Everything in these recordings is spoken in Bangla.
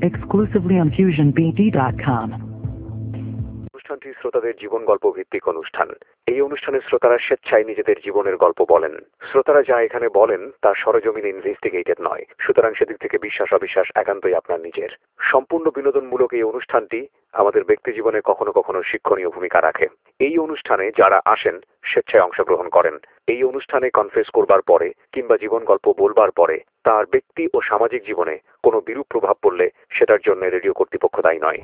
exclusively on FusionBD.com. অনুষ্ঠানটি শ্রোতাদের জীবন গল্প ভিত্তিক অনুষ্ঠান। এই অনুষ্ঠানে শ্রোতারা স্বেচ্ছায় নিজেদের জীবনের গল্প বলেন। শ্রোতারা যা এখানে বলেন তা সরজমিনে ইনভেস্টিগেটেড নয়, সুতরাং সেদিক থেকে বিশ্বাস অবিশ্বাস একান্তই আপনার নিজের। সম্পূর্ণ বিনোদনমূলক এই অনুষ্ঠানটি আমাদের ব্যক্তি জীবনে কখনো কখনো শিক্ষণীয় ভূমিকা রাখে। এই অনুষ্ঠানে যারা আসেন স্বেচ্ছায় অংশগ্রহণ করেন। এই অনুষ্ঠানে কনফেস করবার পরে কিংবা জীবন গল্প বলবার পরে তার ব্যক্তি ও সামাজিক জীবনে কোনো বিরূপ প্রভাব পড়লে সেটার জন্য রেডিও কর্তৃপক্ষ দায়ী নয়।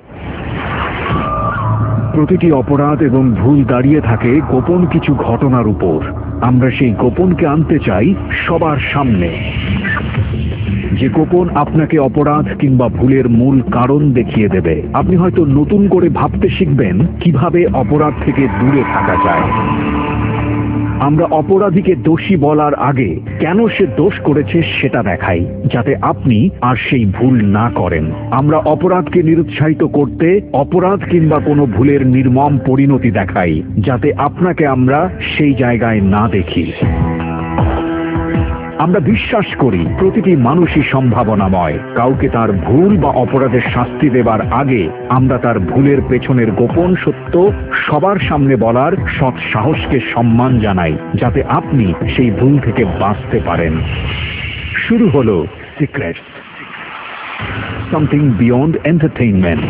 প্রতিটি অপরাধ এবং ভুল দাঁড়িয়ে থাকে গোপন কিছু ঘটনার উপর। আমরা সেই গোপনকে আনতে চাই সবার সামনে, যে গোপন আপনাকে অপরাধ কিংবা ভুলের মূল কারণ দেখিয়ে দেবে। আপনি হয়তো নতুন করে ভাবতে শিখবেন কিভাবে অপরাধ থেকে দূরে থাকা যায়। আমরা অপরাধীকে দোষী বলার আগে কেন সে দোষ করেছে সেটা দেখাই, যাতে আপনি আর সেই ভুল না করেন। আমরা অপরাধকে নিরুৎসাহিত করতে অপরাধ কিংবা কোনো ভুলের নির্মম পরিণতি দেখাই, যাতে আপনাকে আমরা সেই জায়গায় না দেখি। আমরা বিশ্বাস করি প্রতিটি মানুষই সম্ভাবনাময়। কাউকে তার ভুল বা অপরাধের শাস্তি দেবার আগে আমরা তার ভুলের পেছনের গোপন সত্য সবার সামনে বলার সৎ সাহসকে সম্মান জানাই, যাতে আপনি সেই ভুল থেকে বাঁচতে পারেন। শুরু হলো secrets, something beyond entertainment.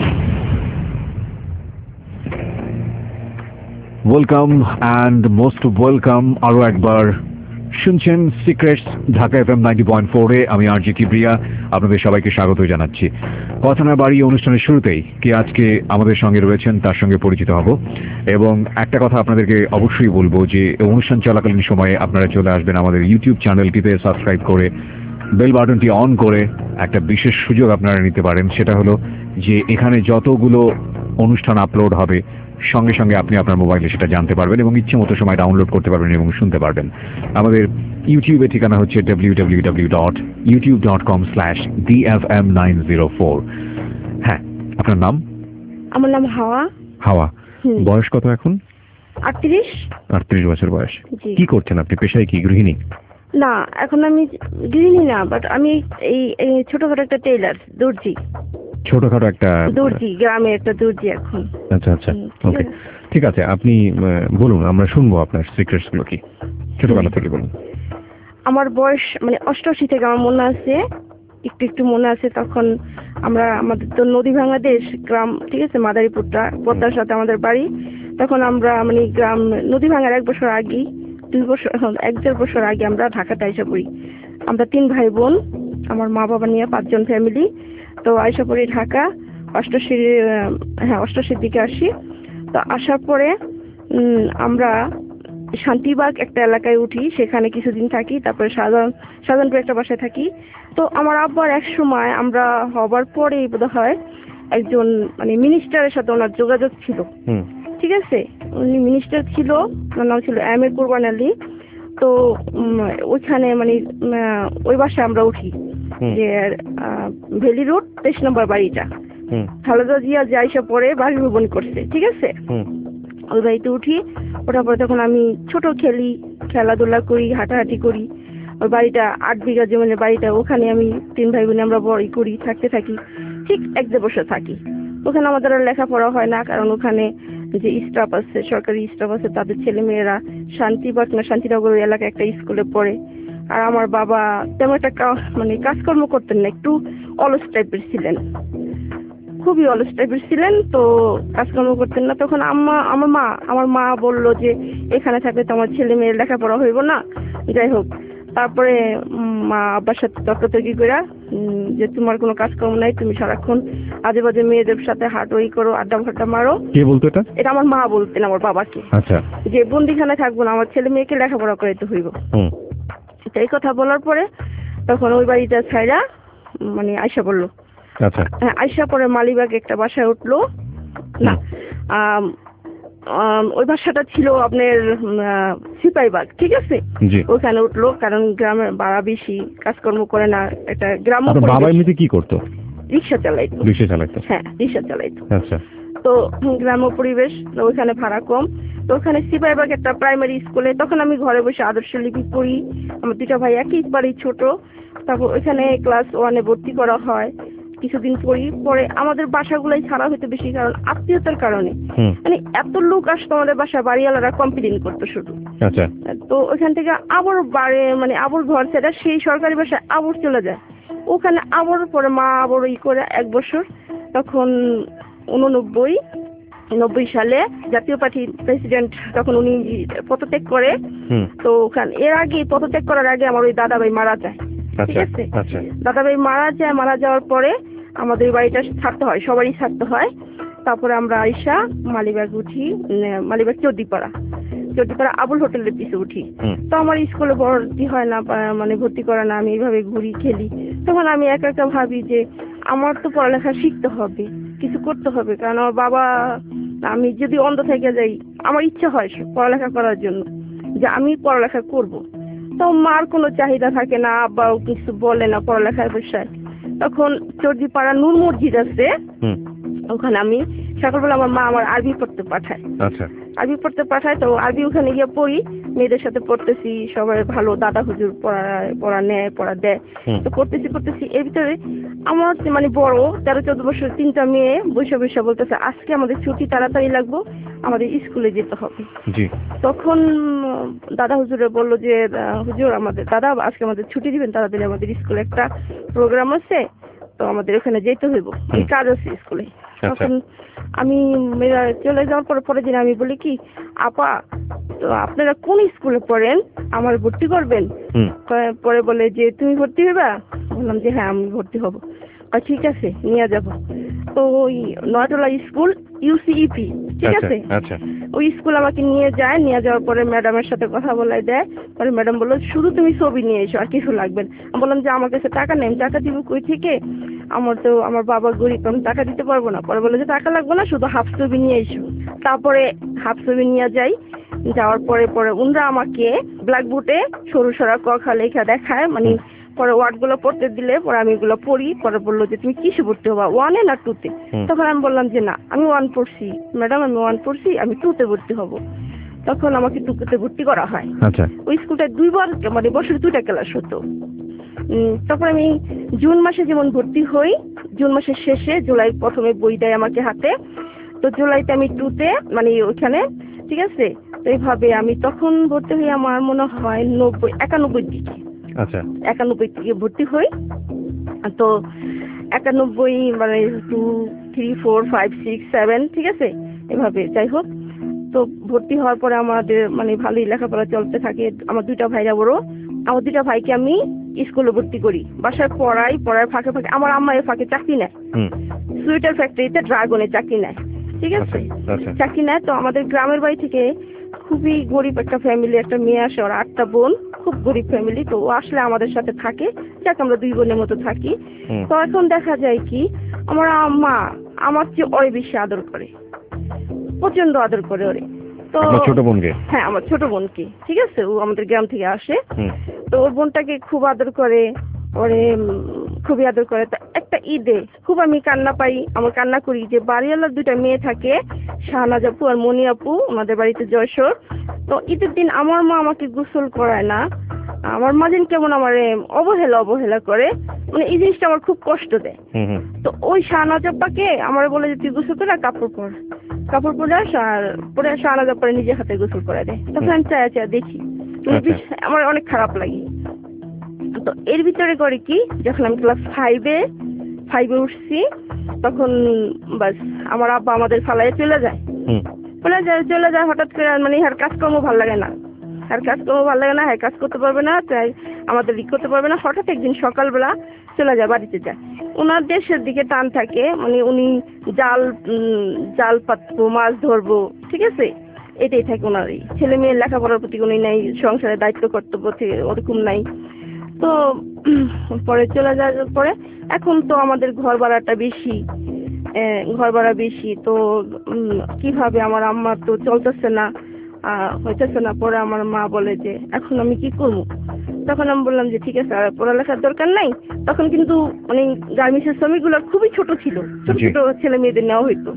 Welcome and most welcome. আরো একবার শুনছেন সিক্রেটস ঢাকা FM 90.4 এ। আমি আরজি কিবরিয়া আপনাদের সবাইকে স্বাগত জানাচ্ছি। কথা না বাড়িয়ে অনুষ্ঠানের শুরুতেই কে আজকে আমাদের সঙ্গে রয়েছেন তার সঙ্গে পরিচিত হব। এবং একটা কথা আপনাদেরকে অবশ্যই বলবো যে অনুষ্ঠান চলাকালীন সময়ে আপনারা চলে আসবেন আমাদের ইউটিউব চ্যানেলটিতে সাবস্ক্রাইব করে বেল বাটনটি অন করে একটা বিশেষ সুযোগ আপনারা নিতে পারেন। সেটা হলো যে এখানে যতগুলো অনুষ্ঠান আপলোড হবে সঙ্গে সঙ্গে আপনি আপনার মোবাইলে সেটা জানতে পারবেন এবং ইচ্ছে মতো সময় ডাউনলোড করতে পারবেন এবং শুনতে পারবেন। আমাদের ইউটিউবের ঠিকানা হচ্ছে www.youtube.com/dfm904। হ্যাঁ, আপনার নাম? আমার নাম হাওয়া। হাওয়া, বয়স কত এখন? 38। 38 বছর বয়স। কি করছেন আপনি? পেশায় কি গৃহিণী? না, এখন আমি গৃহিণী না, বাট আমি এই ছোটখাটো একটা টেইলার, দর্জি। ছোটখাটো একটা দর্জি, গ্রামে একটা দর্জি এখন। আচ্ছা আচ্ছা, ওকে, ঠিক আছে। আপনি বলুন, আমরা শুনবো আপনার সিক্রেটস গুলো কি। ছোটবেলা থেকে বলুন। আমার বয়স মানে 88 থেকে আমার মনে আছে, একটু মনে আছে। তখন আমাদের তো নদী ভাঙা দেশ, গ্রাম, ঠিক আছে, মাদারীপুরটা পদ্মার সাথে আমাদের বাড়ি। তখন আমরা মানে গ্রাম নদী ভাঙার 1 বছর আগেই, 2 বছর, 1-1.5 বছর আগে আমরা ঢাকাতে আইসা পড়ি। আমরা 3 ভাই বোন, আমার মা বাবা নিয়ে 5 জন ফ্যামিলি। তো আইসা পড়ি ঢাকা, 88 দিকে আসি। তো আসার পরে আমরা শান্তিবাগ একটা এলাকায় উঠি, সেখানে কিছুদিন থাকি। তারপরে শাহজাহানপুর একটা বাসায় থাকি। তো আমার আব্বার এক সময় আমরা হবার পরেই বোধ হয় একজন মানে মিনিস্টারের সাথে ওনার যোগাযোগ ছিল, ঠিক আছে। উনি মিনিস্টার ছিল, ওনার নাম ছিল এম এ কুরবান আলী। তো ওইখানে মানে ওই বাসায় আমরা উঠি, যে ভ্যালি রোড 23 নম্বর বাড়িটা, খালেদা জিয়া যাইসা পরে বাড়ি রোপণ করছে, ঠিক আছে। ওই বাড়িতে উঠি, ওঠার পরে তখন আমি ছোট খেলাধুলা করি, হাঁটাহাঁটি করি। ওই বাড়িটা 8 বিঘা জমিনের বাড়িটা, ওখানে আমি 3 ভাই বোনে আমরা বড়ই করি, থাকি ঠিক 1-1.5 বছর থাকি। ওখানে আমাদের আর লেখাপড়া হয় না, কারণ ওখানে যে স্টাফ আছে, সরকারি স্টাফ আছে, তাদের ছেলে মেয়েরা শান্তিবাগ না শান্তিনগর এলাকায় একটা স্কুলে পড়ে। আর আমার বাবা তেমন একটা মানে কাজকর্ম করতেন না, একটু অলস টাইপের ছিলেন, খুবই অলস টাইপের ছিলেন। তো কাজকর্ম করতেন না। তখন আমার মা বলল যে এখানে থাকলে তো আমার ছেলে মেয়ের লেখাপড়া হইব না। যাই হোক, তারপরে মা আব্বার সাথে তর্কাতর্কি করে যে তোমার কোনো কাজকর্ম নাই, তুমি সারাক্ষণ আজে বাজে মেয়েদের সাথে হাঁটোই করো, আড্ডা ফাড্ডা মারো। কে বলতো এটা? এটা আমার মা বলতেন আমার বাবাকে। আচ্ছা, যে বন্দিখানে থাকবো না, আমার ছেলে মেয়েকে লেখাপড়া করাইতে হইব। এই কথা বলার পরে তখন ওই বাড়িটা ছাইরা মানে আয়শা বললো। আচ্ছা, হ্যাঁ, আয়শা পরে মালিবাগ একটা বাসায় উঠলো। না, ওই বাসাটা ছিল আপনার সিপাহীবাগ, ঠিক আছে। ওখানে উঠলো, কারণ গ্রামে ভাড়া বেশি, কাজকর্ম করে না, একটা গ্রাম। বাবা এমনিতে কি করতো? রিক্সা চালাইতো। হ্যাঁ, রিক্সা চালাইতো। আচ্ছা। তো গ্রাম্য পরিবেশ, ওইখানে ভাড়া কম। তো ওখানে সিপাহীবাগ একটা প্রাইমারি স্কুলে তখন আমি ঘরে বসে আদর্শ লিপি পড়ি। আমার 2টা ভাই একই বাড়ি ছোট। তারপর ওইখানে ক্লাস 1-এ ভর্তি করা হয়। কিছুদিন পরই পরে আমাদের বাসাগুলাই ছাড়া হইতো বেশি, কারণ আত্মীয়তার কারণে মানে এত লোক আসতো আমাদের বাসা, বাড়িওয়ালারা কমপ্লেন করতো শুধু। আচ্ছা। তো ওইখান থেকে আবার মানে আবার ঘর ছেড়ে সেই সরকারি বাসায় আবার চলে যায়। ওখানে আবার পরে মা আবার করে 1 বছর, তখন 89 সালে জাতীয় পার্টির প্রেসিডেন্ট তখন উনি পদত্যাগ করে। তো ওখানে এর আগে পদত্যাগ করার আগে আমার ওই দাদাভাই মারা যায়, ঠিক আছে? দাদাভাই মারা যাওয়ার পরে আমাদের বাড়িটা ছাড়তে হয়, সবারই ছাড়তে হয়। তারপরে আমরা আইসা মালিবাগ উঠি, মালিবাগ চৌদ্দিপাড়া আবুল হোটেলের পিছে উঠি। তো আমার স্কুলে ভর্তি হয় না, মানে ভর্তি করে না, আমি এইভাবে ঘুরি খেলি। তখন আমি একা একা ভাবি যে আমার তো পড়ালেখা শিখতে হবে, কিছু করতে হবে, কারণ আমার বাবা, আমি যদি অন্ধ থেকে যাই আমার ইচ্ছা হয় পড়ালেখা করার জন্য, যে আমি পড়ালেখা করব। তো মার কোনো চাহিদা থাকে না, আব্বাও কিছু বলে না পড়ালেখার বিষয়ে। তখন চৌদ্দিপাড়া নূর মসজিদ আছে, ওখানে আমি সকালবেলা আমার মা আমার আরবি পড়তে পাঠায়। আচ্ছা। আরবি পড়তে পাঠায়, তো আরবি ওখানে গিয়ে পড়ি, মেয়েদের সাথে পড়তেছি, সবাই ভালো, দাদা হুজুর পড়া দেয়। তো পড়তেছি এর ভিতরে আমার মানে বড় 13-14 বছর 3টা মেয়ে বসে বলতেছে আজকে আমাদের ছুটি, তাড়াতাড়ি লাগবো, আমাদের স্কুলে যেতে হবে। তখন দাদা হুজুরে বললো যে হুজুর দাদা আজকে আমাদের ছুটি দিবেন, তাড়াতাড়ি আমাদের স্কুলে একটা প্রোগ্রাম আছে, তো আমাদের ওখানে যেতে হইব, কাজ আছে স্কুলে। তখন আমি চলে যাওয়ার পরের দিন আমি বলি কি, আপা তো আপনারা কোন স্কুলে পড়েন, আমার ভর্তি করবেন? পরে বলে যে তুমি ভর্তি হইবা? বললাম যে হ্যাঁ আমি ভর্তি হব। ঠিক আছে নিয়ে যাব। তো ওই নয়তলা স্কুল ইউসিইপি, ঠিক আছে, ওই স্কুল আমাকে নিয়ে যাওয়ার পরে ম্যাডামের সাথে কথা বলাই দেয়। পরে ম্যাডাম বললো শুধু তুমি ছবি নিয়ে এসো, আর কিছু লাগবে না। আমি বললাম যে আমার কাছে টাকা নেই, টাকা দিব কই থেকে, আমার বাবা গরিব, আমি টাকা দিতে পারবো না। পরে বললো যে টাকা লাগবে না, শুধু হাফ ছবি নিয়ে এসো। তারপরে হাফ ছবি নিয়ে যাওয়ার পরে উনরা আমাকে ব্ল্যাকবোর্ডে সরু সরা ক খ লেখা দেখায়, মানে পরে ওয়ার্ডগুলো পড়তে দিলে পরে আমি এগুলো পড়ি। পরে বললো যে তুমি কিসে ভর্তি হবা, 1-এ না 2-তে? তখন আমি বললাম যে না আমি 1 পড়ছি ম্যাডাম, আমি 1 পড়ছি, আমি 2-তে ভর্তি হব। তখন আমাকে 2-তে ভর্তি করা হয়। ওই স্কুলটায় 2 বার মানে বছরে 2টা ক্লাস হতো। তারপর আমি জুন মাসে যেমন ভর্তি হই, জুন মাসের শেষে জুলাই প্রথমে বই দেয় আমাকে হাতে। তো জুলাইতে আমি 2-তে মানে ওইখানে, ঠিক আছে। তো এইভাবে আমি তখন ভর্তি হই, আমার মনে হয় 91 দিকে। আচ্ছা, 91 থেকে ভর্তি হই। তো 91 মানে 2, 3, 4, 5, 6, 7, ঠিক আছে, এভাবে যাই হোক। তো ভর্তি হওয়ার পরে আমাদের মানে ভালোই লেখাপড়া চলতে থাকে। আমার 2টা ভাইরা বড়, আমার 2টা ভাইকে আমি স্কুলে ভর্তি করি, বাসায় পড়ার ফাঁকে আমার আম্মা এর ফাঁকে চাকরি নেয়, সুইটার ফ্যাক্টরিতে ড্রাগনে চাকরি নেয়, ঠিক আছে, চাকরি নেয়। তো আমাদের গ্রামের বাড়ি থেকে খুবই গরিব একটা ফ্যামিলি, একটা মেয়ে আসে, ওর 8টা বোন, খুব গরিব ফ্যামিলি। তো ও আসলে আমাদের সাথে থাকে, যাক আমরা 2 বোনের মতো থাকি। তো এখন দেখা যায় কি, আমার আম্মা আমার চেয়ে ওরে বেশি আদর করে, প্রচন্ড আদর করে ওরে। তো ছোট বোনকে, হ্যাঁ আমার ছোট বোনকে, ঠিক আছে, ও আমাদের গ্রাম থেকে আসে। তো ওর বোনটাকে খুব আদর করে, ওরে খুবই আদর করে। তো একটা ঈদে খুব আমি কান্না পাই, আমার কান্না করি যে বাড়িওয়ালার 2টা মেয়ে থাকে, শাহনাজ আপু আর মনি আপু, আমাদের বাড়িতে যশোর। তো ঈদের দিন আমার মা আমাকে গোসল করায় না, আমার মা যেন কেমন আমার অবহেলা করে, মানে এই জিনিসটা আমার খুব কষ্ট দেয়। তো ওই শাহনাজ আপাকে আমার বলে যে তুই গোসল করে কাপড় পরে আস, আর পরে শাহনাজ আপারে নিজে হাতে গোসল করে দেয়। তখন আমি চাই দেখি, আমার অনেক খারাপ লাগে। তো এর ভিতরে করে কি, যখন আমি ক্লাস 5-এ উঠছি, তখন বাস আমার আব্বা আমাদের ফালায় চলে যায়। হঠাৎ করে, মানে আর কাজকর্ম ভালো লাগে না, হ্যাঁ কাজ করতে পারবে না, তাই আমাদের করতে পারবে না। হঠাৎ একদিন সকালবেলা চলে যায়, বাড়িতে যায়। ওনার দেশের দিকে টান থাকে, মানে উনি জাল পাতবো, মাছ ধরবো, ঠিক আছে, এটাই থাকে ওনার। ছেলে মেয়ের লেখাপড়ার প্রতি উনি নাই, সংসারের দায়িত্ব কর্তব্য ওরকম নাই। তো পরে চলে যাওয়ার পরে এখন তো আমাদের ঘর ভাড়া বেশি, তো কিভাবে, আমার আম্মা তো চলতেছে না, হইতেছে না। পরে আমার মা বলে যে এখন আমি কি করবো? তখন আমি বললাম যে ঠিক আছে, আর পড়ালেখার দরকার নাই। তখন কিন্তু মানে গার্মেন্টসের শ্রমিকগুলো খুবই ছোট ছিল, ছোট ছেলে মেয়েদের নেওয়া হইতো।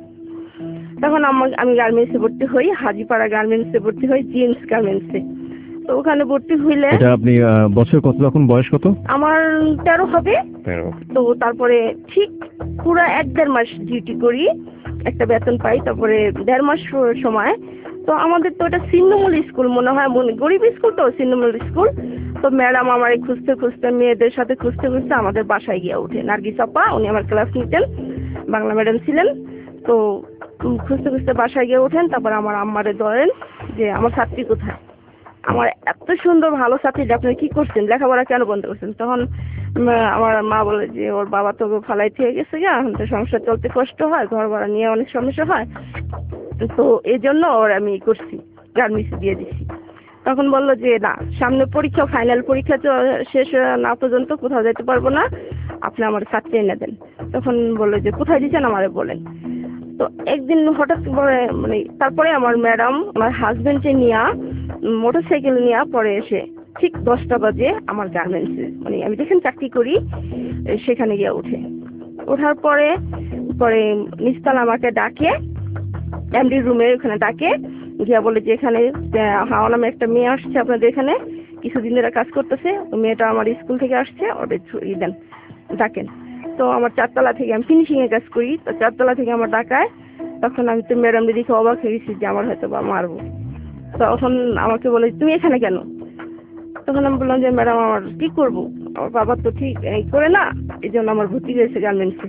তখন আমি গার্মেন্টসে ভর্তি হই, হাজিপাড়া গার্মেন্টসে ভর্তি হই, জিএমস গার্মেন্টসে। তো ওখানে ভর্তি হইলে এটা আপনি বছর কত, তখন বয়স কত? আমার 13 হবে। 13। তো তারপরে ঠিক পুরো 1-1.5 মাস ডিউটি করি, একটা বেতন পাই, তারপরে 1.5 মাস সময়। তো আমাদের তো এটা ছিন্নমূল স্কুল মনে হয়, গরিব স্কুল তো, ছিন্নমূল স্কুল। তো ম্যাডাম আমার খুঁজতে খুঁজতে, মেয়েদের সাথে খুঁজতে খুঁজতে আমাদের বাসায় গিয়ে ওঠে। নার্গিস আপা, উনি আমার ক্লাস নিতেন, বাংলা ম্যাডাম ছিলেন। তো খুঁজতে খুঁজতে বাসায় গিয়ে ওঠেন। তারপর আমার আম্মারে ধরেন যে আমার ছাত্রী কোথায়, আমার এত সুন্দর ভালো ছাত্রী, আপনি কি করছেন, লেখাপড়া কেন বন্ধ করছেন? তখন আমার মা বলে যে ওর বাবা তো ফালাই থেকে গেছে গা, এখন তো সংসার চলতে কষ্ট হয়, ঘর ভাড়া নিয়ে অনেক সমস্যা হয়, তো এই জন্য ওর আমি করছি, গার্মেন্টস দিয়ে দিছি। তখন বললো যে না, সামনে পরীক্ষা, ফাইনাল পরীক্ষা শেষ না পর্যন্ত কোথাও যেতে পারবো না, আপনি আমার ছাত্রী এনে দেন। তখন বললো যে কোথায় দিচ্ছেন আমারে বলেন। তো একদিন হঠাৎ করে মানে তারপরে আমার ম্যাডাম আমার হাজবেন্ডকে নিয়ে মোটরসাইকেল নিয়ে পরে এসে ঠিক 10টা বাজে আমার গার্মেন্টসে, মানে আমি যেখানে চাকরি করি সেখানে গিয়ে ওঠার পরে নিস্তাল আমাকে ডাকে, এমডি রুমে ওখানে ডাকে, গিয়া বলে যে এখানে হাওয়া নামে একটা মেয়ে আসছে আপনাদের এখানে, কিছুদিন ধরে কাজ করতেছে, ওই মেয়েটা আমার স্কুল থেকে আসছে, ওদের দেন, ডাকেন। তো আমার 4তলা থেকে, আমি ফিনিশিং এর কাজ করি, তো 4তলা থেকে আমার ডাকায়। তখন আমি তো ম্যাডাম দেখে অবাক হয়ে গেছি যে আমার হয়তো বা মারবো। তখন আমাকে বলে তুমি এখানে কেন? তখন আমি বললাম যে ম্যাডাম আমার কি করবো, আমার বাবা তো ঠিক এই করে না, এই জন্য আমার ভর্তি হয়েছে গার্মেন্টসে।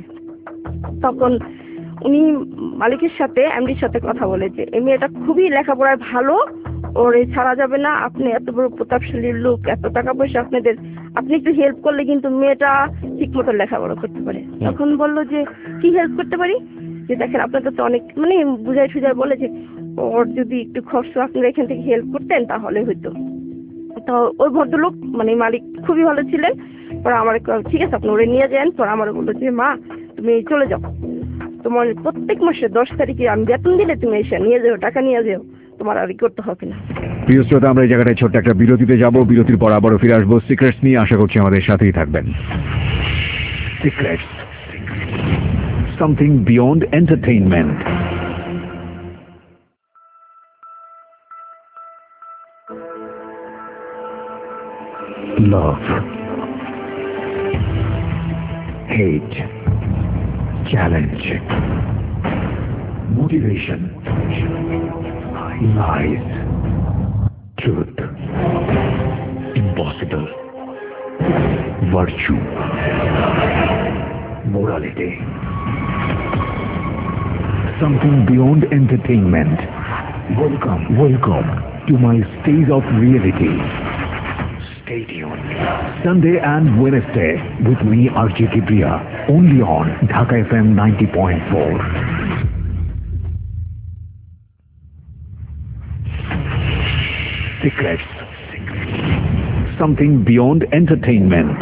তখন উনি মালিকের সাথে, এমডির সাথে কথা বলে যে এই মেয়েটা খুবই লেখাপড়ায় ভালো, ওর ছাড়া যাবে না, আপনি এত বড় প্রতাপশালীর লোক, এত টাকা পয়সা আপনাদের, আপনি একটু হেল্প করলে কিন্তু মেয়েটা ঠিক মতো লেখাপড়া করতে পারে। তখন বললো যে কি হেল্প করতে পারি? যে দেখেন আপনাদের তো অনেক মানে বুঝাই সুঝাই বলে যে ওর যদি একটু খরচ আপনারা এখান থেকে হেল্প করতেন তাহলে হইতো। তো ওই ভদ্রলোক মানে মালিক খুবই ভালো ছিলেন। পরে আমার ঠিক আছে আপনি ওরে নিয়ে যান। পরে আমার বললো যে মা তুমি চলে যাও, তোমার প্রত্যেক মাসে 10 তারিখে আমি বেতন দিলে তুমি এসে নিয়ে যাও, টাকা নিয়ে যাও, তোমার আর করতে হবে না। প্রিয় শ্রোতা, আমরা এই জায়গাটায় ছোট্ট একটা বিরতিতে যাব। বিরতির পর আবারও ফিরে আসবো সিক্রেটস নিয়ে। আশা করছি আমাদের সাথেই থাকবেন। Secrets, something beyond entertainment. Love, hate, challenge, motivation, lies, truth, impossible, virtue, morality, something beyond entertainment. Welcome to my stage of reality. Stay tuned. Sunday and Wednesday with me, RJ Kibriya, only on Dhaka FM 90.4. Secrets, something beyond entertainment.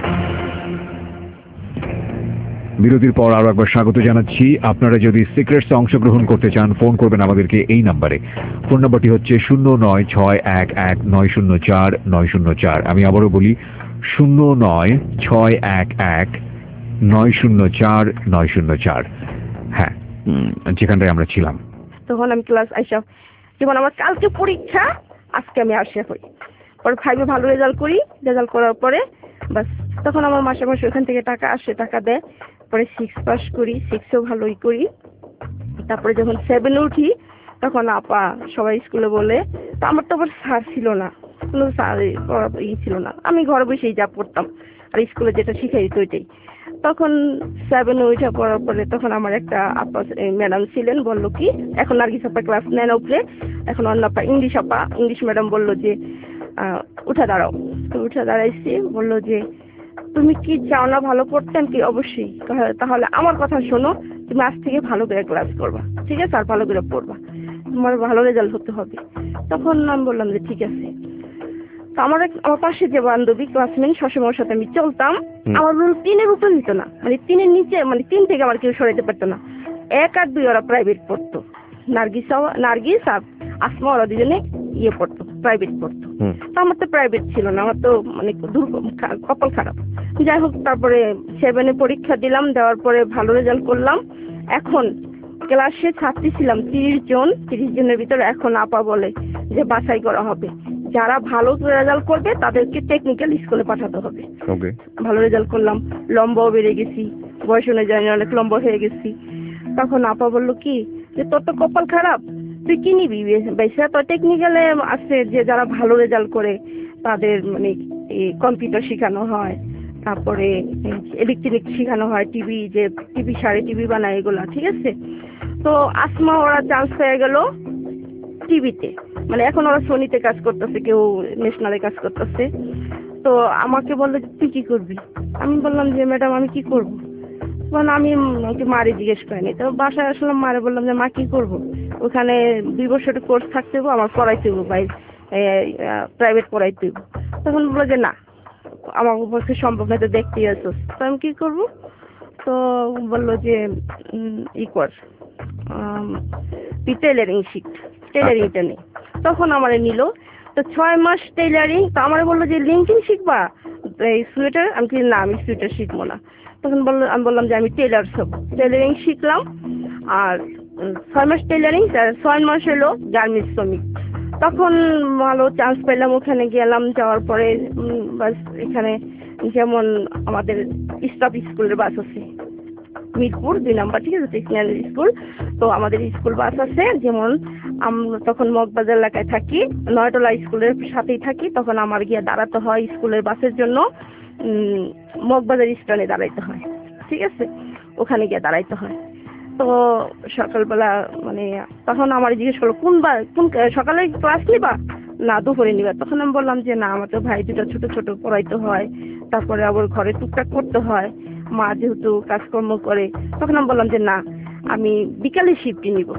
বিরতির পর আরো একবার স্বাগত জানাচ্ছি। আপনারা যদি সিক্রেটসে অংশগ্রহণ করতে চান, ফোন করবেন আমাদেরকে এই নাম্বারে। ফোন নাম্বারটি হচ্ছে 096111904904। আমি আবারও বলি 09611904। হ্যাঁ, যেখানটায় আমরা ছিলাম। তখন আমি ক্লাস আইসা, যেমন আমার কালকে পরীক্ষা, আজকে আমি আসে হই, পরে 5-এ ভালো রেজাল্ট করি, রেজাল্ট করার পরে বাস তখন আমার মাসে মাসে ওখান থেকে টাকা আসে, টাকা দেয়। পরে 6 পাস করি, 6-এও ভালোই করি। তারপরে যখন 7-এ উঠি তখন আপা সবাই স্কুলে বলে, তো আমার তো আবার স্যার ছিল না, কোনো স্যার ছিল না, আমি ঘরে বসেই যা পড়তাম আর স্কুলে যেটা শিখাই তো ওইটাই। তখন 7-এ উঠে পড়ার পরে তখন আমার একটা আপা ম্যাডাম ছিলেন, বললো কি এখন নার্গিস আপা ক্লাস 9 উপরে, এখন অন্য আপা ইংলিশ ম্যাডাম বললো যে উঠে দাঁড়াও। তো উঠে দাঁড়াইছি, বললো যে তুমি কি চাও না ভালো পড়তেন? কি অবশ্যই, তাহলে আমার কথা শোনো, তুমি আজ থেকে ভালো করে ক্লাস করবা, ঠিক আছে, আর ভালো করে পড়বা, তোমার ভালো রেজাল্ট হতে হবে। তখন আমি বললাম যে ঠিক আছে। তো আমার পাশে যে বান্ধবী ক্লাসমেট, সবসময় ওর সাথে আমি চলতাম, আমার রুল 3-এর উপর নিত না, মানে 3-এর নিচে, মানে 3 থেকে আমার কেউ সরাইতে পারতো না। 1 আর 2 ওরা প্রাইভেট পড়তো, নার্গিস আর আসমা ওরা দুজনে পড়তো, প্রাইভেট পড়তো। তো আমার তো প্রাইভেট ছিল না, আমার তো মানে কপাল খারাপ। যাই হোক, তারপরে 7-এ পরীক্ষা দিলাম, দেওয়ার পরে ভালো রেজাল্ট করলাম। এখন ক্লাসে ছাত্রী ছিলাম 30 জনের ভিতরে, এখন আপা বলে যে বাছাই করা হবে যারা ভালো রেজাল্ট করবে তাদেরকে টেকনিক্যাল স্কুলে পাঠাতে হবে। ওকে। ভালো রেজাল্ট করলাম, লম্বাও বেড়ে গেছি, বয়স অনুযায়ী অনেক লম্বা হয়ে গেছি। তখন আপা বললো কি যে তোর তো কপাল খারাপ, তুই কি নিবি বেশি? তো টেকনিক্যালে আছে যে যারা ভালো রেজাল্ট করে তাদের মানে কম্পিউটার শেখানো হয়, তারপরে ইলেকট্রনিক শেখানো হয়, টিভি সারে টিভি বানায় এগুলা, ঠিক আছে। তো আসমা ওরা চান্স পেয়ে গেল টিভিতে, মানে এখন ওরা সোনিতে কাজ করতেছে, কেউ ন্যাশনালে কাজ করতেছে। তো আমাকে বললো যে তুই কি করবি? আমি বললাম যে ম্যাডাম আমি কি করবো, মানে আমি মারে জিজ্ঞেস করিনি। তো বাসায় আসলাম, মারে বললাম যে মা কি করবো, ওখানে 2 বছরের কোর্স থাকতে হবে, আমার পড়াইতে হবে, ভাই প্রাইভেট পড়াইতে হবে। তখন বললো যে না আমার পক্ষে সম্ভব না, তো দেখতেই আসো। তো আমি কি করবো? তো বললো যে ই কর, তুই টেলারিং শিখ, টেলারিংটা নেই। তখন আমার নিল, তো 6 মাস টেলারিং। তো আমার বললো যে লিঙ্কিং শিখবা এই সোয়েটার, আমি কি না আমি সোয়েটার শিখবো না। তখন আমি বললাম যে আমি টেলার সব টেলারিং শিখলাম, আর 6 মাস টেলারিং, 6 মাস হলো গার্মেন্টস শ্রমিক। তখন ভালো চান্স পেলাম, ওখানে গেলাম, যাওয়ার পরে বাস এখানে যেমন আমাদের স্টাফ স্কুলের বাস আছে মিরপুর 2 নম্বর, ঠিক আছে, টেকনিক্যাল স্কুল। তো আমাদের স্কুল বাস আছে, যেমন আমরা তখন মগবাজার এলাকায় থাকি, নয়টলা স্কুলের সাথেই থাকি। তখন আমার গিয়ে দাঁড়াতে হয় স্কুলের বাসের জন্য, মগবাজার স্ট্যান্ডে দাঁড়াইতে হয়, ঠিক আছে, ওখানে গিয়ে দাঁড়াইতে হয়। তো সকালবেলা মানে তখন আমার জিজ্ঞেস করলো কোন সকালে ক্লাস নিবা না দুপুরে নিবা? তখন আমি বললাম যে না আমার তো ভাই দুটো ছোট ছোট পড়াইতে হয়, তারপরে আবার ঘরে টুকটাক করতে হয়, মা যেহেতু কাজকর্ম করে। তখন আমি বললাম যে না আমি বিকালে শিফটে নিব।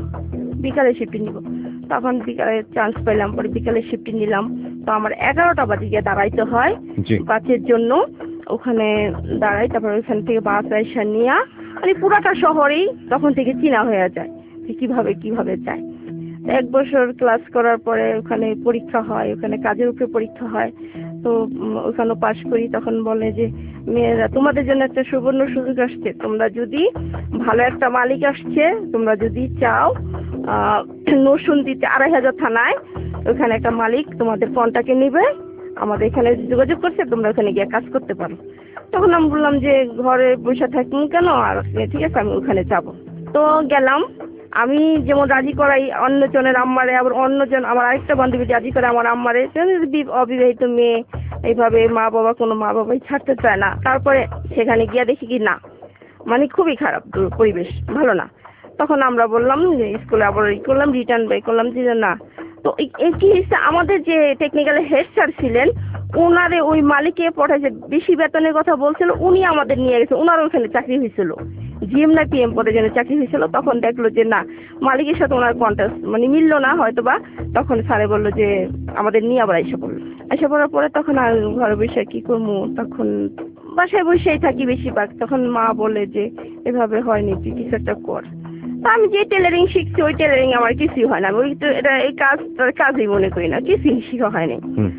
তখন বিকালে চান্স পেলাম, পরে বিকালে শিফটে নিলাম। তো আমার 11টা বাজে গিয়ে দাঁড়াইতে হয় বাসের জন্য, ওখানে দাঁড়াই। তারপর ওইখান থেকে বাস আইসা নিয়ে মানে পুরাটা শহরেই তখন থেকে চিনা হয়ে যায় যে কিভাবে যায়। 1 বছর ক্লাস করার পরে ওখানে পরীক্ষা হয়, ওখানে কাজের উপরে পরীক্ষা হয়। তো ওখানে পাশ করি। তখন বলে যে মেয়েরা তোমাদের জন্য একটা সুবর্ণ সুযোগ আসছে, তোমরা যদি ভালো একটা মালিক আসছে, তোমরা যদি চাও নরসিংদীতে 2500 থানায় ওখানে একটা মালিক তোমাদের ফোনটাকে নিবে, আমাদের এখানে যোগাযোগ করছে, তোমরা ওখানে গিয়ে কাজ করতে পারো। তখন আমি বললাম যে ঘরে বসে থাকবো কেন, আর ঠিক আছে আমি ওখানে যাব। তো গেলাম, আমি যেমন রাজি করাই অন্যজনের আম্মারে, আবার অন্যজন আমার আরেকটা বান্ধবী রাজি করে আমার আম্মারে। অবিবাহিত মেয়ে এইভাবে মা বাবাই ছাড়তে চায় না। তারপরে সেখানে গিয়ে দেখি কি না মানে খুবই খারাপ পরিবেশ, ভালো না। তখন আমরা বললাম যে স্কুলে আবার করলাম, রিটার্ন বাই করলাম যে না। তো এই কি হয়েছে, আমাদের যে টেকনিক্যালের হেড স্যার ছিলেন ওনারে ওই মালিকে পাঠাইছে, বেশি বেতনের কথা বলছিল, উনি আমাদের নিয়ে গেছে, ওনার ওখানে চাকরি হয়েছিল, জিএম না পিএম পদে যেন চাকরি হয়েছিল। তখন দেখলো যে না মালিকের সাথে ওনার কন্ট্যাক্ট মানে মিললো না হয়তো বা, তখন স্যারে বললো যে আমাদের নিয়ে আবার এসে পড়ার পরে তখন আর ঘরে বসে কি করবো, তখন বাসায় বসেই থাকি বেশিরভাগ। তখন মা বলে যে এভাবে হয়নি, তুই কিছু একটা কর। তা আমি যে টেলারিং শিখছি ওই টেলারিং আমার কিছুই হয় না, ওই এটা এই কাজই মনে করি না, কিছুই শিখা হয়নি।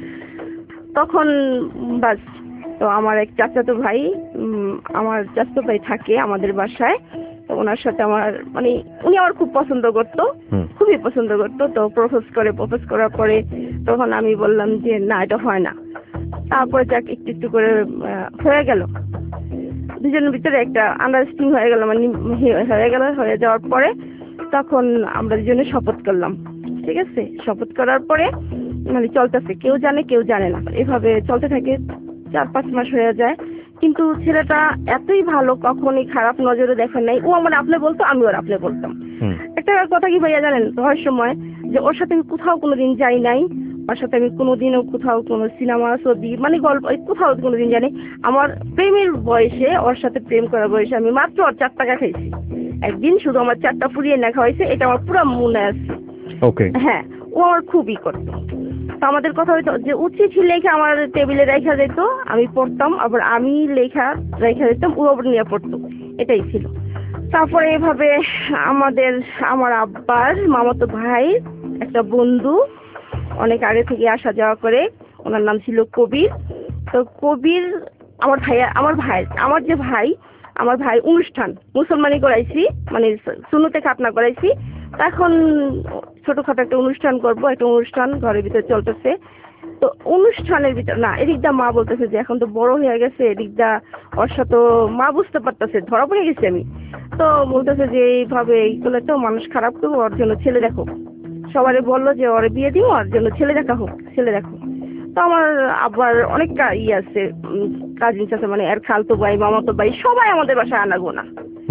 তখন বাস তো আমার এক চাচাতো ভাই থাকে আমাদের বাসায়। তো ওনার সাথে আমার মানে উনি আমার খুব পছন্দ করতো, খুবই পছন্দ করতো। তো প্রপোজ করার পরে তখন আমি বললাম যে না এটা হয় না। তারপরে যাক একটু করে হয়ে গেল, দুজনের ভিতরে একটা আন্ডারস্ট্যান্ডিং হয়ে গেল, মানে হয়ে যাওয়ার পরে তখন আমরা দুজনে শপথ করলাম, ঠিক আছে। শপথ করার পরে মানে চলতেছে, কেউ জানে না, এভাবে চলতে থাকে। 4-5 মাস হয়ে যায়, কিন্তু ছেলেটা এতই ভালো, কখনই খারাপ নজরে দেখে নাই। ও আমার আপনি বলতো, আমি ওর আপনি বলতাম। একটা কথা কি ভাইয়া জানেন, রহস্যময় যে ওর সাথে আমি কোথাও কোনোদিন যাই নাই, ওর সাথে আমি কোনোদিনও কোথাও কোনো সিনেমা ছবি মানে গল্প কোথাও কোনোদিন জানি। আমার প্রেমের বয়সে, ওর সাথে প্রেম করার বয়সে আমি মাত্র 4 টাকা খাইছি একদিন, শুধু আমার 4টা ফুরিয়ে না খাওয়াইছে, এটা আমার পুরো মনে আছে। হ্যাঁ, ও আমার খুবই করতো। তো আমাদের কথা হইতো যে চিঠি লেখা আমার টেবিলে রেখা যেত, আমি পড়তাম, আবার আমি রেখা যেতাম, ও আবার নিয়ে পড়তো, এটাই ছিল। তারপরে এভাবে আমার আব্বার মামাতো ভাই একটা বন্ধু অনেক আগে থেকে আসা যাওয়া করে, ওনার নাম ছিল কবির। তো কবির আমার ভাই অনুষ্ঠান মুসলমানি করাইছি, মানে সুন্নতে খাতনা করাইছি। এখন ছোটখাটো একটা অনুষ্ঠান করব, একটা অনুষ্ঠান ঘরের ভিতরে চলতেছে। তো অনুষ্ঠানের ভিতর না, এদিকটা মা বলতেছে যে এখন তো বড় হয়ে গেছে, এদিকটা ওর সাথে মা বুঝতে পারতেছে ধরা পড়ে গেছি আমি। তো বলতেছে যে এইভাবে এই করলে তো মানুষ খারাপ করবো, ওর জন্য ছেলে দেখো। সবাই বললো যে ওরে বিয়ে দিব, ওর জন্য ছেলে দেখা হোক, ছেলে দেখো। তো আমার আবার অনেক আছে, কাজিনস আছে, মানে এর খালতো ভাই, মামাতো ভাই, সবাই আমাদের বাসায় আনাগোনা।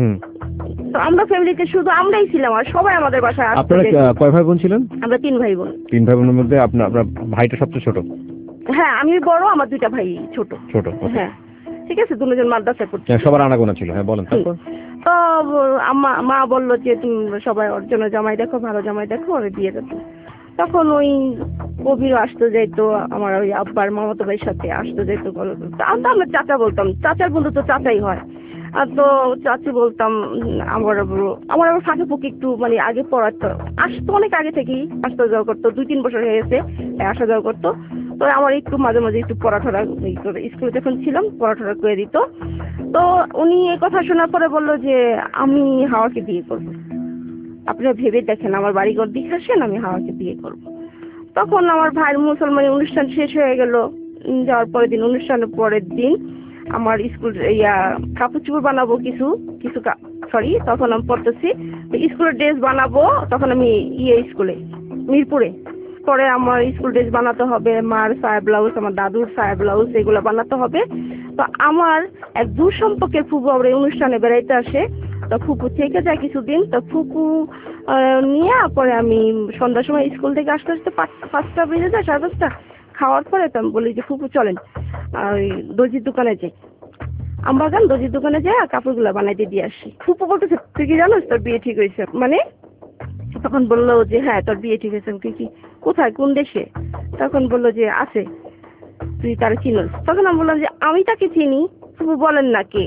তো আমরা ফ্যামিলিতে শুধু আমরাই ছিলাম, আর সবাই আমাদের বাসায় আসতো। আপনারা কয় ভাই বোন ছিলেন? আমরা 3 ভাই বোন। 3 ভাই বোনের মধ্যে আপনার ভাইটা সবচেয়ে ছোট? হ্যাঁ, আমি বড়, আমার 2টা ভাই ছোট। ছোট, হ্যাঁ ঠিক আছে, দুজন মাদ্রাসায় পড়ছে। সবার আনাগোনা ছিল। হ্যাঁ বলেন তারপর। তো মা বললো যে তুমি সবাই ওর জন্য জামাই দেখো, ভালো জামাই দেখো, ওরে বিয়ে দেবো। তখন ওই কবিরও আসতে যাইতো, আমার ওই আব্বার মামাতো ভাইয়ের সাথে আসতে যাইতো। আমরা চাচা বলতাম, চাচার বন্ধু তো চাচাই হয়। আর তো চাচি বলতাম। আমার আবার ফাঁকে ফুঁকে একটু মানে আগে পড়াতো, আসতো অনেক আগে থেকেই আসতে যাওয়া করতো, 2-3 বছর হয়ে গেছে আসা যাওয়া করতো। তো আমার একটু মাঝে মাঝে একটু পড়াঠড়া স্কুলে যখন ছিলাম পড়াঠড়া করে দিত। তো উনি এই কথা শোনার পরে বললো যে আমি হাওয়াকে বিয়ে করবো, আপনারা ভেবে দেখেন, আমার বাড়িঘর দেখে আসেন, আমি হাওয়াকে বিয়ে করবো। তখন আমার ভাইয়ের মুসলমানি অনুষ্ঠান শেষ হয়ে গেল। যাওয়ার পরের দিন, অনুষ্ঠানের পরের দিন আমার স্কুল কাপড় চোপড় বানাবো কিছু সরি, তখন আমি পড়তেছি স্কুলের ড্রেস বানাবো। তখন আমি স্কুলে মিরপুরে। পরে আমার স্কুল ড্রেস বানাতে হবে, মার সায়া ব্লাউজ, আমার দাদুর সায়া ব্লাউজ, এগুলো বানাতে হবে। তো আমার এক দূর সম্পর্কের ফুপু আবার এই অনুষ্ঠানে বেড়াইতে আসে। তো ফুপু থেকে যায় কিছুদিন। তো ফুপু নিয়ে পরে আমি সন্ধ্যার সময় স্কুল থেকে আসতে আসতে 5টা বেজে যায়, 5:30। খাওয়ার পরে তো আমি বলি যে ফুপু চলেন ওই দর্জির দোকানে যাই, আমবাগান দর্জির দোকানে যাই, কাপড়গুলো বানাইতে দিয়ে আসি। ফুপু বলতেছে তুই কি জানোস তোর বিয়ে ঠিক হয়েছে? মানে তখন বললো যে হ্যাঁ তোর বিয়ে ঠিক হয়েছে। কি কোথায়, কোন দেশে? তখন বললো যে আছে, তুই তার চিনোস? তখন আমি বললাম যে আমি তাকে চিনি। ফুপু বলেন না কে,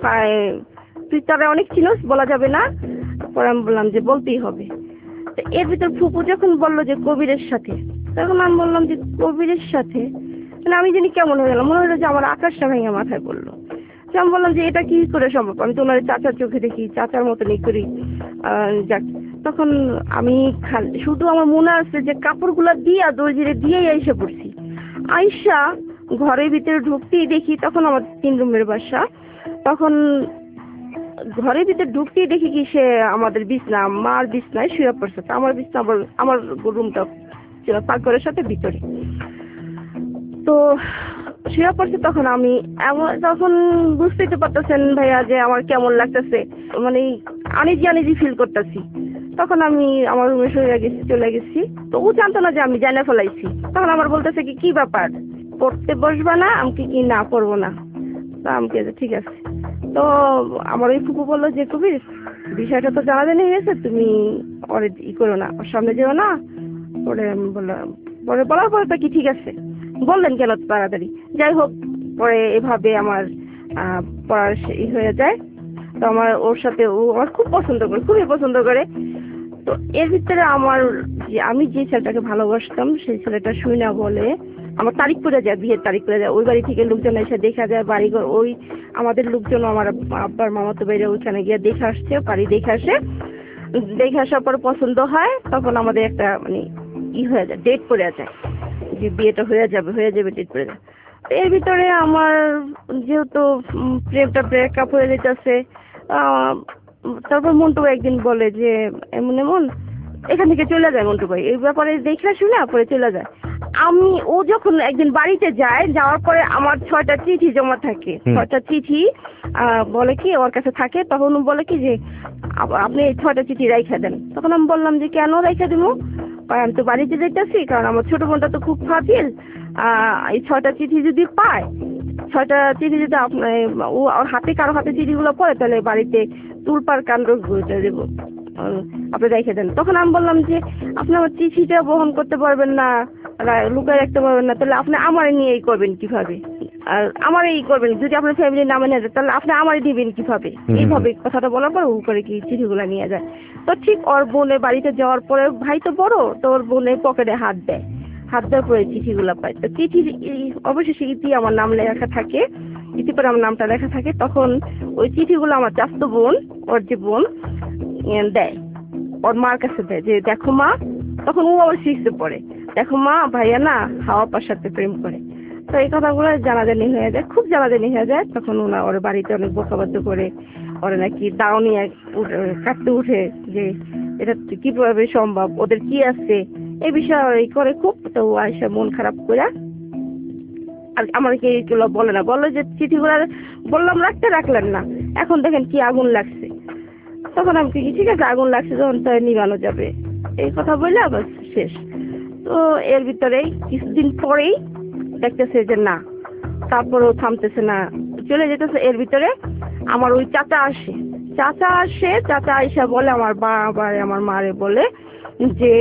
তুই তারা অনেক চিনোস, বলা যাবে না। পরে আমি বললাম যে বলতেই হবে। তো এর ভিতর ফুপু যখন বললো যে কবিরের সাথে, তখন আমি বললাম যে কবিরের সাথে, মানে আমি জানি কেমন হয়ে গেলাম, মনে হলো যে আমার আকাশটা ভেঙে মাথায় পড়লো। আমি বললাম যে এটা কি করে সম্ভব, আমি তো ওনার চাচার চোখে দেখি, চাচার মতনই করি। যাক, তখন আমি শুধু আমার মনে আছে যে কাপড়গুলো দিয়া দর্জিরে দিয়েই এসে পড়ছি। আইসা ঘরের ভিতরে ঢুকতেই দেখি, তখন আমার 3 রুমের বাসা, তখন ঘরের ভিতরে ঢুকতেই দেখি কি সে আমাদের বিছনা, মার বিছনায় শুয়ে পড়ছে। আমার বিছনা আমার রুমটা পাকঘরের সাথে ভিতরে, তো শুয়ে পড়ছে। তখন আমি তখন বুঝতেই তো পারতেছেন ভাইয়া যে আমার কেমন লাগতেছে, মানে আনিজি ফিল করতেছি। তখন আমি আমার রুমে চলে গেছি। তো ও জানতো না যে আমি জানা ফেলাইছি। তখন আমার বলতেছে কি ব্যাপার, পড়তে বসবা না? আমাকে কি না পড়বো না? তা আমাকে ঠিক আছে। তো আমার ওই ফুপু বললো যে কবির বিষয়টা তো জানাজানি হয়ে গেছে, তুমি ওরে করো না, ওর সামনে যেও না। পরে বললাম, পরে বলার পরে তো কি ঠিক আছে, বললেন কেন তাড়াতাড়ি? যাই হোক, পরে এভাবে আমার পড়ার হয়ে যায়। তো আমার ওর সাথে, ও আমার খুব পছন্দ করে, খুবই পছন্দ করে। তো এর ভিতরে আমি যে ছেলেটাকে ভালোবাসতাম, সেই ছেলেটা শুই না বলে আমার তারিখ করে যায়, বিয়ের তারিখ করে যায়। ওই বাড়ি থেকে লোকজন এসে দেখা যায় বাড়িঘর, ওই আমাদের লোকজন, আমার আব্বার মামাতো বাইরে ওইখানে গিয়ে দেখে আসছে, বাড়ি দেখে আসে। দেখে আসার পর পছন্দ হয়, তখন আমাদের একটা মানে হয়ে যায়, ডেট পড়ে যায় যে বিয়েটা হয়ে যাবে, ডেট পড়ে যায়। এর ভিতরে আমার যেহেতু প্রেমটা ব্রেকআপ হয়ে যেতেছে, তারপর মন্টু একদিন বলে যে এমন এখান থেকে চলে যায়। মন্টু ভাই এই ব্যাপারে দেখে শুনে পরে চলে যায়। ও যখন একদিন বাড়িতে যায়, যাওয়ার পরে আমার 6টা চিঠি জমা থাকে, 6টা চিঠি বলে কি ওর কাছে থাকে। তখন বলে কি যে আপনি এই 6টা চিঠি রাইখা দেন। তখন আমি বললাম যে কেন রাইখা দিব? আমি তো বাড়িতে যাইতেছি, কারণ আমার ছোট বোনটা তো খুব ফাজিল। এই 6টা চিঠি যদি পায়, 6টা চিঠি যদি ওর হাতে, কারো হাতে চিঠিগুলো পড়ে, তাহলে বাড়িতে তুলপার কাণ্ড ঘটে দেবো, আপনি রেখে দেন। তখন আমি বললাম যে আপনি আমার চিঠিটা বহন করতে পারবেন না, লুকায় রাখতে পারবেন না, তাহলে আপনি আমারে নিয়ে এই করবেন কিভাবে? আর আমার এই করবেন, যদি আপনার ফ্যামিলির নামে নিয়ে যায়, তাহলে আপনি আমারে দিবেন কিভাবে? এইভাবে কথাটা বলার পর ও করে কি চিঠিগুলো নিয়ে যায়। তো ঠিক ওর বোনের বাড়িতে যাওয়ার পরে, ভাই তো বড়, তো ওর বোনের পকেটে হাত দেওয়ার পরে চিঠিগুলো পায়। তো চিঠি অবশেষে ইতি আমার নাম লেখা থাকে, ইতি পরে আমার নামটা লেখা থাকে। তখন ওই চিঠিগুলো আমার চাচতো বোন, ওর যে বোন, দেয়, ওর মার কাছে দেয় যে দেখো মা। তখন ও আবার 6-এ পড়ে। দেখো মা, ভাইয়া না হাওয়া আপার সাথে প্রেম করে। তো এই কথাগুলো জানাজানি হয়ে যায়, খুব জানাজানি হয়ে যায়। তখন ওর বাড়িতে অনেক বকাবাদ্য করে, ওরা নাকি দাওনি কাটতে উঠে যে এটা কিভাবে সম্ভব, ওদের কি আছে এই বিষয়ে করে খুব। তো আয়সা মন খারাপ করে আর আমাকে এগুলো বলে না, বলে যে চিঠিগুলো বললাম রাখতে, রাখলেন না, এখন দেখেন কি আগুন লাগছে। তখন আমি কি ঠিক আছে, আগুন লাগছে যখন তাই নিবানো যাবে, এই কথা বললে আবার শেষ। তো এর ভিতরেই কিছুদিন পরেই দেখতেছে যে না, তারপরেও থামতেছে না, চলে যেতেছে। এর ভিতরে আমার ওই চাচা আসে, চাচা আইসা বলে আমার বাবা আমার মারে বলে যে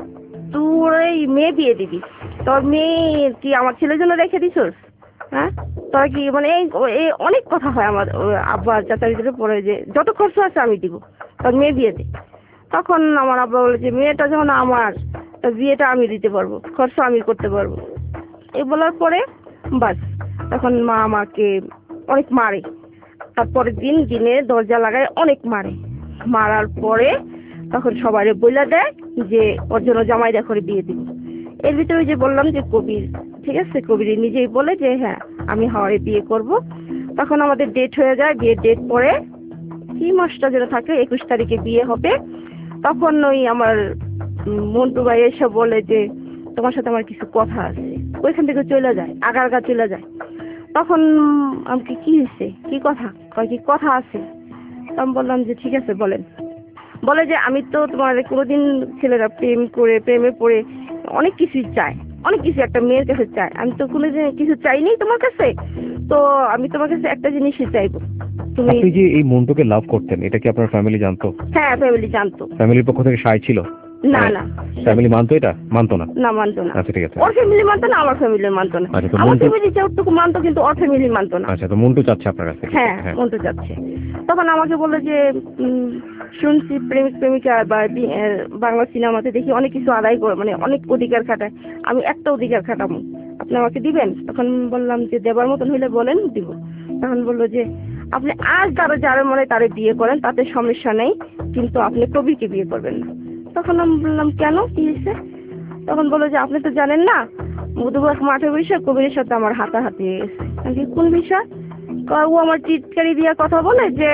তোর এই মেয়ে বিয়ে দিবি, তোর মেয়ে কি আমার ছেলের জন্য রেখে দিছস? হ্যাঁ, তোর কি মানে এই অনেক কথা হয় আমার আব্বা চাচার ভিতরে পড়ে যে যত খরচ আছে আমি দিব, তোর মেয়ে বিয়ে দে। তখন আমার আব্বা বলে যে মেয়েটা যখন আমার, তার বিয়েটা আমি দিতে পারবো, খরচ আমি করতে পারবো। এই বলার পরে বাস তখন মা আমাকে অনেক মারে। তারপরে দিনে দরজা লাগায় অনেক মারার পরে তখন সবাই বইলা দেয় যে ওর জন্য জামাইদা করে বিয়ে দিব। এর ভিতরে যে বললাম যে কবির, ঠিক আছে, কবির নিজেই বলে যে হ্যাঁ আমি হাওয়ারে বিয়ে করব। তখন আমাদের ডেট হয়ে যায়, বিয়ের ডেট পরে কি মাসটা যেন থাকে, 21 তারিখে বিয়ে হবে। তখন ওই আমার মন্টু ভাই এসে বলে যে তোমার সাথে আমার কিছু কথা আছে, ওইখান থেকে চলে যায়, আগারগা চলে যায়। তখন আমাকে কি হয়েছে, কি কথা, কয় কি কথা আছে। আমি বললাম যে ঠিক আছে বলেন। বলে যে আমি তো তোমার কোনোদিন, ছেলেরা প্রেমে পড়ে অনেক কিছুই চায়, অনেক কিছু একটা মেয়ের কাছে চায়, আমি তো কোনো কিছু চাইনি তোমার কাছে, তো আমি তোমার কাছে একটা জিনিসই চাইবো, তুমি। আপনি যে এই মন্টুকে লাভ করতেন, এটা কি আপনার ফ্যামিলি জানতো? হ্যাঁ, ফ্যামিলি জানতো। ফ্যামিলির পক্ষ থেকে সায় ছিল? না না, ফ্যামিলি মানতো? এটা মানতো না? না, মানতো না। আচ্ছা ঠিক আছে। ওর ফ্যামিলি মানতো না, আমার ফ্যামিলি মানতো না। আচ্ছা, তো আমার মন্টু ফ্যামিলি যতটুকু মানতো, কিন্তু ওর ফ্যামিলি মানতো না। আচ্ছা, তো মন্টু চাচ্ছে আপনার কাছে? হ্যাঁ, মনটা যাচ্ছে। তখন আমাকে বললো যে শুনছি প্রেমিক প্রেমিকা বা বাংলা সিনেমাতে দেখি অনেক কিছু আদায় করে, মানে অনেক অধিকার খাটায়, আমি একটা অধিকার খাটাবো, আপনি আমাকে দিবেন? তখন বললাম যে দেবার মতন হইলে বলেন, দিব। তখন বললো যে আপনি আজ যারা মনে তারে বিয়ে করেন, তাতে সমস্যা নেই, কিন্তু আপনি কবিকে বিয়ে করবেন না। তখন আমি বললাম কেন, কি হয়েছে? তখন বললো যে আপনি তো জানেন না, মধুবাগ মাঠে বসে কবিরের সাথে আমার হাতাহাতি হয়ে গেছে। আমি কোন বিষয়? ও আমার চিৎকারি দিয়া কথা বলে যে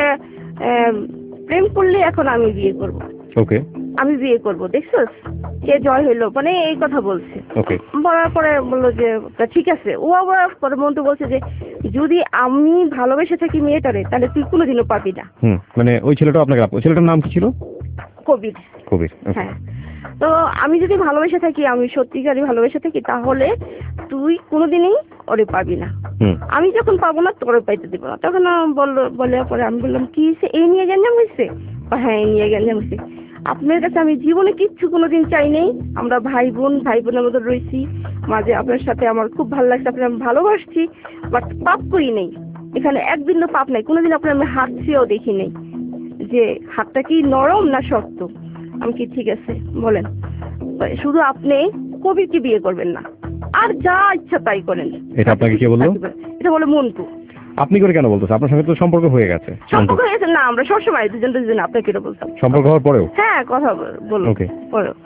প্রেম করলে এখন আমি বিয়ে করব। ওকে, আমি বিয়ে করব, দেখছস কে জয় হইলো, মানে এই কথা বলছে। ওকে। বলার পরে বললো যে তা ঠিক আছে। ও আবার পরে মন্টু বলছে যে যদি আমি ভালোবেসে থাকি মেয়েটারে, তাহলে তুই কোনোদিনও পাবি না। মানে ওই ছেলেটা আপনাকে, ওই ছেলেটার নাম কি ছিল? কবির। কবির, হ্যাঁ। তো আমি যদি ভালোবেসে থাকি, আমি সত্যিকারই ভালোবেসে থাকি, তাহলে তুই কোনোদিনই ওরে পাবি না। আমি যখন পাবো না, তোরে পাইতে দিব না। তখন বলে পরে আমি বললাম কি হয়েছে, এই নিয়ে গ্যাঞ্জাম হয়েছে? হ্যাঁ, এই নিয়ে গ্যাঞ্জাম হয়েছে। আপনার কাছে আমি জীবনে কিচ্ছু কোনোদিন চাই নেই, আমরা ভাই বোনের মতো রয়েছি, মাঝে আপনার সাথে আমার খুব ভালো লাগছে, আপনার আমি ভালোবাসছি, বাট পাপ করি নেই, এখানে একদিনও পাপ নাই, কোনোদিন আপনার আমি হাত ছুঁয়েও দেখি নেই যে হাতটা কি নরম না শক্ত। আমি কি ঠিক আছে বলেন, শুধু আপনি কবিরকে বিয়ে করবেন না, আর যা ইচ্ছা তাই করেন। এটা আপনাকে কে বললো? এটা বলে মন্টু। আপনি করে কেন বলতেছেন? আপনার সঙ্গে তো সম্পর্ক হয়ে গেছে। সম্পর্ক হয়েছে না, আমরা সবসময় দুজন আপনাকে এটা বলতাম। সম্পর্ক হওয়ার পরেও? হ্যাঁ, কথা বলো। ওকে। পরেও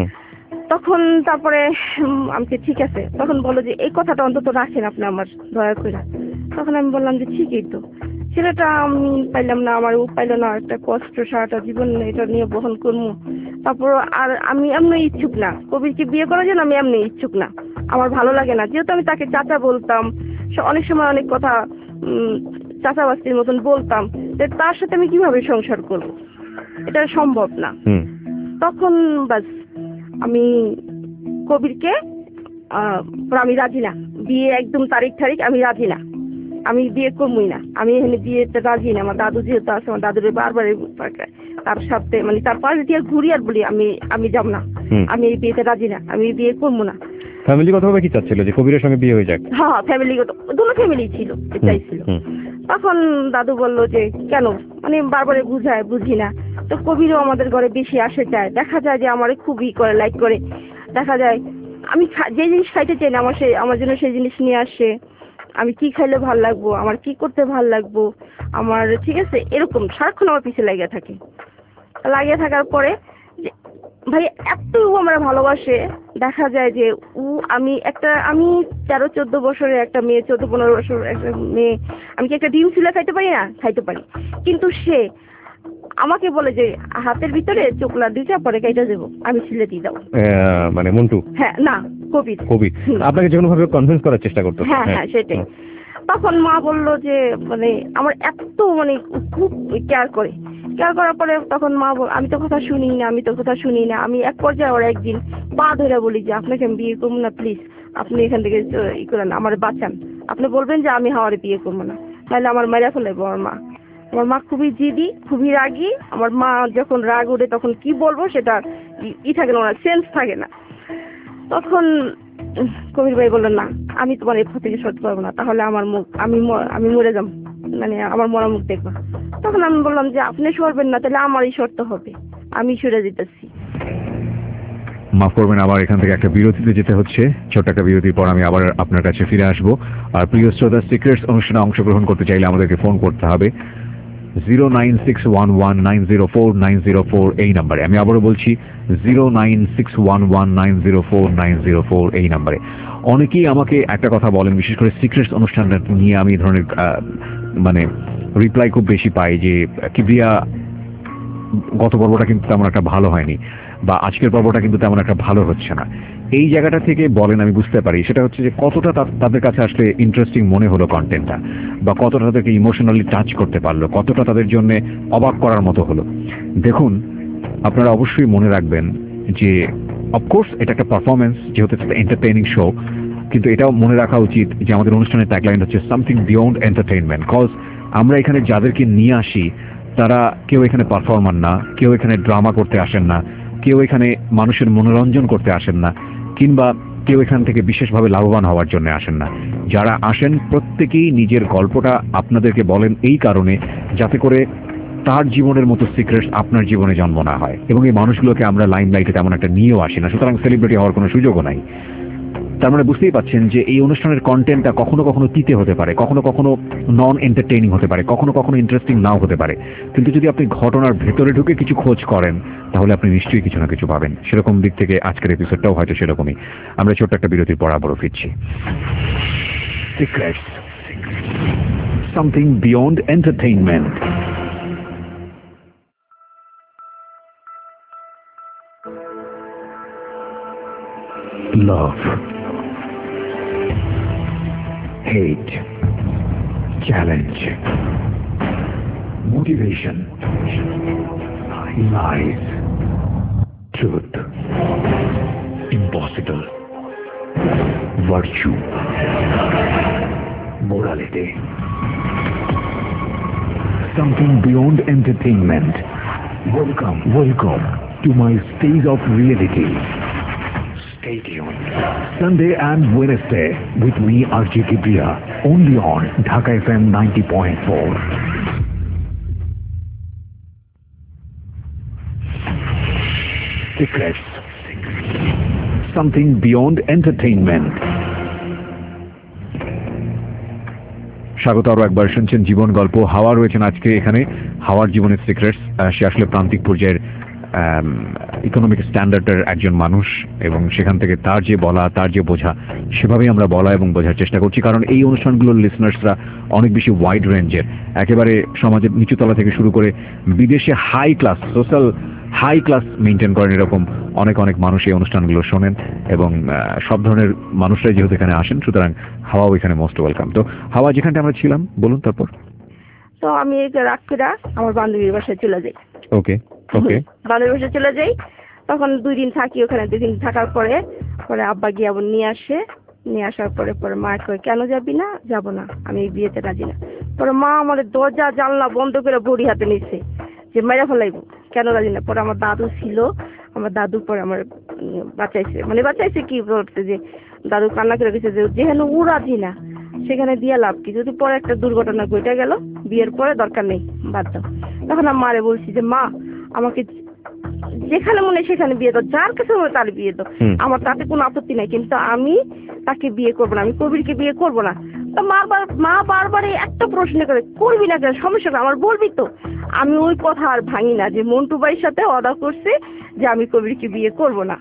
তখন তারপরে আমি ঠিক আছে। তখন বলো যে এই কথাটা অন্তত রাখেন আপনি আমার, দয়া করে। তখন আমি বললাম যে ঠিকই তো, ছেলেটা আমি পাইলাম না, আমার ও পাইল না, একটা কষ্ট সারাটা জীবন এটা নিয়ে বহন করবো। তারপর আর আমি এমনি ইচ্ছুক না কবিরকে বিয়ে করার জন্য, আমি এমনি ইচ্ছুক না, আমার ভালো লাগে না। যেহেতু আমি তাকে চাচা বলতাম, অনেক সময় অনেক কথা চাচা বাস্তির মতন বলতাম, তার সাথে আমি কিভাবে সংসার করব, এটা সম্ভব না। তখন বাস আমি কবিরকে আমি রাজি না, বিয়ে একদম তারিখ আমি রাজি না, আমি বিয়ে করবই না, আমি এখানে বিয়েতে রাজি না। আমার দাদু যেহেতু আছে, আমার দাদুর বারবার তার সাথে মানে তার পাশে দিয়ে ঘুরি আর বলি আমি যাব না, আমি এই বিয়েতে রাজি না, আমি বিয়ে করবো না। ফ্যামিলিগতভাবে কি চাচ্ছিল যে কবিরের সঙ্গে বিয়ে হয়ে যাক? হ্যাঁ, ফ্যামিলিগত, দুটো ফ্যামিলি ছিল, চাইছিল। তখন দাদু বললো যে কেন, মানে বারবারে বুঝি না। তো কবিরও আমাদের ঘরে বেশি আসে যায়, দেখা যায় যে আমারে খুবই করে লাইক করে, দেখা যায় আমি যে জিনিস খাইতে চাই না, আমার জন্য সেই জিনিস নিয়ে আসে, আমি কি খাইলে ভাল লাগবো, আমার কি করতে ভাল লাগবো, আমার ঠিক আছে, এরকম সারাক্ষণ আমার পিছে লাগিয়ে থাকার পরে যে ভাই এত আমার ভালোবাসে, দেখা যায় যে আমি 13-14 বছরের একটা মেয়ে, 14-15 বছর একটা মেয়ে, আমি কি একটা ডিম ছিলে খাইতে পারি না? খাইতে পারি, কিন্তু সে আমাকে বলে যে হাতের ভিতরে চোখলা দিতে পরে কাইটা দেবো, আমি ছিলে দিয়ে দাও। মানে মন্টু? হ্যাঁ, না কবির। কবির আপনাকে যে কোনো ভাবে কনভিন্স করার চেষ্টা করতো? হ্যাঁ হ্যাঁ, সেটাই। তখন মা বলল যে মানে আমার এত মানে খুব কেয়ার করার পরে তখন মা আমি তো কথা শুনি না, আমি এক পর্যায়ে ওরা একদিন পা ধরে বলি যে আপনাকে আমি বিয়ে করবো না, প্লিজ আপনি এখান থেকে ই করেন, আমার বাঁচান, আপনি বলবেন যে আমি হাওয়ারে বিয়ে করবো না, তাহলে আমার মেরে ফেলাইবো। আমার মা খুবই জিদি, খুবই রাগী। আমার মা যখন রাগ ওঠে তখন কি বলবো সেটা থাকে না, সেন্স থাকে না। তখন কবির ভাই বললেন না, আমি তোমার এই থেকে সহ্য করবো না, তাহলে আমার মুখ আমি মরে যাব, মানে আমার মরা মুখ দেখবো। তখন আমি বললাম যে আপনি সরবেন না, তাহলে আমারই সরতে হবে, আমি সরে যেতেছি। মাফ করবেন, আবার এখান থেকে একটা বিরতিতে যেতে হচ্ছে। ছোট্ট একটা বিরতির পর আমি আবার আপনার কাছে ফিরে আসবো। আর প্রিয় শ্রোতা, সিক্রেটস অনুষ্ঠানে অংশগ্রহণ করতে চাইলে আমাদেরকে ফোন করতে হবে 09611904904 এই নাম্বারে। আমি আবারও বলছি 09611904904 এই নাম্বারে। অনেকেই আমাকে একটা কথা বলেন, বিশেষ করে সিক্রেটস অনুষ্ঠানটা নিয়ে আমি এই ধরনের মানে রিপ্লাই খুব বেশি পাই যে কিবরিয়া গত পর্বটা কিন্তু তেমন একটা ভালো হয়নি, বা আজকের পর্বটা কিন্তু তেমন একটা ভালো হচ্ছে না। এই জায়গাটা থেকে বলেন আমি বুঝতে পারি, সেটা হচ্ছে যে কতটা তাদের কাছে আসলে ইন্টারেস্টিং মনে হলো কন্টেন্টটা, বা কতটা তাদেরকে ইমোশনালি টাচ করতে পারলো, কতটা তাদের জন্য অবাক করার মতো হলো। দেখুন, আপনারা অবশ্যই মনে রাখবেন যে অফকোর্স এটা একটা পারফরমেন্স, যেহেতু একটা এন্টারটেইনিং শো, কিন্তু এটাও মনে রাখা উচিত যে আমাদের অনুষ্ঠানের ট্যাগলাইন হচ্ছে সামথিং বিয়ন্ড এন্টারটেইনমেন্ট। কজ আমরা এখানে যাদেরকে নিয়ে আসি তারা কেউ এখানে পারফর্মার না, কেউ এখানে ড্রামা করতে আসেন না, কেউ এখানে মানুষের মনোরঞ্জন করতে আসেন না, কিংবা কেউ এখান থেকে বিশেষভাবে লাভবান হওয়ার জন্য আসেন না। যারা আসেন প্রত্যেকেই নিজের গল্পটা আপনাদেরকে বলেন এই কারণে যাতে করে তার জীবনের মতো সিক্রেটস আপনার জীবনে জন্ম না হয়, এবং এই মানুষগুলোকে আমরা লাইমলাইটে তেমন একটা নিয়েও আসি না, সুতরাং সেলিব্রিটি হওয়ার কোনো সুযোগও নাই। তার মানে বুঝতেই পাচ্ছেন যে এই অনুষ্ঠানের কন্টেন্টটা কখনো কখনো তিতে হতে পারে, কখনো কখনো নন এন্টারটেইনিং হতে পারে, কখনো কখনো ইন্টারেস্টিং নাও হতে পারে, কিন্তু যদি আপনি ঘটনার ভেতরে ঢুকে কিছু খোঁজ করেন তাহলে আপনি নিশ্চয়ই কিছু না কিছু পাবেন। সেরকম দিক থেকে আজকের এপিসোডটাও হয়তো সেরকমই। আমরা ছোট্ট একটা বিরতির পর আবারও ফিরছি। Secrets, something beyond entertainment. Love, hate, challenge, motivation, lies, truth, impossible, virtue, morality, something beyond entertainment. Welcome to my stage of reality. Stay tuned. Sunday and Wednesday with me, RJ Kibriya, only on Dhaka FM 90.4. Secrets, something beyond entertainment. স্বাগত আরো একবার, শুনছেন জীবন গল্প। হাওয়া রয়েছেন আজকে এখানে। হাওয়ার জীবনের সিক্রেটস। সে আসলে প্রান্তিক পর্যায়ের ইকোনমিক স্ট্যান্ডার্ডের একজন মানুষ, এবং সেখান থেকে তার যে বলা, তার যে বোঝা, সেভাবেই আমরা বলা এবং বোঝার চেষ্টা করছি। কারণ এই অনুষ্ঠানগুলোর লিসনার্সরা অনেক বেশি ওয়াইড রেঞ্জের, একেবারে সমাজের নিচুতলা থেকে শুরু করে বিদেশে high class, social high class maintain করেন, এরকম অনেক অনেক মানুষ এই অনুষ্ঠানগুলো শোনেন, এবং সব ধরনের মানুষরাই যেহেতু এখানে আসেন, সুতরাং হাওয়াও এখানে মোস্ট ওয়েলকাম। তো হাওয়া, যেখানটা আমরা ছিলাম, বলুন তারপর। তো আমি রাত্রিরা আমার বান্ধবীর বাসায় চলে যাই। ওকে, বান্ধবীর বাসায় চলে যাই, তখন 2 দিন থাকি ওখানে। 2 দিন থাকার পরে আব্বা গিয়ে আবার নিয়ে আসার পরে মা কয় কেন যাবি না? যাবো না, আমি এই বিয়েতে রাজি না। পরে মা আমার দরজা জানলা বন্ধ করে বড়ি হাতে নিচ্ছে যে মেরে ফেলাইবো, কেন রাজি না। পরে আমার দাদু ছিল, আমার দাদু পরে আমার বাঁচাইছে কি বলতে, যে দাদু কান্না করে গেছে যে যেখানে ও রাজি না সেখানে দিয়ে লাভ কি, যদি পরে একটা দুর্ঘটনা ঘটে গেল, বিয়ের পরে দরকার নেই, বাদ দাও। তখন আমি মারে বলছি যে মা, আমাকে যেখানে মনে সেখানে বিয়ে দাও, যার কাছে মনে তার বিয়ে দাও, আমার তাতে কোনো আপত্তি নাই, কিন্তু আমি তাকে বিয়ে করবো না, আমি কবিরকে বিয়ে করবো না। তো মা বারবারই একটা প্রশ্ন করে, করবি না কেন, সমস্যা কি, আমার বলবি তো। আমি ওই কথা আর ভাঙি না যে মন্টু ভাইয়ের সাথে ওয়াদা করছি যে আমি কবিরকে বিয়ে করব না।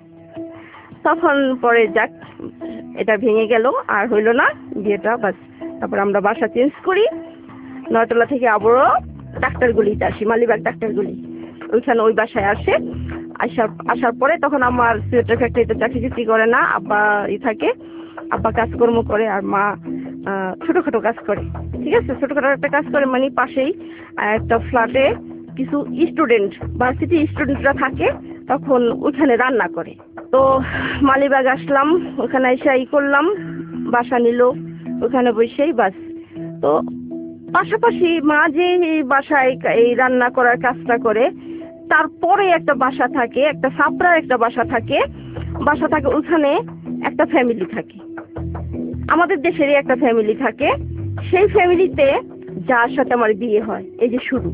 তখন পরে যাক এটা ভেঙে গেল, আর হইলো না বিয়েটা, বাস। তারপর আমরা বাসা চেঞ্জ করি, নয়তলা থেকে আবারও ডাক্তারগুলিতে আসি, মালিবাগ ডাক্তারগুলি, ওইখানে ওই বাসায় আসে। আসার পরে তখন আমার সোয়েটার ফ্যাক্টরিতে চাকরি করে না, আব্বা থাকে, আব্বা কাজকর্ম করে, আর মা ছোটখাটো কাজ করে। ঠিক আছে, ছোটখাটো একটা কাজ করে, মানে পাশেই একটা ফ্ল্যাটে কিছু স্টুডেন্ট, ভার্সিটি স্টুডেন্টরা থাকে, তখন ওইখানে রান্না করে। তো মালিবাগ আসলাম, ওখানে এসে করলাম, বাসা নিল, ওখানে বসেই বাস। তো পাশাপাশি মা যে এই বাসায় এই রান্না করার কাজটা করে, তারপরে একটা বাসা থাকে, একটা সাপড়ার একটা বাসা থাকে, ওখানে একটা ফ্যামিলি থাকে, আমাদের দেশেরই একটা ফ্যামিলি থাকে। সেই ফ্যামিলিতে যার সাথে আমার বিয়ে হয়, এই যে শুরু।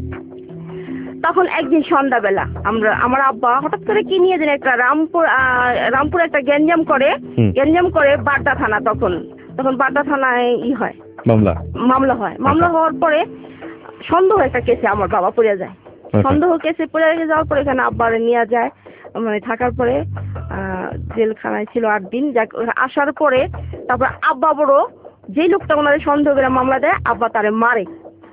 তখন একদিন সন্ধ্যাবেলা আমার আব্বা হঠাৎ করে কি নিয়ে যেন একটা রামপুর একটা গ্যাঞ্জাম করে বাড্ডা থানা, তখন বাড্ডা থানায় হয় মামলা হয়। মামলা হওয়ার পরে সন্দেহ একটা কেসে আমার বাবা পড়ে যায়। সন্দেহ কেসে পড়ে যাওয়ার পরে এখানে আব্বারে নিয়ে যায়, মানে থাকার পরে জেলখানায় ছিল 8 দিন। আসার পরে তারপর আব্বা বড় যেই লোকটা ওনাদের সন্দেহ করে মামলা দেয়, আব্বা তারে মারে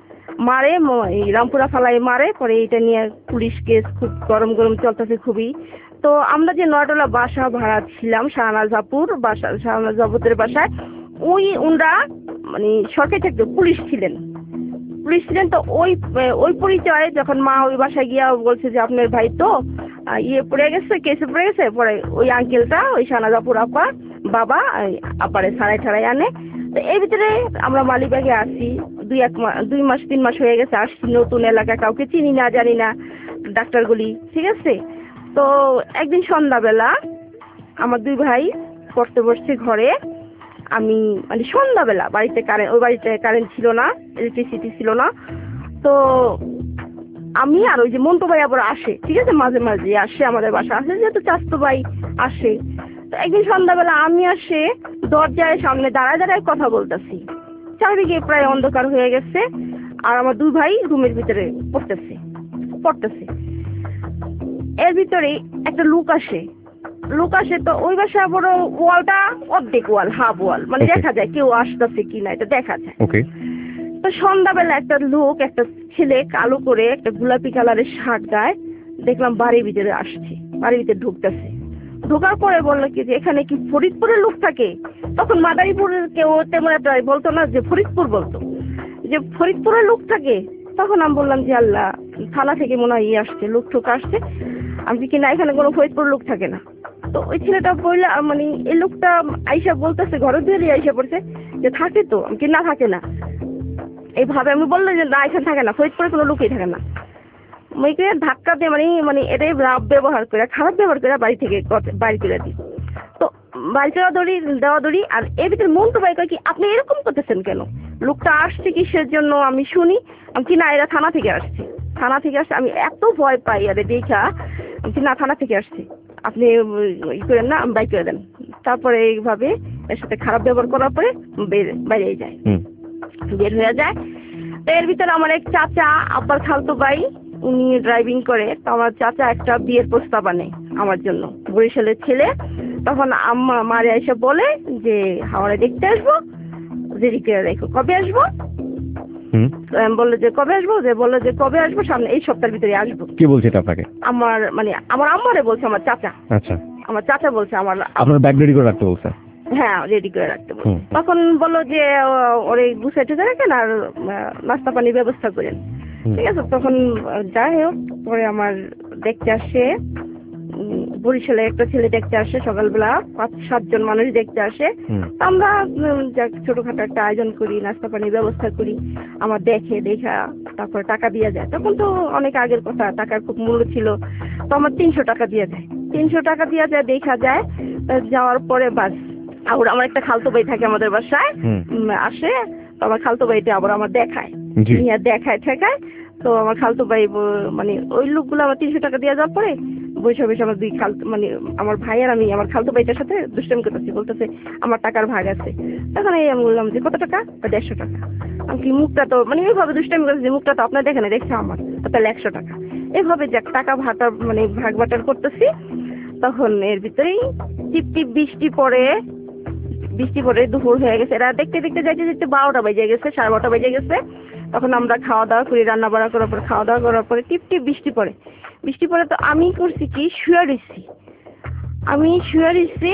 এই রামপুরা ফালাই মারে। পরে এটা নিয়ে পুলিশ কেস খুব গরম চলতেছে খুবই। তো আমরা যে নয়তলা বাসা ভাড়া ছিলাম শাহনাজ আপুদের বাসায়, ওনরা মানে সরকারি চাকরি পুলিশ ছিলেন। তো ওই পরিচয়ে যখন মা ওই বাসায় গিয়া বলছে যে আপনার ভাই তো কেসে পড়ে গেছে, পরে ওই আঙ্কেলটা, ওই শাহনাজ আপুর আপা বাবা আপারে ছাড়াই আনে। তো এই ভিতরে আমরা মালিবাগে আসি, 2 মাস হয়ে গেছে আসছি, নতুন এলাকা, কাউকে চিনি না জানি না, ডাক্তারগুলি। ঠিক আছে, তো একদিন সন্ধ্যাবেলা আমার 2 ভাই পড়তে বসছে ঘরে, আমি মানে সন্ধ্যাবেলা ওই বাড়িতে কারেন্ট ছিল না, ইলেকট্রিসিটি ছিল না। তো আমি আর ওই যে মন্টু ভাই আবার আসে, ঠিক আছে, মাঝে মাঝে আসে, আমাদের বাসা আসে, যেহেতু চাচতো ভাই আসে। তো একদিন সন্ধ্যাবেলা আমি আসে দরজায় সামনে দাঁড়ায় কথা বলতেছি, চারিদিকে প্রায় অন্ধকার হয়ে গেছে, আর আমার 2 ভাই রুমের ভিতরে পড়তেছে। এর ভিতরে একটা লোক আসে। তো ওই বাসায় বড় ওয়ালটা অর্ধেক ওয়াল, হাফ ওয়াল, মানে দেখা যায় কেউ আসতেছে কিনা, এটা দেখা যায়। তো সন্ধ্যাবেলা একটা লোক, একটা ছেলে কালো করে একটা গোলাপি কালারের শার্ট গায়ে, দেখলাম বাড়ির ভিতরে আসছে, বাড়ির ভিতরে ঢুকতেছে। ঢোকার পরে বললো কি যে এখানে কি ফরিদপুরের লোক থাকে? তখন মাদারীপুরের কেউ তেমন একটা বলতো না, যে ফরিদপুর বলতো, যে ফরিদপুরের লোক থাকে। তখন আমি বললাম যে আল্লাহ, থানা থেকে মনে হয় আসছে, লোক ঠোক আসছে। আমি কি না, এখানে কোনো ফরিদপুর লোক থাকে না। তো ওই ছেলেটা বললা, মানে এই লোকটা আইসা বলতেছে, ঘরে ধরে আইসা পড়ছে যে থাকে তো, আমি কি না থাকে না, এইভাবে আমি বললাম যে না, এখানে থাকে না, ফরিদপুরে কোনো লোকই থাকে না। মেয়েকে ধাক্কা দিয়ে মানে এটাই খারাপ ব্যবহার করে বাড়ি থেকে বাড়ি করে দিই। তো বাড়ি দেওয়া দড়ি। আর এর ভিতরে মন্টু ভাই কয় কি, আপনি এরকম করতেছেন কেন? লোকটা আসছে কিসের জন্য আমি শুনি। আমি কি না, এরা থানা থেকে আসছে। আমি এত ভয় পাই আরে দেখা, আমি কি না, থানা থেকে আসছে, আপনি করেন না, আমি বাইক করে দেন। তারপরে এইভাবে এর সাথে খারাপ ব্যবহার করার পরে বের হয়ে যায়। তো এর ভিতরে আমার এক চাচা, আব্বার খালতো ভাই, উনি ড্রাইভিং করে। তো আমার চাচা একটা বিয়ের প্রস্তাব আনে আমার জন্য, বরিশালের ছেলে। তখন আম্মা মারে এসে বলে যে হাওড়ে দেখতে আসবো, দেরি করে রেখো, কবে আসবো? বললো যে কবে আসবো, সামনে এই সপ্তাহের ভিতরে আসবো। কি বলছে এটা আপনাকে? আমার আম্মারে বলছে, আমার চাচা। আচ্ছা, আমার চাচা বলছে আপনার ব্যাগ রেডি করে রাখতে বলছে? হ্যাঁ, রেডি করে রাখতে বলছে। তখন বললো যে ওরে গুছাইতে রাখেন আর নাস্তা পানির ব্যবস্থা করেন। ঠিক আছে, তখন যাই হোক, পরে আমার দেখতে আসে, বরিশালে একটা ছেলে দেখতে আসে, সকালবেলা 5-7 জন মানুষ দেখতে আসে। আমরা ছোটখাটো একটা আয়োজন করি, নাস্তা পানির ব্যবস্থা করি। আমার দেখা তারপর টাকা দিয়ে যায়। তখন তো অনেক আগের কথা, টাকার খুব মূল্য ছিল। তো আমার 300 টাকা দিয়ে যায়। দেখা যায়। যাওয়ার পরে বাস, আর আমার একটা খালতো ভাই থাকে আমাদের বাসায়, আসে। তো আমার খালতো ভাইটা আবার আমার দেখায়। তো আমার খালতো ভাই মানে ওই লোকগুলো আমার 300 টাকা দিয়ে যাওয়ার পরে বসে বসে আমার দুই খালতো মানে আমার ভাই আর আমি আমার খালতো ভাইটার সাথে দুষ্টামি করতেছি, বলতেছে আমার টাকার ভাগ আছে। তখন এই আমি বললাম যে কত টাকা? 150 টাকা। আমি কি মুখটা তো মানে এইভাবে দুষ্টামি করতেছি, মুখটা তো আপনার দেখে না, দেখছে আমার, তাহলে 100 টাকা। এভাবে যাক টাকা ভাটা মানে ভাগ বাটার করতেছি। তখন এর ভিতরেই টিপ টিপ বৃষ্টি পড়ে দুপুর হয়ে গেছে। এরা দেখতে দেখতে যাইতে যাইতে 12টা বেজে গেছে, 12:30 বেজে গেছে। তখন আমরা খাওয়া দাওয়া করি, রান্না বাড়া করার পর খাওয়া দাওয়া করার পরে টিপ টিপ বৃষ্টি পড়ে তো আমি করছি কি শুয়ে রইছি।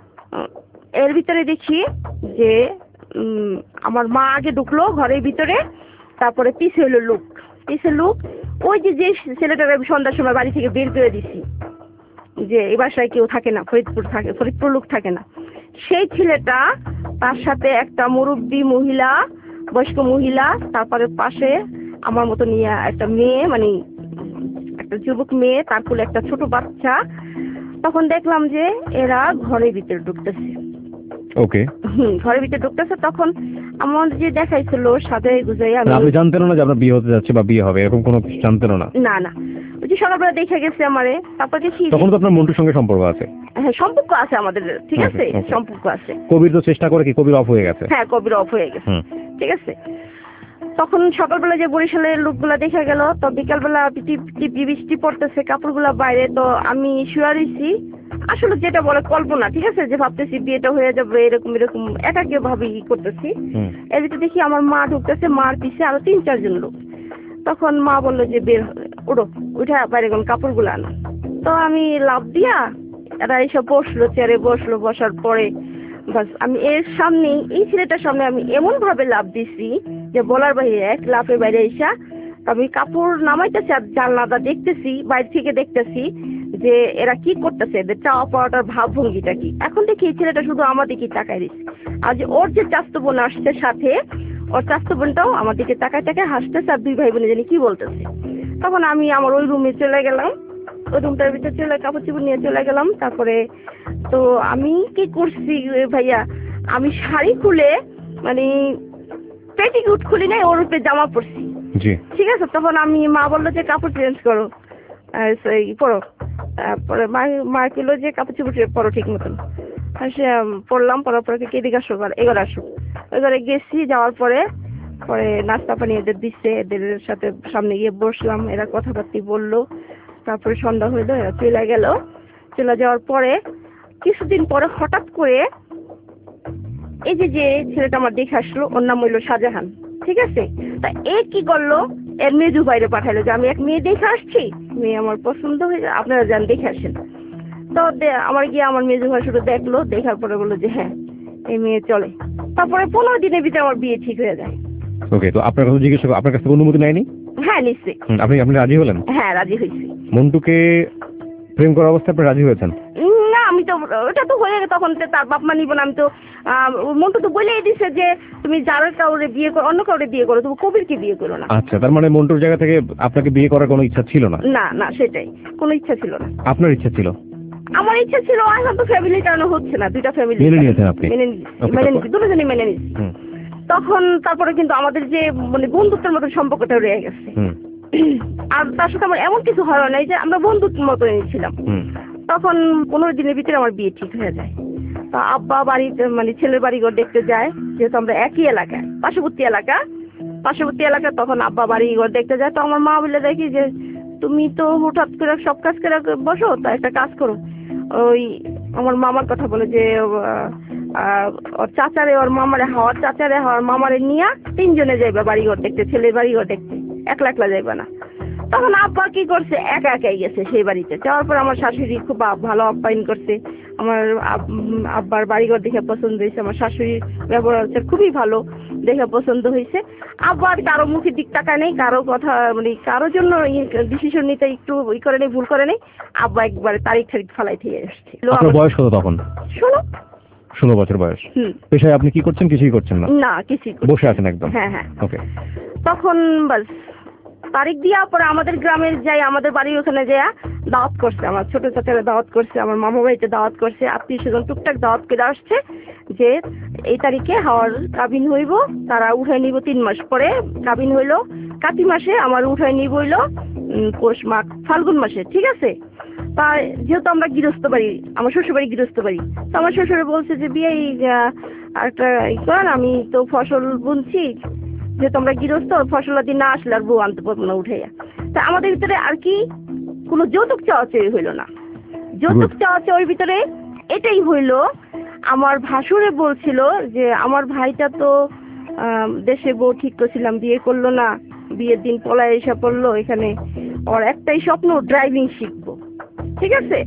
এর ভিতরে দেখি যে আমার মা আগে ঢুকলো ঘরের ভিতরে, তারপরে পিছে হলো লোক, ওই যে ছেলেটার সন্ধ্যার সময় বাড়ি থেকে বের করে দিছি যে এই বাসায় কেউ থাকে না, ফরিদপুর লোক থাকে না, সেই ছেলেটা তার সাথে একটা মুরব্বী মহিলা, বয়স্ক মহিলা, তারপরে পাশে আমার মতো নিয়ে একটা মেয়ে, মানে একটা যুবক মেয়ে, তার কোলে একটা ছোট বাচ্চা। তখন দেখলাম যে এরা ঘরের ভিতরে ঢুকতেছে। ওকে। ঘরের ভিতরে ঢুকতেছে। তখন আমার যে দেখাইছিল সাজাই গুজাই, আপনি জানতেন না যে আপনার বিয়ে হতে যাচ্ছে বা বিয়ে হবে, এরকম কোনো কিছু জানতেন না? না ওই যে সকালবেলা দেখে গেছে আমারে। তারপর দেখি তখন তো আপনার মন্টুর সঙ্গে সম্পর্ক আছে? হ্যাঁ, সম্পর্ক আছে আমাদের, ঠিক আছে, সম্পর্ক আছে। কবির তো চেষ্টা করে কি, কবির অফ হয়ে গেছে? হ্যাঁ, কবির অফ হয়ে গেছে, ঠিক আছে। তখন সকালবেলা যে বরিশালের লোকগুলা দেখা গেল, তো বিকালবেলা টিপি বৃষ্টি পড়তেছে, কাপড়গুলা বাইরে, তো আমি শুয়ে রইছি। আসলে যেটা বলে কল্পনা, ঠিক আছে, যে ভাবতেছি বিয়েটা হয়ে যাবে, এরকম একাকে ভাবি করতেছি। এর ভিতরে দেখি আমার মা ঢুকতেছে, মার পিছে আরো 3-4 জন লোক। তখন মা বললো যে বের উঠা বাইরে কোন কাপড়গুলো আনো। তো আমি লাফ দিয়া এরা এসব বসলো, চেয়ারে বসলো। বসার পরে বাস আমি এর সামনে, এই ছেলেটার সামনে আমি এমন ভাবে লাফ দিছি যে বলার বাইরে, এক লাফে বাইরে এসা আমি কাপড় নামাইতেছি আর জানলাটা দেখতেছি, বাইরে থেকে দেখতেছি যে এরা কি করতেছে, এদের চাওয়া পাওয়াটার ভাবভঙ্গিটা কি। এখন দেখি এই ছেলেটা শুধু আমার দিকে তাকায় দিচ্ছে, আর যে ওর যে চাচতো বোন আসছে সাথে, ওর চাচতো বোনটাও আমার দিকে তাকায় হাসতেছে, আর 2 ভাই বোনে জানি কি বলতেছে। তখন আমি আমার ওই রুমে চলে গেলাম, ওই রুমটার ভিতরে চলে কাপড় চোপড় নিয়ে চলে গেলাম। তারপরে তো আমি কি করছি ভাইয়া, আমি শাড়ি খুলে মানে পেটিকুট খুলি নাই, ওর উপরে জামা পরছি, ঠিক আছে। তখন আমি মা বললো যে কাপড় চেঞ্জ করো, পরো। তারপরে মা কিলো যে কাপড় চোপড় পরো ঠিক মতন। সে পড়লাম, পরার পরে এদিকে আসো, এবার আসো। এবারে গেছি, যাওয়ার পরে নাস্তা পানি এদের দিচ্ছে, এদের সাথে সামনে গিয়ে বসলাম, এরা কথাবার্তি বললো। তারপরে সন্ধ্যা হইলো, এরা চলে যাওয়ার পরে কিছুদিন পরে হঠাৎ করে এই যে ছেলেটা আমার দেখে আসলো, ওর নাম হইলো শাহজাহান, ঠিক আছে। তা এ কি করলো, এর মেজু বাইরে পাঠাইলো যে আমি এক মেয়ে দেখে আসছি, মেয়ে আমার পছন্দ হয়েছে, আপনারা যান দেখে আসেন। তো আমার গিয়ে আমার মেজু ভাই শুধু দেখলো, দেখার পরে বললো যে হ্যাঁ এই মেয়ে চলে। তারপরে 15 দিনের ভিতরে আমার বিয়ে ঠিক হয়ে যায়। ওকে। তো আপনার কাছে জিজ্ঞেস করবো, আপনার কাছে অনুমতি নেয়নি? হ্যাঁ, নিশ্চয়ই। আপনি রাজি হলেন? হ্যাঁ, রাজি হয়েছি। মন্টুকে প্রেম করার অবস্থায় আপনি রাজি হয়েছেন? না, আমি তো ওটা তো হয়ে গেছে, তখন তার বাপ মা নিব না। আমি তো মন্টু তো বলেই দিছে যে তুমি যার কাউরে বিয়ে করো, অন্য কাউরে বিয়ে করো, তুমি কবিরকে বিয়ে করো না। আচ্ছা, তার মানে মন্টুর জায়গা থেকে আপনাকে বিয়ে করার কোনো ইচ্ছা ছিল না? না, সেটাই, কোনো ইচ্ছা ছিল না। আপনার ইচ্ছা ছিল? আমার ইচ্ছা ছিল, এখন তো ফ্যামিলির কারণে হচ্ছে না, 2টা ফ্যামিলি মেনে নিয়েছেন আপনি? মেনে নিয়েছি, দুজনেই মেনে নিয়েছি। তখন তারপরে কিন্তু আমাদের যে মানে বন্ধুত্বের মতো সম্পর্কটা রয়ে গেছে। আর তার সাথে আমার এমন কিছু হয় নাই যে আমরা বন্ধুত্বের মতো ছিলাম। তখন 15 দিনের ভিতরে আমার বিয়ে ঠিক হয়ে যায়। তো আব্বা বাড়িতে মানে ছেলের বাড়ি ঘর দেখতে যায়, যেহেতু আমরা একই এলাকায়, পার্শ্ববর্তী এলাকা। তখন আব্বা বাড়ি ঘর দেখতে যায়। তো আমার মা বলে দেখি যে তুমি তো হঠাৎ করে সব কাজ করে বসো, তো একটা কাজ করো। ওই আমার মামার কথা বলে যে ওর চাচারে, ওর মামারে হওয়ার মামারে নিয়ে 3 জনে যাইবা বাড়িঘর দেখতে, ছেলের বাড়িঘর দেখতে, একলা যাইবা না। তখন আব্বা কি করছে, একাই গেছে সেই বাড়িতে। যাওয়ার পর আমার শাশুড়ি খুব ভালো আপ্যায়ন করছে। আমার আব্বার বাড়িঘর দেখে পছন্দ হয়েছে, আমার শাশুড়ির ব্যবহার হচ্ছে খুবই ভালো, দেখে পছন্দ হয়েছে। আব্বা আর কারো মুখের দিক তাকায় নেই, কারো কথা মানে কারোর জন্য ডিসিশন নিতে একটু করে নেই, ভুল করে নেই। আব্বা একবারে তারিখ ফালাই থেকে আসছে। আপনার বয়স কত তখন? 16 বছর বয়স। পেশায় আপনি কি করছেন? কিছুই করছেন না? না, কিছুই বসে আছেন একদম? হ্যাঁ। ওকে। তখন বাস তারিখ দিয়া পরে আমাদের গ্রামের যাই, আমাদের বাড়ির ওখানে যাইয়া দাওয়াত করছে, আমার ছোট চাচারা দাওয়াত করছে, আমার মামা বাড়িতে দাওয়াত করছে, আত্মীয় স্বজন টুকটাক দাওয়াত করে আসছে যে এই তারিখে হাওয়ার কাবিন হইব, তারা উঠাই নিব 3 মাস পরে কাবিন হইলো, কাতি মাসে আমার উঠাই নিব হইলো পৌষ মাঘ ফাল্গুন মাসে, ঠিক আছে। তা যেহেতু আমরা গৃহস্থ বাড়ি, আমার শ্বশুর বাড়ি গৃহস্থ বাড়ি, তো আমার শ্বশুরে বলছে যে বিয়ে একটা করেন, আমি তো ফসল বুনছি, যেহেতু আমরা গৃহস্থ, ফসল দিন না আসলে আর বউ আনতে পারবো না উঠাইয়া। তা আমাদের ভিতরে আর কি কোনো যৌতুক চাওয়া চাই হইলো না। যৌতুক চাওয়া চাওয়ার ভিতরে এটাই হইলো, আমার ভাসুরে বলছিল যে আমার ভাইটা তো দেশে বউ ঠিক করছিলাম, বিয়ে করলো না, বিয়ের দিন পলায় এসে পড়লো এখানে, ওর একটাই স্বপ্ন ড্রাইভিং শিখবো। ঠিক আছে,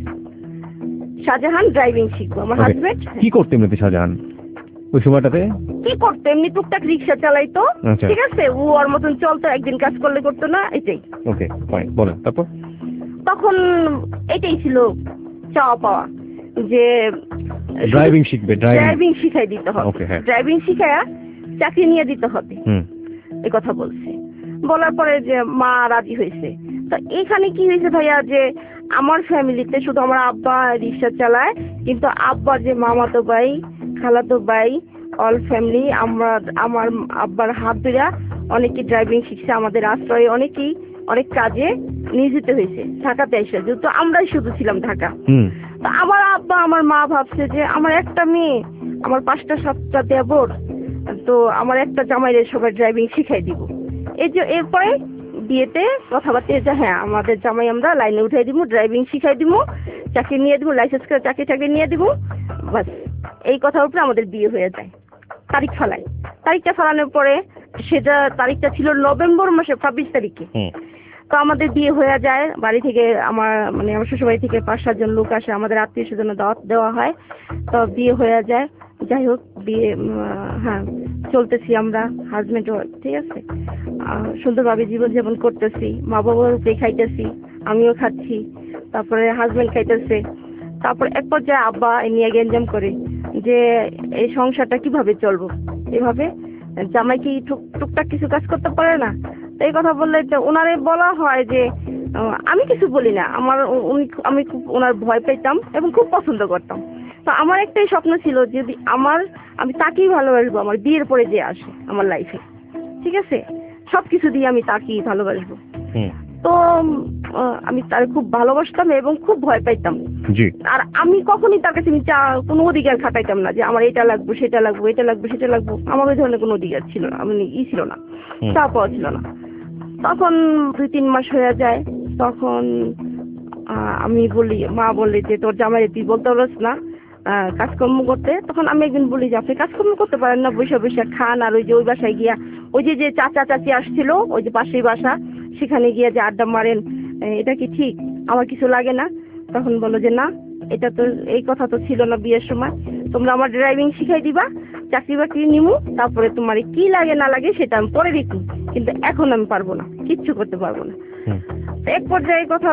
শাহজাহান ড্রাইভিং শিখবো। আমার হাজবেন্ড কি করতে এমনিতে শাহজাহান ওই সময়টাতে? কি করতো, এমনি টুকটাক রিক্সা চালাইতো। ঠিক আছে, ও ওর মতন চলতো, একদিন কাজ করলে করতো না, এটাই। ওকে ফাইন, বলেন তারপর। তখন এটাই ছিল চাওয়া পাওয়া, যে ড্রাইভিং শিখবে, ড্রাইভিং শিখাই দিতে হবে, ড্রাইভিং শিখায়া চাকরি নিয়ে দিতে হবে, এই কথা বলছে। বলার পরে যে মা রাজি হয়েছে। তো এখানে কি হয়েছে ভাইয়া, যে আমার ফ্যামিলিতে শুধু আমার আব্বা রিক্সা চালায়, কিন্তু আব্বার যে মামাতো ভাই, খালাতো ভাই, অল ফ্যামিলি আমার আব্বার হাত ধরে অনেকেই ড্রাইভিং শিখছে, আমাদের আশ্রয়ে অনেকেই অনেক কাজে নিয়োজিত হয়েছে ঢাকাতে এসে, যেহেতু আমরাই শুধু ছিলাম ঢাকা। তো আমার আব্বা আমার মা ভাবছে যে আমার একটা মেয়ে, আমার 5টা 7টা দেবর, তো আমার একটা জামাইরে সবাই ড্রাইভিং শিখাই দিব। এই যে এরপরে বিয়েতে কথাবার্তা যে হ্যাঁ আমাদের জামাই আমরা লাইনে উঠাই দিব, ড্রাইভিং শিখাই দিব, চাকরি নিয়ে দিব, লাইসেন্স করে চাকরি নিয়ে দিব, বাস এই কথার উপরে আমাদের বিয়ে হয়ে যায়। তারিখ ফালাই, তারিখটা ফালানোর পরে সেটা তারিখটা ছিল নভেম্বর মাসে 26 তারিখে। তো আমাদের বিয়ে হয়ে যায়, বাড়ি থেকে আমার শ্বশুর বাড়ি থেকে 5-7 জন লোক আসে, আমাদের আত্মীয় স্বজন দাওয়াত দেওয়া হয়, তো বিয়ে হয়ে যায়। যাই হোক, বিয়ে হ্যাঁ চলতেছি আমরা হাজবেন্ড, ঠিক আছে, সুন্দরভাবে জীবনযাপন করতেছি, মা বাবার উপরে খাইতেছি, আমিও খাচ্ছি, তারপরে হাজবেন্ড খাইতেছে। তারপর এক পর্যায়ে আব্বা নিয়ে গেঞ্জাম করে যে এই সংসারটা কিভাবে চলবো, এভাবে জামাই কি টুকটাক কিছু কাজ করতে পারে না। তো এই কথা বললে ওনারে বলা হয় যে আমি কিছু বলি না, আমি খুব ওনার ভয় পেতাম এবং খুব পছন্দ করতাম। তো আমার একটাই স্বপ্ন ছিল, যদি আমি তাকেই ভালোবাসবো, আমার বিয়ের পরে যে আসে আমার লাইফে, ঠিক আছে, সবকিছু দিয়ে আমি তাকেই ভালোবাসবো। তো আমি তার খুব ভালোবাসতাম এবং খুব ভয় পাইতাম। আর আমি কখনই তার কাছে কোনো অধিকার খাটাইতাম না যে আমার এটা লাগবে, সেটা লাগবে, এটা লাগবে, সেটা লাগবে। আমার ওই ধরনের কোনো অধিকার ছিল না, ছিল না, চা পাওয়া ছিল না। তখন 2-3 মাস হয়ে যায়, তখন আমি বলি, মা বলে যে তোর জামাই তুই বলতে পারছ না কাজকর্ম করতে। তখন আমি একদিন বলি যে আপনি কাজকর্ম করতে পারেন না, বসে বসে খান, আর ওই বাসায় গিয়া ওই যে চাচা চাচি আসছিল, ওই যে পাশেই বাসা, সেখানে গিয়ে যে আড্ডা মারেন, এটা কি ঠিক? আমার কিছু লাগে না। তখন বলো যে না, এটা তো এই কথা তো ছিল না বিয়ের সময়, তোমরা আমার ড্রাইভিং শিখাই দিবা, চাকরি বাকরি নিমু, তারপরে তোমার কি লাগে না লাগে সেটা আমি পরে দেখি, কিন্তু এখন আমি পারবো না, কিচ্ছু করতে পারবো না। এক পর্যায়ে কথার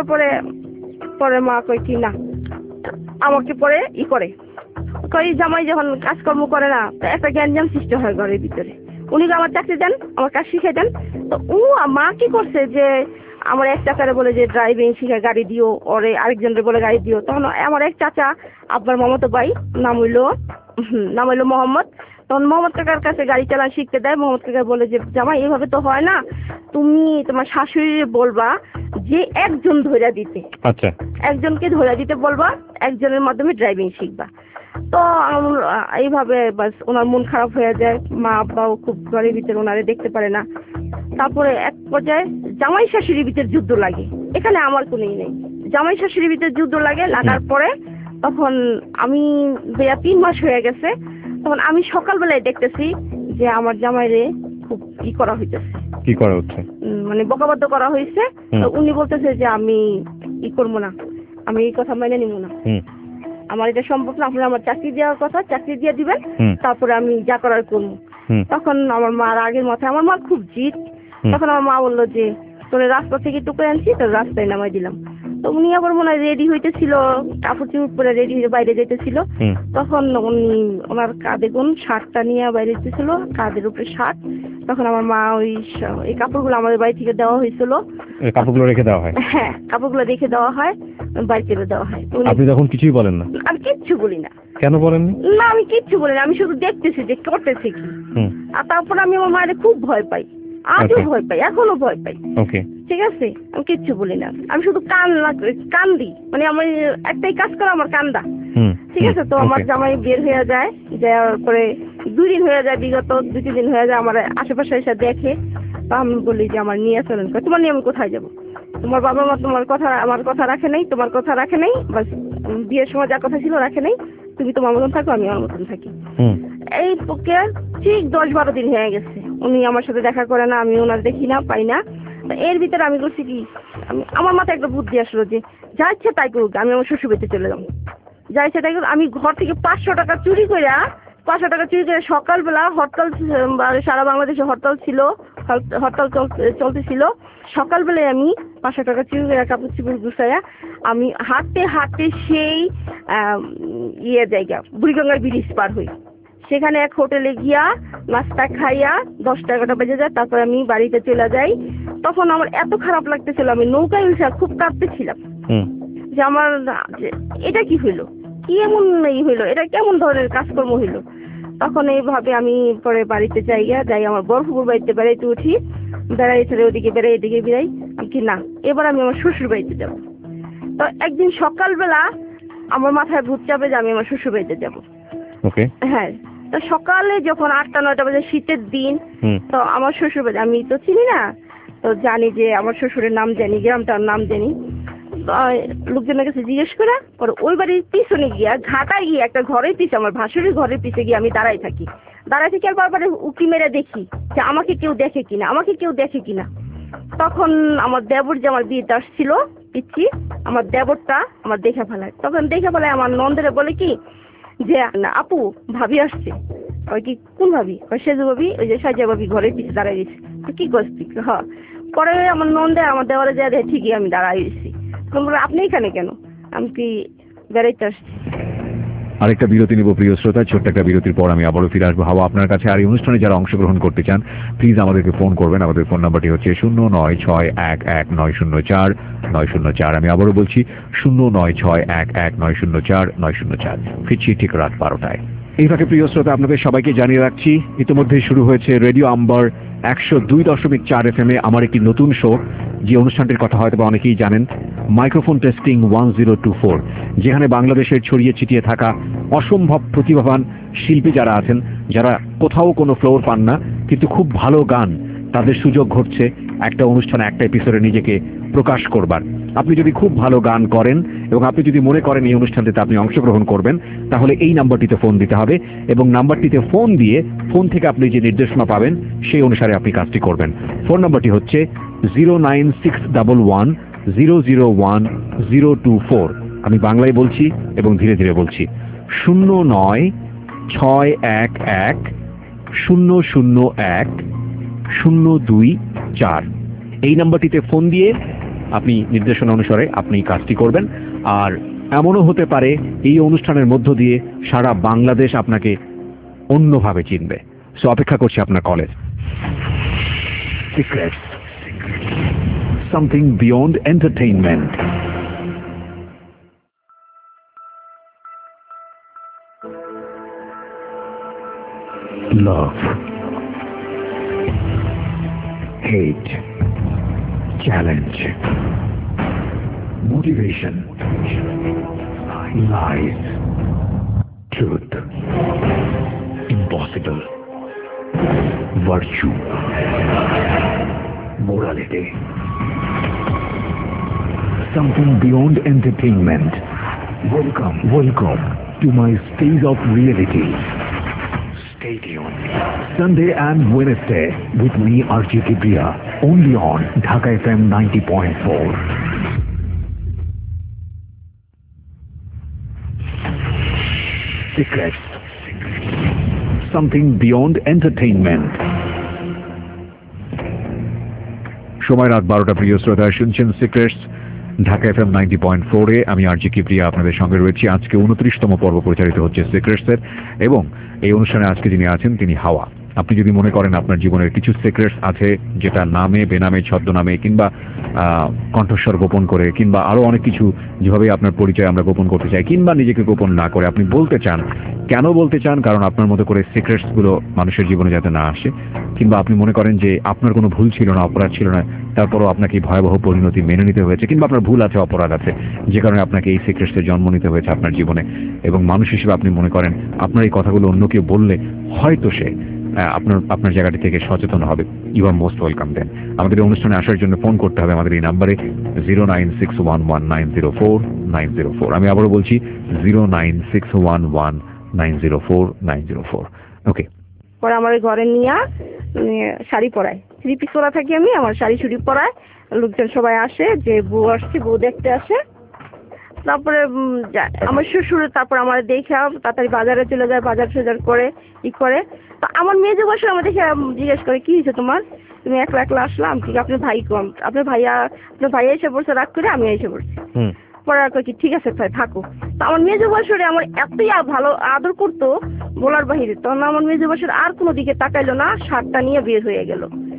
পরে মা কই কি না, আমাকে পরে করে কই জামাই যখন কাজকর্ম করে না, তো একটা জ্ঞানজাম সৃষ্টি হয় ঘরের ভিতরে। উনি আমার চাকরি দেন, আমার কাজ শিখাই দেন। তো মা কি করছে যে আমার এক চাচারে বলে যে ড্রাইভিং শিখে গাড়ি দিও, ওরে আরেকজনের বলে গাড়ি দিও। তখন আমার এক চাচা আব্বার মামাতো ভাই, নাম হইলো মোহাম্মদ, তখন মোহাম্মদ কাকার কাছে গাড়ি চালা শিখতে দেয়। মোহাম্মদ কাকা বলে যে জামাই এভাবে তো হয় না, তুমি তোমার শাশুড়ি বলবা যে একজন ধইরা দিতে, আচ্ছা একজনকে ধইরা দিতে বলবা, একজনের মাধ্যমে ড্রাইভিং শিখবা। তো এইভাবে বাস ওনার মন খারাপ হয়ে যায়, মা আব্বাও খুব ঘরের ভিতরে ওনারে দেখতে পারে না। তারপরে এক পর্যায়ে জামাই শাশুড়ির ভিতরে যুদ্ধ লাগে, এখানে আমার কোনোই নেই, জামাই শাশুড়ির ভিতরে যুদ্ধ লাগার পরে তখন আমি 3 মাস হয়ে গেছে, তখন আমি সকালবেলায় দেখতেছি যে আমার জামাইরে খুব করা হইতেছে। কি করা হচ্ছে? মানে বকাবাদ্য করা হয়েছে। উনি বলতেছে যে আমি করবো না, আমি এই কথা মেনে নিব না, আমার এটা সম্ভব না, আপনার আমার চাকরি দেওয়ার কথা, চাকরি দিয়ে দিবেন, তারপরে আমি যা করার করবো। তখন আমার মার আগের মাথায়, আমার মা খুব জিদ, তখন আমার মা বললো যে তোর রাস্তা থেকে টুকরে আনছি, তোর রাস্তায় নামাই দিলাম। তো উনি আবার মনে হয় রেডি হইতেছিল, কাপড় চুপড় পরে রেডি হয়ে বাইরে যেতেছিল, তখন উনি ওনার কাঁধে শার্টটা নিয়ে বাইরে যেতেছিল, কাঁধের উপরে শার্ট। তখন আমার মা এই কাপড়গুলো আমাদের বাড়ি থেকে দেওয়া হয়েছিল, কাপড়গুলো রেখে দেওয়া হয়, হ্যাঁ কাপড়গুলো রেখে দেওয়া হয়, বাড়ি থেকে দেওয়া হয়। আপনি তখন কিছুই বলেন না? আমি কিচ্ছু বলি না। কেন বলেননি? না আমি কিচ্ছু বলি না, আমি শুধু দেখতেছি যে করতেছি কি। আর তারপর আমি আমার মায়ের খুব ভয় পাই, আজও ভয় পাই, এখনো ভয় পাই। ওকে। ঠিক আছে, আমি কিচ্ছু বলি না, আমি শুধু কান্দি, মানে আমার একটাই কাজ করা আমার কান্দা। ঠিক আছে, তো আমার জামাই বের হয়ে যায়, যাওয়ার পরে 2 দিন হয়ে যায়, বিগত 2-3 দিন হয়ে যায়, আমার আশেপাশে এসে দেখে। তো আমি বলি যে আমার নিয়ে চলেন। তোমার নিয়ে আমি কোথায় যাবো? তোমার বাবা মা আমার কথা রাখে নাই, তোমার কথা রাখে নাই, বাস বিয়ের সময় যা কথা ছিল রাখে নাই, তুমি তোমার মতন থাকো, আমি আমার মতন থাকি। এই প্রক্রিয়া ঠিক 10-12 দিন হয়ে গেছে, উনি আমার সাথে দেখা করে না, আমি ওনার দেখি না, পাই না। এর ভিতরে আমি করছি কি, আমার মাথায় একটা বুদ্ধি আসলো যে যা ইচ্ছে তাই করুক, আমি আমার শ্বশুর বাড়িতে চলে যাবো, যা ইচ্ছে তাই করুক। আমি ঘর থেকে 500 টাকা চুরি করে সকালবেলা হরতাল, সারা বাংলাদেশে হরতাল ছিল, হরতাল চলতেছিল, সকালবেলায় আমি 500 টাকা চুরি করে কাপড় চুপড় গুছাইয়া আমি হাঁটতে হাঁটতে সেই জায়গা বুড়িগঙ্গার ব্রিজ পার হই। সেখানে এক হোটেলে গিয়া নাস্তা খাইয়া 10-11টা বেজে যায়, তারপর আমি বাড়িতে চলে যাই। তখন আমার এত খারাপ লাগতেছিল, আমি নৌকায় উঠে খুব কাঁদতেছিলাম যে আমার এটা কি হইলো, কি এমন হইলো, এটা কেমন ধরনের কাজকর্ম হইলো। তখন এইভাবে আমি পরে বাড়িতে যাই আমার বরফুপুর বাড়িতে বেড়াইতে উঠি, বেড়াইতে ওদিকে বেড়াই এদিকে বেড়াই, আমি কি না এবার আমি আমার শ্বশুর বাড়িতে যাবো। তো একদিন সকালবেলা আমার মাথায় ভূত চাপে যে আমি আমার শ্বশুর বাড়িতে যাবো। হ্যাঁ, তো সকালে যখন 8টা-9টা বাজে, শীতের দিন, তো আমার শ্বশুর বাড়ি আমি তো চিনি না, তো জানি যে আমার শ্বশুরের নাম জানি, গ্রামটার নাম জানি। লোকজনের কাছে জিজ্ঞেস করে পরে ওই বাড়ির পিছনে গিয়া ঘাটায় গিয়ে একটা ঘরের পিছে, আমার ভাসুরের ঘরের পিছে গিয়ে আমি দাঁড়াই থাকি আর বারবারে উকি মেরে দেখি যে আমাকে কেউ দেখে কিনা। তখন আমার দেবর, যে আমার বিয়েতে আসছিল পিচ্ছি, আমার দেবরটা আমার দেখে ফেলায়। তখন দেখে ফেলায় আমার নন্দের বলে কি যে না আপু, ভাবি আসছে। ওই কি কোন ভাবি? সেজু ভাবি, ওই যে সাজা ভাবি ঘরের পিছে দাঁড়াই গেছে। কি করছিস? হ্যাঁ। পরে আমার নন্দে আমার দেওয়ারে যা দেখে ঠিকই আমি দাঁড়াই গেছি। তখন বলে আপনি এখানে কেন? আমি কি বেড়াইতে আসছি। আরেকটা বিরতি নিব প্রিয় শ্রোতা, ছোট্ট একটা বিরতির পর আমি আবারও ফিরে আসবো হাওয়া আপনার কাছে। আর এই অনুষ্ঠানে যারা অংশগ্রহণ করতে চান প্লিজ আমাদেরকে ফোন করবেন। আমাদের ফোন নাম্বারটি হচ্ছে 09611904904। আমি আবারও বলছি 09611904904। ফিরছি ঠিক রাত 12টায়। এই ফাঁকে প্রিয় শ্রোতা আপনাদের সবাইকে জানিয়ে রাখছি ইতিমধ্যে শুরু হয়েছে রেডিও আম্বার 102.4 FM আমার একটি নতুন শো, যে অনুষ্ঠানটির কথা হয়তো বা অনেকেই জানেন, মাইক্রোফোন টেস্টিং 1024, যেখানে বাংলাদেশের ছড়িয়ে ছিটিয়ে থাকা অসম্ভব প্রতিভাবান শিল্পী যারা আছেন, যারা কোথাও কোনো ফ্লোর পান না কিন্তু খুব ভালো গান, তাদের সুযোগ ঘটছে একটা অনুষ্ঠানে, একটা এপিসোডে নিজেকে প্রকাশ করবার। আপনি যদি খুব ভালো গান করেন এবং আপনি যদি মনে করেন এই অনুষ্ঠানটিতে আপনি অংশগ্রহণ করবেন, তাহলে এই নাম্বারটিতে ফোন দিতে হবে এবং নাম্বারটিতে ফোন দিয়ে ফোন থেকে আপনি যে নির্দেশনা পাবেন সেই অনুসারে আপনি কাজটি করবেন। ফোন নাম্বারটি হচ্ছে 09611001024। আমি বাংলায় বলছি এবং ধীরে ধীরে বলছি, 09611001024। এই নাম্বারটিতে ফোন দিয়ে আপনি নির্দেশনা অনুসারে আপনি কাজটি করবেন। আর এমনও হতে পারে এই অনুষ্ঠানের মধ্য দিয়ে সারা বাংলাদেশ আপনাকে অন্যভাবে চিনবে। সো অপেক্ষা করছি আপনার কলেজ। Secrets, something beyond entertainment. Love, hate, challenge, motivation, lies, truth, impossible, virtue, morality, something beyond entertainment. Welcome to my space of reality. Stay tuned. Sunday and Wednesday with me, RJ Kibriya, only on Dhaka FM 90.4. Secrets, something beyond entertainment. সময় রাত 12টা। প্রিয় শ্রোতা, শুনছেন সিক্রেটস ঢাকা FM 90.4-এ। আমি আরজি কিপ্রিয়া আপনাদের সঙ্গে রয়েছি। আজকে 29তম পর্ব পরিচালিত হচ্ছে সিক্রেটসের এবং এই অনুষ্ঠানে আজকে যিনি আছেন তিনি হাওয়া। আপনি যদি মনে করেন আপনার জীবনের কিছু সিক্রেটস আছে যেটা নামে বেনামে ছদ্মনামে কিংবা কণ্ঠস্বর গোপন করে কিংবা আরো অনেক কিছু যেভাবে আপনার পরিচয় আমরা গোপন করতে চাই কিংবা নিজেকে গোপন না করে আপনি বলতে চান, কেন বলতে চান? কারণ আপনার মতো করে সিক্রেটস গুলো মানুষের জীবনে যাতে না আসে, কিংবা আপনি মনে করেন যে আপনার কোনো ভুল ছিল না, অপরাধ ছিল না, তারপরও আপনাকে ভয়াবহ পরিণতি মেনে নিতে হয়েছে, কিংবা আপনার ভুল আছে, অপরাধ আছে, যে কারণে আপনাকে এই সিক্রেটসে জন্ম নিতে হয়েছে আপনার জীবনে, এবং মানুষ হিসেবে আপনি মনে করেন আপনার এই কথাগুলো অন্য কেউ বললে হয়তো সে আপনার জায়গাটি থেকে সচেতন হবে, ইউ আর মোস্ট ওয়েলকাম দেন। আমাদের এই অনুষ্ঠানে আসার জন্য ফোন করতে হবে আমাদের এই নাম্বারে 09611904904। আমি আবারও বলছি 09611904904। ওকে। পরে আমার ঘরে নিয়ে শাড়ি পরায়, 3 পিস পরা থাকি আমি, আমার শাড়ি চুড়ি পরায়, লোকজন সবাই আসে যে বউ আসছে, বউ দেখতে আসে। তারপরে আমার শ্বশুর তারপর আমার দেখা তাড়াতাড়ি বাজারে চলে যায়, বাজার টাজার করে ই করে। তো আমার মেয়ে যে বসে আমার দেখে জিজ্ঞেস করে কি হয়েছে তোমার, তুমি একলা একলা আসলাম, ঠিক আপনার ভাই কম, আপনার ভাইয়া এসে পড়ছে, রাগ করে আমি এসে পড়ছি। পরে আর কি ঠিক আছে থাকো। তো আমার মেজো বছরে আমার এতই ভালো আদর করতো বলার বাহিরে, তখন আমার মেজো বছর আর কোনো দিকে তাকাইলো না, শার্টটা নিয়ে বের হয়ে গেল,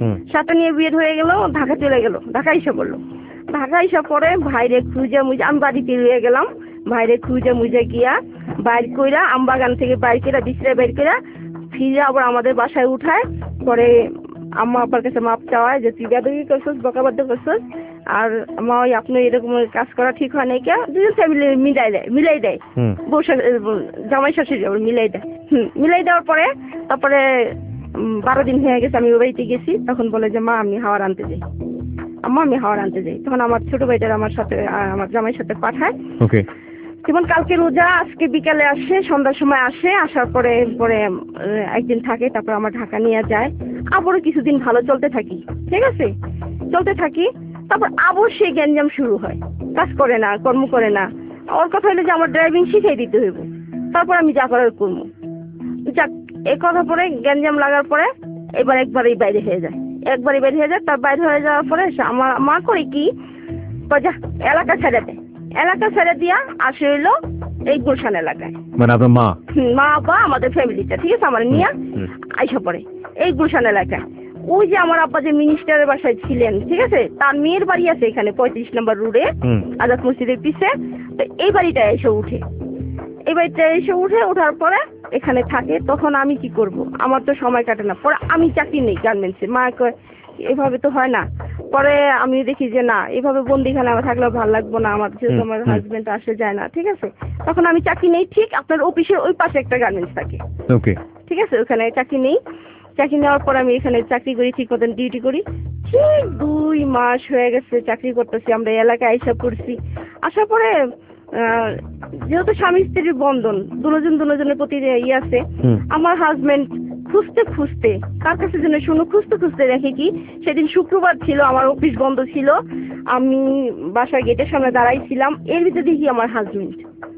ঢাকা চলে গেল, ঢাকা এসে পড়লো। ঢাকা এসে পরে ভাইরে খুঁজে মুজে আমি বাড়িতে রয়ে গেলাম, ভাইরে খুঁজে মুজে গিয়া বাইর কইরা আমবাগান থেকে বাইর করে বিছড়ে বাইর করে ফিরে আবার আমাদের বাসায় উঠায়। পরে আম্মা আব্বার কাছে মাপ চাওয়ায় যে তুই বেদবি করছিস, বকাবাদ্য করছিস, আর মা ওই আপনি এরকম কাজ করা ঠিক হয় নাই, কে দুজন ফ্যামিলি মিলাই দেয় বউ জামাই শাশুড়ি মিলাই দেয়। মিলাই দেওয়ার পরে তারপরে 12 দিন হয়ে গেছে আমি ওই বাড়িতে গেছি, তখন বলে যে মা আমি হাওয়ার আনতে যাই, আম্মা আমি হাওয়ার আনতে যাই। তখন আমার ছোট ভাইটার আমার সাথে আমার জামাইয়ের সাথে পাঠায়। ওকে। যেমন কালকে রোজা, আজকে বিকালে আসে, সন্ধ্যার সময় আসে, আসার পরে একদিন থাকে, তারপর আমার ঢাকা নিয়ে যায়। আবারও কিছুদিন ভালো চলতে থাকি, ঠিক আছে, চলতে থাকি। তারপর আবার সেই গ্যাঞ্জাম শুরু হয়, কাজ করে না, কর্ম করে না। ওর কথা হলো যে আমার ড্রাইভিং শিখিয়ে দিতে হইব, তারপর আমি যা করার করবো। যাক, এই কথা পরে গ্যাঞ্জাম লাগার পরে একবারই বাইরে হয়ে যায়, তার বাইরে হয়ে যাওয়ার পরে আমার মা করে কি যা এলাকা ছেড়ে দেয়, এলাকা ছেড়ে দিয়া আসে হইলো এই গুলশান এলাকায়, মানে আপনার মা বা আমাদের ফ্যামিলিটা, ঠিক আছে, আমার নিয়ে আইসা পড়ে এই গুলশান এলাকায়। ওই যে আমার আব্বা যে মিনিস্টারের বাসায় ছিলেন, ঠিক আছে, তার মেয়ের বাড়ি আছে এখানে 35 নম্বর রোডে আজাদ মসজিদের পিছে। তো এই বাড়িটায় এসে উঠে ওঠার পরে এখানে থাকে। তখন আমি কি করব, আমার তো সময় কাটে না। পরে আমি চাকরি নেই গার্মেন্টসে, মা কয় এভাবে তো হয় না। পরে আমি দেখি যে না, এভাবে বন্দিখানে আমার থাকলেও ভালো লাগবো না, আমার যেহেতু আমার হাজবেন্ড আসে যায় না, ঠিক আছে, তখন আমি চাকরি নেই। ঠিক আপনার অফিসের ওই পাশে একটা গার্মেন্টস থাকে, ওকে, ঠিক আছে, ওখানে চাকরি নেই। চাকরি নেওয়ার পর আমি এখানে চাকরি করি, ঠিক মতন ডিউটি করি। ঠিক 2 মাস হয়ে গেছে চাকরি করতেছি, আমরা এলাকায় আইসা পড়ছি। আসার পরে যেহেতু স্বামী স্ত্রীর বন্ধন, দুজনের প্রতি আছে, আমার হাজবেন্ড খুঁজতে কার কাছে যেন খুঁজতে দেখে কি সেদিন শুক্রবার ছিল, আমার অফিস বন্ধ ছিল, আমি বাসার গেটের সামনে দাঁড়াইছিলাম। এর ভিতরে দেখি আমার হাজবেন্ড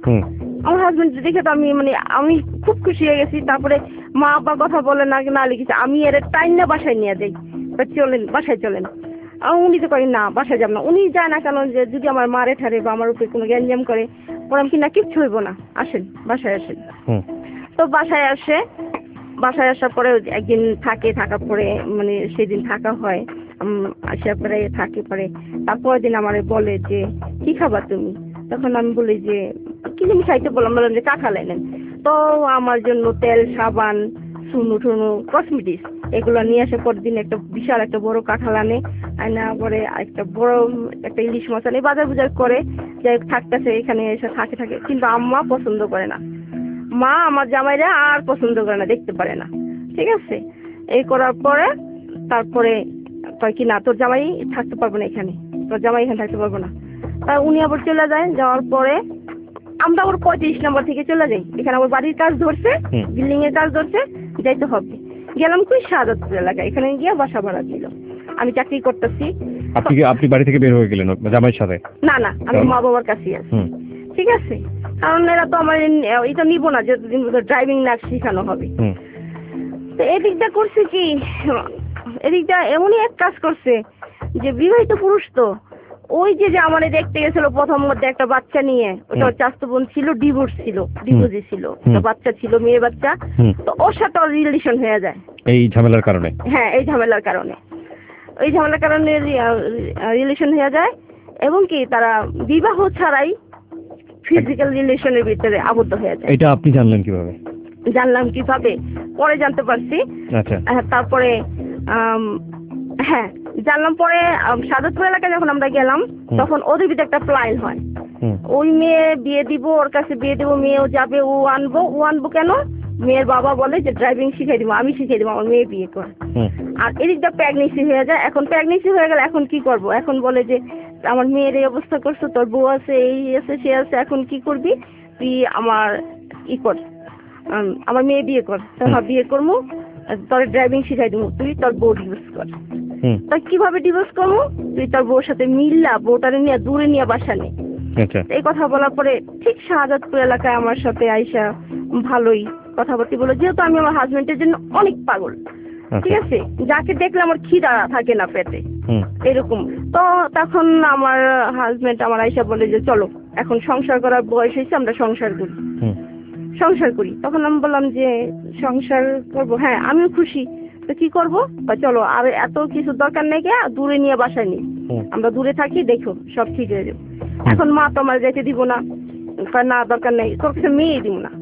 দেখে তো আমি খুব খুশি হয়ে গেছি। তারপরে মা আব্বা কথা বলে না লিখেছে, আমি এর টাইম না বাসায় নিয়ে যাই, বাসায় চলেন। উনি তো করেন না, বাসায় যাব না। উনি যায় না, কারণ যে যদি আমার মারে ঠারে বা আমার উপরে কোনো গ্যাঞ্জাম করে, পরে আমি কিনা কিচ্ছু হইব না, আসেন বাসায় আসেন। তো বাসায় আসার পরে একদিন থাকার পরে সেদিন থাকা হয়, আসার পরে থাকে। পরে তারপরের দিন আমার বলে যে কি খাবার তুমি? তখন আমি বলি যে কি জানি খাইতে বললাম যে কাঁঠাল এনেন। তো আমার জন্য তেল, সাবান, চুনো কসমেটিক্স এগুলো নিয়ে আসে। পরের দিন বিশাল একটা বড় কাঁঠাল আনা পরে একটা ইলিশ মাছ আনে, বাজার করে যাই থাকতেছে, এখানে এসে থাকে। কিন্তু আম্মা পছন্দ করে না, মা আমার জামাইরা আর পছন্দ করে না, দেখতে পারে না, ঠিক আছে। এই করার পরে তারপরে কয় কি না, তোর জামাই থাকতে পারবো না এখানে, থাকতে পারবো না। তা উনি আবার চলে যায়। যাওয়ার পরে আমরা আবার 35 নম্বর থেকে চলে যাই। এখানে আবার বাড়ির কাজ ধরছে, বিল্ডিং এর কাজ ধরছে, যাইতে হবে। গেলাম কই শাহাদাতপুর এলাকায়, এখানে গিয়ে বাসা ভাড়া ছিল। আমি চাকরি করতেছি। আপনি বাড়ি থেকে বের হয়ে গেলেন জামাইয়ের সাথে? না, আমি মা বাবার কাছেই আছি, ঠিক আছে, কারণ এরা তো আমার এটা নিব না, যতদিন ড্রাইভিং না শেখানো হবে। তো এদিকটা করছে কি, এদিকটা এমনই এক কাজ করছে যে বিবাহিত পুরুষ তো ওই যে যে আমারে দেখতে গেছিল প্রথম মধ্যে একটা বাচ্চা নিয়ে, ওটা ওর চাচাতো বোন ছিল, ডিভোর্সি ছিল, একটা বাচ্চা ছিল, মেয়ে বাচ্চা। তো ওর সাথে ওর রিলেশন হয়ে যায় এই ঝামেলার কারণে। হ্যাঁ, এই ঝামেলার কারণে রিলেশন হয়ে যায়, এবং কি তারা বিবাহ ছাড়াই ফিজিক্যাল রিলেশনের ভিতরে আবদ্ধ হয়ে যায়। এটা আপনি জানলেন কিভাবে? জানলাম কিভাবে, পরে জানতে পারছি। আচ্ছা। তারপরে হ্যাঁ জানলাম পরে, সাদতপুর এলাকায় যখন আমরা গেলাম তখন ওদের ভিতরে একটা প্ল্যান হয়, ওই মেয়ে বিয়ে দিব, ওর কাছে বিয়ে দিব, মেয়েও যাবে, ও আনবো কেন, মেয়ের বাবা বলে যে ড্রাইভিং শিখাই দিব, আমি শিখাই দিব, আমার মেয়ে বিয়ে করে। আর এদিকটা প্রেগনেন্সি হয়ে যায়। এখন প্রেগনেন্সি হয়ে গেলে এখন কি করব, এখন বলে যে আমার মেয়ের এই অবস্থা করছো, তোর বউ আছে, এই আছে, সে আছে, এখন কি করবি তুই, আমার আমার মেয়ে বিয়ে কর। বিয়ে করবো, তোর ড্রাইভিং শিখাই দেবো, তুই তোর বউ ডিভোর্স কর। তা কিভাবে ডিভোর্স করবো, তুই তোর বউর সাথে মিললা, বউটারে নিয়ে দূরে নিয়ে বাসা নেই। এই কথা বলার পরে ঠিক শাহজাদপুর এলাকায় আমার সাথে আইসা ভালোই কথাবার্তা বলো, যেহেতু আমি আমার হাজবেন্ডের জন্য অনেক পাগল, ঠিক আছে, যাকে দেখলে আমার খিদা থাকে না পেটে, এরকম। তো তখন আমার হাজবেন্ড আমার আইসা বলে যে চলো এখন সংসার করার বয়স হয়েছে, আমরা সংসার করি। তখন আমি বললাম যে সংসার করব, হ্যাঁ আমিও খুশি, তো কি করব, বা চলো আর এত কিছু দরকার নেই, কে দূরে নিয়ে বাসায় নি, আমরা দূরে থাকি, দেখো সব ঠিক হয়ে যাবে। এখন মা তো আমার যেতে দিব না, না দরকার নেই, তোর কাছে মেয়ে দিব না,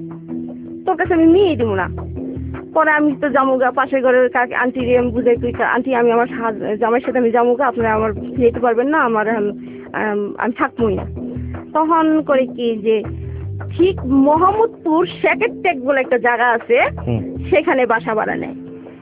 পরে আমি তো জামুগা পাশের ঘরের আন্টি রে আমি বুঝাই, তুই আন্টি আমি আমার জামাইয়ের সাথে আমি জামুগা, আপনারা আমার যেতে পারবেন না, আমার আমি থাকবোই না। তখন করে কি যে ঠিক মোহাম্মদপুর শেকের টেক বলে একটা জায়গা আছে, সেখানে বাসা ভাড়া নেয়,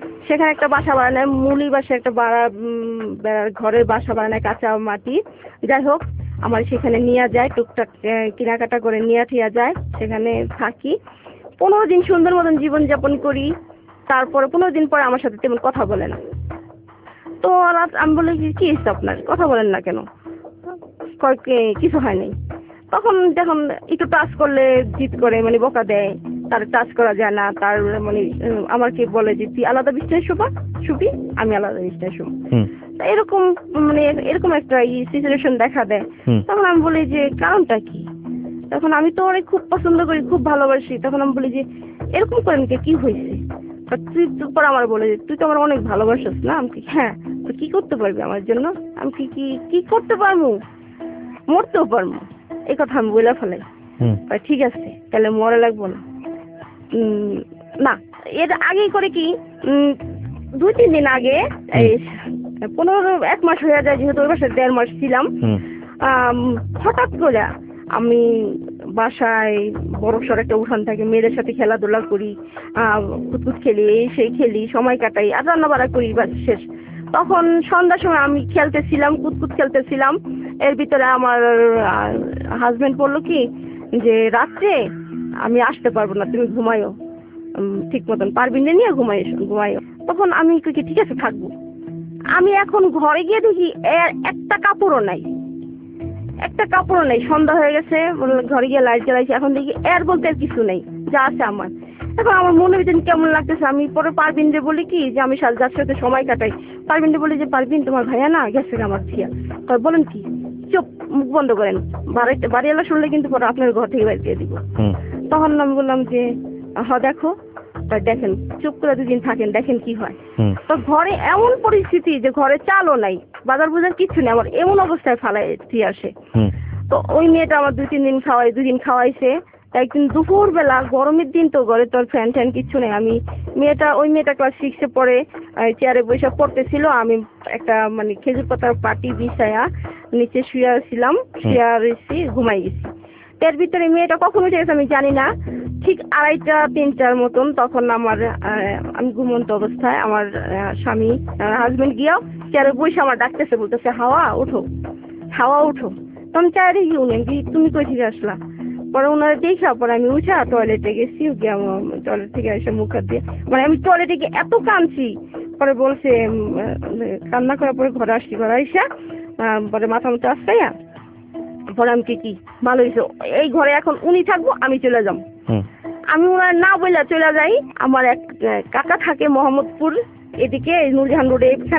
মুলি বাসা একটা ঘরের বাসা ভাড়া নেয়, কাঁচা মাটি। যাই হোক আমার সেখানে নিয়ে যায়, টুকটাক কেনাকাটা করে নিয়ে ঠিয়া যায়, সেখানে থাকি 15 দিন সুন্দর মতন জীবনযাপন করি। তারপরে 15 দিন পরে আমার সাথে তেমন কথা বলে না। তো আমি বলি কি হয়েছে আপনার, কথা বলেন না কেন, কিছু হয় নাই। তখন যখন একটু টাচ করলে জিদ করে, মানে বকা দেয়, তার টাচ করা যায় না, তার মানে আমাকে বলে যে তুই আলাদা বিছানায় শুবি, আমি আলাদা বিছানায় শুব, এরকম মানে এরকম একটা সিচুয়েশন দেখা দেয়। তখন আমি বলি যে কারণটা কি, তখন আমি তো ওরে খুব পছন্দ করি, খুব ভালোবাসি, তখন আমি বলি যে এরকম করেন কি হয়েছে, তুই পর আমার বলে যে তুই তো আমার অনেক ভালোবাসিস না। আমি হ্যাঁ, তো কি করতে পারবি আমার জন্য, আমি কি করতে পারবো, মরতেও পারবো, এই কথা আমি বলে ফেলাই। ঠিক আছে তাহলে মরে লাগবো না। এর আগেই করে কি 2-3 দিন আগে, এই 1 মাস হয়ে যায়, যেহেতু ওই বাসায় 1.5 মাস ছিলাম, হঠাৎ করে আমি বাসায় বড়সড় একটা উঠান থাকে, মেয়েদের সাথে খেলাধুলা করি, কুতকুত খেলি, সেই খেলি, সময় কাটাই, আর রান্না বাড়া করি, বাস শেষ। তখন সন্ধ্যার সময় আমি কুতকুত খেলতেছিলাম, এর ভিতরে আমার হাজবেন্ড বললো কি যে রাত্রে আমি আসতে পারবো না, তুমি ঘুমাইও, ঠিক মতন পারবিন নিয়ে ঘুমাইও। তখন আমি ঠিক আছে থাকবো। আমি এখন ঘরে গিয়ে দেখি একটা কাপড়ও নাই, সন্ধ্যা হয়ে গেছে, ঘরে গিয়ে লাইট জ্বালাইছি, এখন দেখি বলতে আর কিছু নেই, যা আছে আমার। এখন আমার মনে ভিতরে কেমন লাগতেছে, আমি পরে পারবিন যে বলি কি যে আমি যার সাথে সময় কাটাই, পারবিন যে বলি যে পারবিন তোমার ভাইয়া না গেছে আমার ছিয়া, বলেন কি, চুপ, মুখ বন্ধ করেন, বাড়িওয়ালা শুনলে কিন্তু পরে আপনার ঘর থেকে বাইরে দিয়ে দিব। তখন আমি বললাম যে দেখো, দেখেন চুপ করে 2 দিন থাকেন, দেখেন কি হয়। তো ঘরে এমন পরিস্থিতি যে ঘরে চালও নাই, বাজার বুজার কিছু নেই, আমার এমন অবস্থায় ফালাই দিয়ে আসে। তো ওই মেয়েটা আমার 2-3 দিন 2 দিন খাওয়াইছে। একদিন দুপুর বেলা, গরমের দিন তো, ঘরে তোর ফ্যান কিছু নেই, ওই মেয়েটা ক্লাস 6-এ পড়ে, চেয়ারে বসে পড়তেছিল, আমি একটা মানে খেজুর পাতার পাটি বিছায়া নিচে শুয়েছিলাম, ঘুমাই গেছি। এর ভিতরে মেয়েটা কখন উঠে গেছে আমি জানি না, ঠিক 2:30-3টার মতন, তখন আমি ঘুমন্ত অবস্থায় আমার স্বামী হাজবেন্ড গিয়েও চেয়ারে বসে আমার ডাকতেছে, বলতেছে হাওয়া উঠো। তখন চেয়ারে গিয়ে তুমি কই থেকে আসলা, পরে ওনারা দেখা পরে আমি উঠা টয়লেটে গেছি, টয়লেট থেকে এসে মুখ হাত দিয়ে, মানে আমি টয়লেটে গিয়ে এত কাঁদছি, পরে বলছে কান্না করার পরে ঘরে আসা পরে মাথা মতো আসতাইয়া, পরে আমি কি ভালো হয়েছে, এই ঘরে এখন উনি থাকবো, আমি চলে যাব। আমি ওনার না বলে চলে যাই। আমার এক কাকা থাকে মোহাম্মদপুর এদিকে, নূরজাহান রোডে, এখানে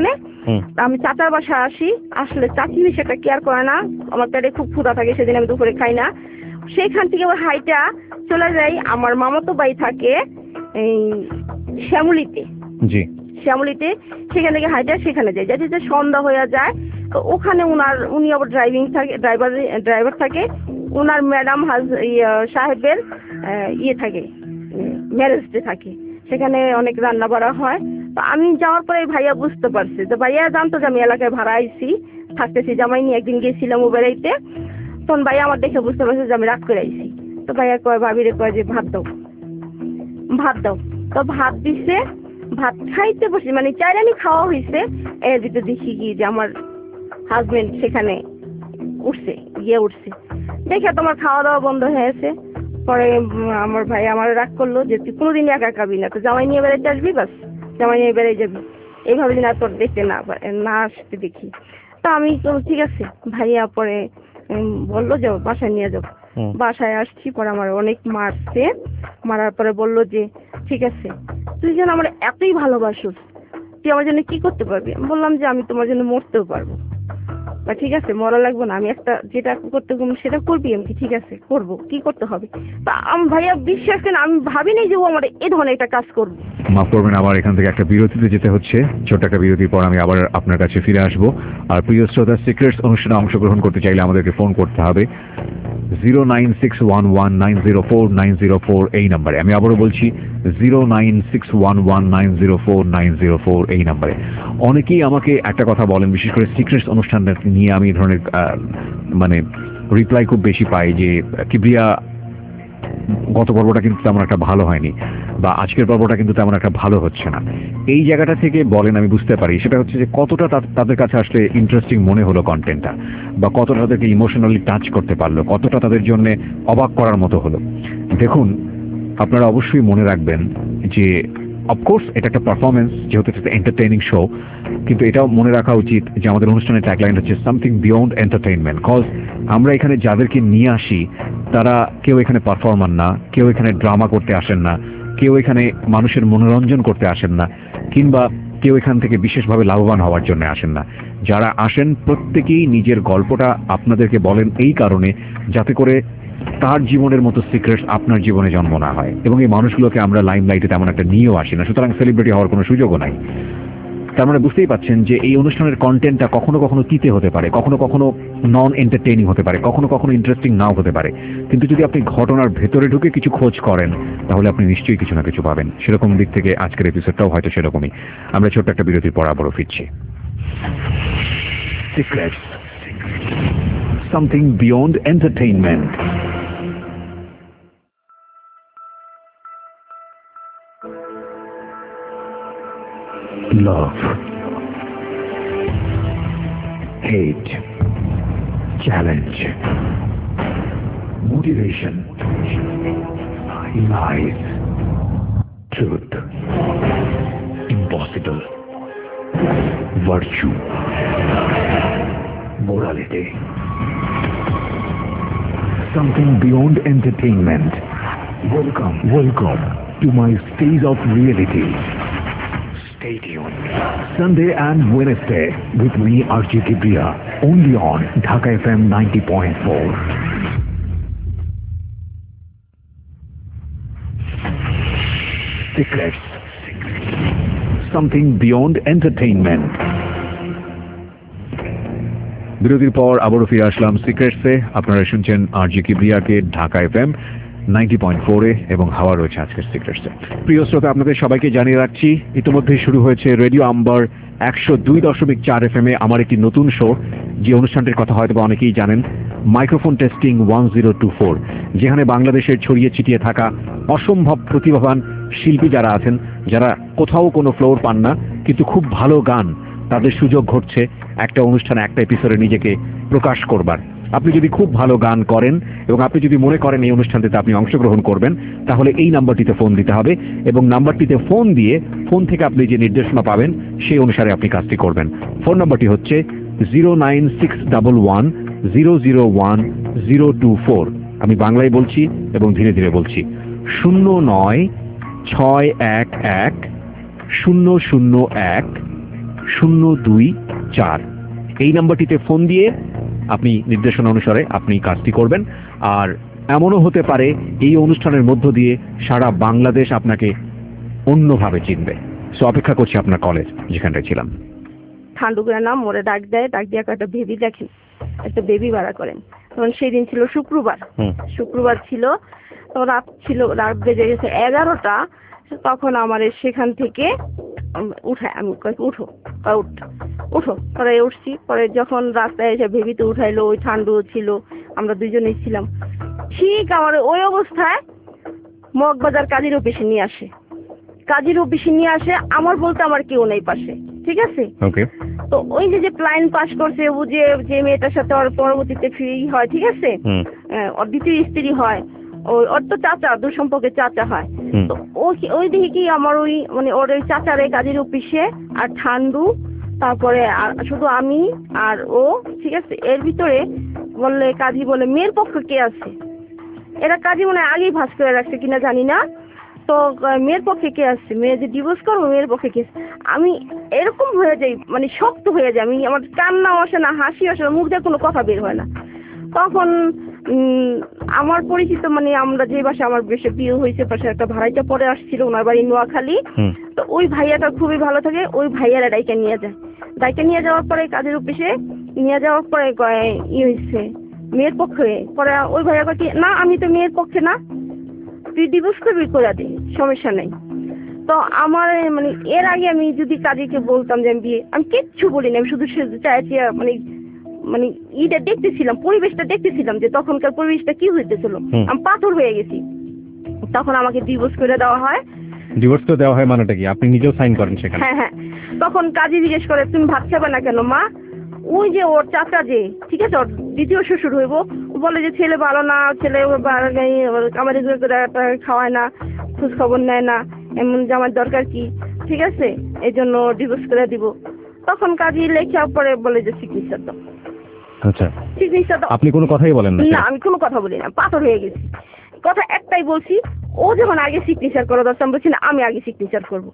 তা আমি চাচার বাসায় আসি, আসলে চাচি সেটা কেয়ার করে না, আমার পেটে খুব ক্ষুধা থাকে, সেদিন আমি দুপুরে খাই না। সেইখান থেকে আবার হাইটা চলে যাই, আমার মামাতো ভাই থাকে এই শ্যামলিতে, জি শ্যামলিতে, সেখান থেকে হাইটা সেখানে যাই, যাতে যে সন্ধ্যা হয়ে যায়। তো ওখানে উনি আবার ড্রাইভার থাকে, ওনার ম্যাডাম সাহেবের ইয়ে থাকে, ম্যারেজ ডে থাকে, সেখানে অনেক রান্না বাড়া হয়। তো আমি যাওয়ার পরে ভাইয়া বুঝতে পারছে, তো ভাইয়া জানতো যে আমি এলাকায় ভাড়া আইছি, থাকতেছি, জামাই নিয়ে একদিন গেছিলাম ও বেড়াইতে, তখন ভাইয়া আমার দেখে বুঝতে পারছে যে আমি রাগ করে আইছি। তো ভাইয়া কয়, ভাবিরে কয় যে ভাত দাও, ভাত দাও। তো ভাত দিছে, ভাত খাইতে বসে, মানে চাইরানি খাওয়া হয়েছে, এর ভিতরে দেখি কি যে আমার হাজবেন্ড সেখানে উঠছে, দেখে তোমার খাওয়া দাওয়া বন্ধ হয়েছে। পরে আমার ভাই আমার রাগ করলো যে তুই কোনোদিন একা খাবি না, তো জামাই নিয়ে বেড়াইতে আসবি, বাস জামাই নিয়ে বেড়াই যাবি, এইভাবে দিন আর তোর দেখতে না আসতে দেখি। তা আমি তো ঠিক আছে, ভাইয়া পরে বললো যে বাসায় নিয়ে যাবো। বাসায় আসছি, পরে আমার অনেক মারছে, মারার পরে বললো যে ঠিক আছে, তুই যেন আমার এতই ভালোবাসিস, তুই আমার জন্য কি করতে পারবি? আমি বললাম যে আমি তোমার জন্য মরতেও পারবো, বা ঠিক আছে মরা লাগবো না, আমি একটা যেটা করতে সেটা করবি। আমি ঠিক আছে করবো, কি করতে হবে? তা ভাইয়া বিশ্বাস করেন, আমি ভাবিনি যে ও আমার এই ধরনের একটা কাজ করবে। মাফ করবেন, আমার এখান থেকে একটা বিরতিতে যেতে হচ্ছে। ছোট্ট একটা বিরতির পর আমি আবার আপনার কাছে ফিরে আসবো। আর প্রিয় শ্রোতা, সিক্রেটস অনুষ্ঠানে অংশগ্রহণ করতে চাইলে আমাদেরকে ফোন করতে হবে 09611904904 এই নাম্বারে। আমি আবারও বলছি 09611904904 এই নাম্বারে। অনেকেই আমাকে একটা কথা বলেন, বিশেষ করে সিক্রেটস অনুষ্ঠানটা নিয়ে আমি এই ধরনের মানে রিপ্লাই খুব বেশি পাই যে কিবরিয়া, গত পর্বটা কিন্তু তেমন একটা ভালো হয়নি, বা আজকের পর্বটা কিন্তু তেমন একটা ভালো হচ্ছে না। এই জায়গাটা থেকে বলেন, আমি বুঝতে পারি সেটা হচ্ছে যে কতটা তাদের কাছে আসলে ইন্টারেস্টিং মনে হলো কন্টেন্টটা, বা কতটা তাদেরকে ইমোশনালি টাচ করতে পারলো, কতটা তাদের জন্য অবাক করার মতো হলো। দেখুন, আপনারা অবশ্যই মনে রাখবেন যে অফকোর্স এটা একটা পারফরমেন্স, যেহেতু একটা এন্টারটেইনিং শো, কিন্তু এটাও মনে রাখা উচিত যে আমাদের অনুষ্ঠানের ট্যাগলাইন হচ্ছে সামথিং বিয়ন্ড এন্টারটেইনমেন্ট। কজ আমরা এখানে যাদেরকে নিয়ে আসি তারা কেউ এখানে পারফর্মার না, কেউ এখানে ড্রামা করতে আসেন না, কেউ এখানে মানুষের মনোরঞ্জন করতে আসেন না, কিংবা কেউ এখান থেকে বিশেষভাবে লাভবান হওয়ার জন্য আসেন না। যারা আসেন প্রত্যেকেই নিজের গল্পটা আপনাদেরকে বলেন এই কারণে, যাতে করে তার জীবনের মতো সিক্রেটস আপনার জীবনে জন্ম না হয়। এবং এই মানুষগুলোকে আমরা লাইমলাইটে তেমন একটা নিয়েও আসি না, সুতরাং সেলিব্রিটি হওয়ার কোনো সুযোগও নাই। তার মানে বুঝতেই পাচ্ছেন যে এই অনুষ্ঠানের কন্টেন্টটা কখনো কখনো তিতে হতে পারে, কখনো কখনো নন এন্টারটেইনিং হতে পারে, কখনো কখনো ইন্টারেস্টিং নাও হতে পারে। কিন্তু যদি আপনি ঘটনার ভেতরে ঢুকে কিছু খোঁজ করেন, তাহলে আপনি নিশ্চয়ই কিছু না কিছু পাবেন। সেরকম দিক থেকে আজকের এপিসোডটাও হয়তো সেরকমই। আমরা ছোট্ট একটা বিরতির পর আবারও ফিরছি। Secrets, something beyond entertainment. Love, hate, challenge, motivation, lies, truth, impossible, virtue, morality, something beyond entertainment. Welcome to my stage of reality. Stay tuned. Sunday and Wednesday with me, RJ Kibriya, only on Dhaka FM 90.4. Secrets, something beyond entertainment. বিরতির পর আবারও ফিরে আসলাম সিক্রেটসে। আপনারা শুনছেন RJ কিবরিয়াকে ঢাকা FM 90.4 এবং হাওয়া রয়েছে আজকের সিক্রেটসে। প্রিয় শ্রোতা, আপনাদের সবাইকে জানিয়ে রাখছি ইতিমধ্যেই শুরু হয়েছে রেডিও আম্বার 102.4 FM আমার একটি নতুন শো, যে অনুষ্ঠানটির কথা হয়তো অনেকেই জানেন, মাইক্রোফোন টেস্টিং 1024, যেখানে বাংলাদেশের ছড়িয়ে ছিটিয়ে থাকা অসম্ভব প্রতিভাবান শিল্পী যারা আছেন, যারা কোথাও কোনো ফ্লোর পান না কিন্তু খুব ভালো গান, তাদের সুযোগ ঘটছে একটা অনুষ্ঠানে, একটা এপিসোডে নিজেকে প্রকাশ করবার। আপনি যদি খুব ভালো গান করেন এবং আপনি যদি মনে করেন এই অনুষ্ঠানটিতে আপনি অংশগ্রহণ করবেন, তাহলে এই নাম্বারটিতে ফোন দিতে হবে এবং নাম্বারটিতে ফোন দিয়ে ফোন থেকে আপনি যে নির্দেশনা পাবেন সেই অনুসারে আপনি কাজটি করবেন। ফোন নাম্বারটি হচ্ছে 09611001024। আমি বাংলায় বলছি এবং ধীরে ধীরে বলছি, 09611001024। 024। এই নাম্বারটিতে ফোন দিয়ে আপনি নির্দেশনা অনুসারে আপনি কাজটি করবেন। আর এমনও হতে পারে এই অনুষ্ঠানের মধ্য দিয়ে সারা বাংলাদেশ আপনাকে অন্যভাবে চিনবে। সো অপেক্ষা করছি আপনার কলেজ যেখানটায় ছিলাম। ঠান্ডুগুড়া নাম মোরে ডাক দেয়, ডাক দিয়ে একটা বেবি দেখেন, একটা বেবি ভাড়া করেন। তখন সেই দিন ছিল শুক্রবার ছিল, তখন রাত বেজে গেছে 11টা। তখন আমার সেখান থেকে উঠায়, আমি উঠো উঠো, পরে উঠছি। পরে যখন রাস্তায় এসে বেবিতে উঠাইলো, ওই ঠান্ডু ছিল, আমরা দুজনেই ছিলাম। ঠিক আমার ওই অবস্থায় মগবাজার কাজীর অফিসে নিয়ে আসে। আমার বলতে আমার কেউ নেই পাশে, ঠিক আছে। তো ওই যে প্লাইন পাস করছে, ও যে মেয়েটার সাথে ওর পরবর্তীতে ফ্রি হয়, ঠিক আছে, ওর দ্বিতীয় স্ত্রী হয়, ওর তো চাচা, দুঃসম্পর্কের চাচা হয়। তো ওই দিকে কি আমার ওই মানে ওর ওই চাচারে কাজীর অফিসে আর ঠান্ডু, তারপরে আর শুধু আমি আর ও, ঠিক আছে। এর ভিতরে বললে কাজী বলে মেয়ের পক্ষ কে আছে, এরা কাজী মনে আগেই ভাস করে রাখছে কিনা জানি না। তো মেয়ের পক্ষে কে আসছে, মেয়ে যে ডিভোর্স করবো, মেয়ের পক্ষে কে? আমি এরকম হয়ে যাই, মানে শক্ত হয়ে যায়। আমার কান্নাও আসে না, হাসি আসে না, মুখ দিয়ে কোনো কথা বের হয় না। তখন আমার পরিচিত, মানে আমরা যে বাসা আমার বেশি বিয়ে হয়েছে, পাশে একটা ভাড়াইটা পরে আসছিল, ওনার বাড়ি নোয়াখালী। তো ওই ভাইয়াটা খুবই ভালো থাকে, ওই ভাইয়ারা ডাইকা নিয়ে যাওয়ার পরে কাজের অফিসে নিয়ে যাওয়ার পরে হয়েছে মেয়ের পক্ষে। পরে ওই ভাইয়া কি না, আমি তো মেয়ের পক্ষে না, তুই ডিভোর্স করবি, করে দে, সমস্যা নেই। তো আমার মানে এর আগে আমি যদি কাজীকে বলতাম যে আমি বিয়ে, আমি কিচ্ছু বলিনি, আমি শুধু চাইছি মানে ইটা দেখতেছিলাম, পরিবেশটা দেখতেছিলাম যে তখনকার পরিবেশটা কি হইতেছিল। আমি পাথর হয়ে গেছি। তখন আমাকে ডিভোর্স করে দেওয়া হয়। মানেটা কি? আপনি নিজেও সাইন করেন সেখানে? হ্যাঁ। তখন কাজী জিজ্ঞেস করে, তুমি ভাত খাবে না কেন মা? ওই যে ওর চাচা যে, ঠিক আছে, ওর দ্বিতীয় শ্বশুর হইব, বলে যে ছেলে ভালো না, ছেলে আমাদের খাওয়ায় না, খোঁজ খবর নেয় না, এমন জামার দরকার কি, ঠিক আছে, এই জন্য ডিভোর্স করে দিব। তখন কাজী লেখা পরে বলে যে সিগনেচার দাও। আচ্ছা, সিগনেচার দাও। আপনি কোনো কথাই বলেন না? না, আমি কোনো কথা বলি না, পাথর হয়ে গেছি। কথা একটাই বলছি, ও যখন আগে সিগনেচার করা দরকার, বলছি না আমি আগে সিগনেচার করবো।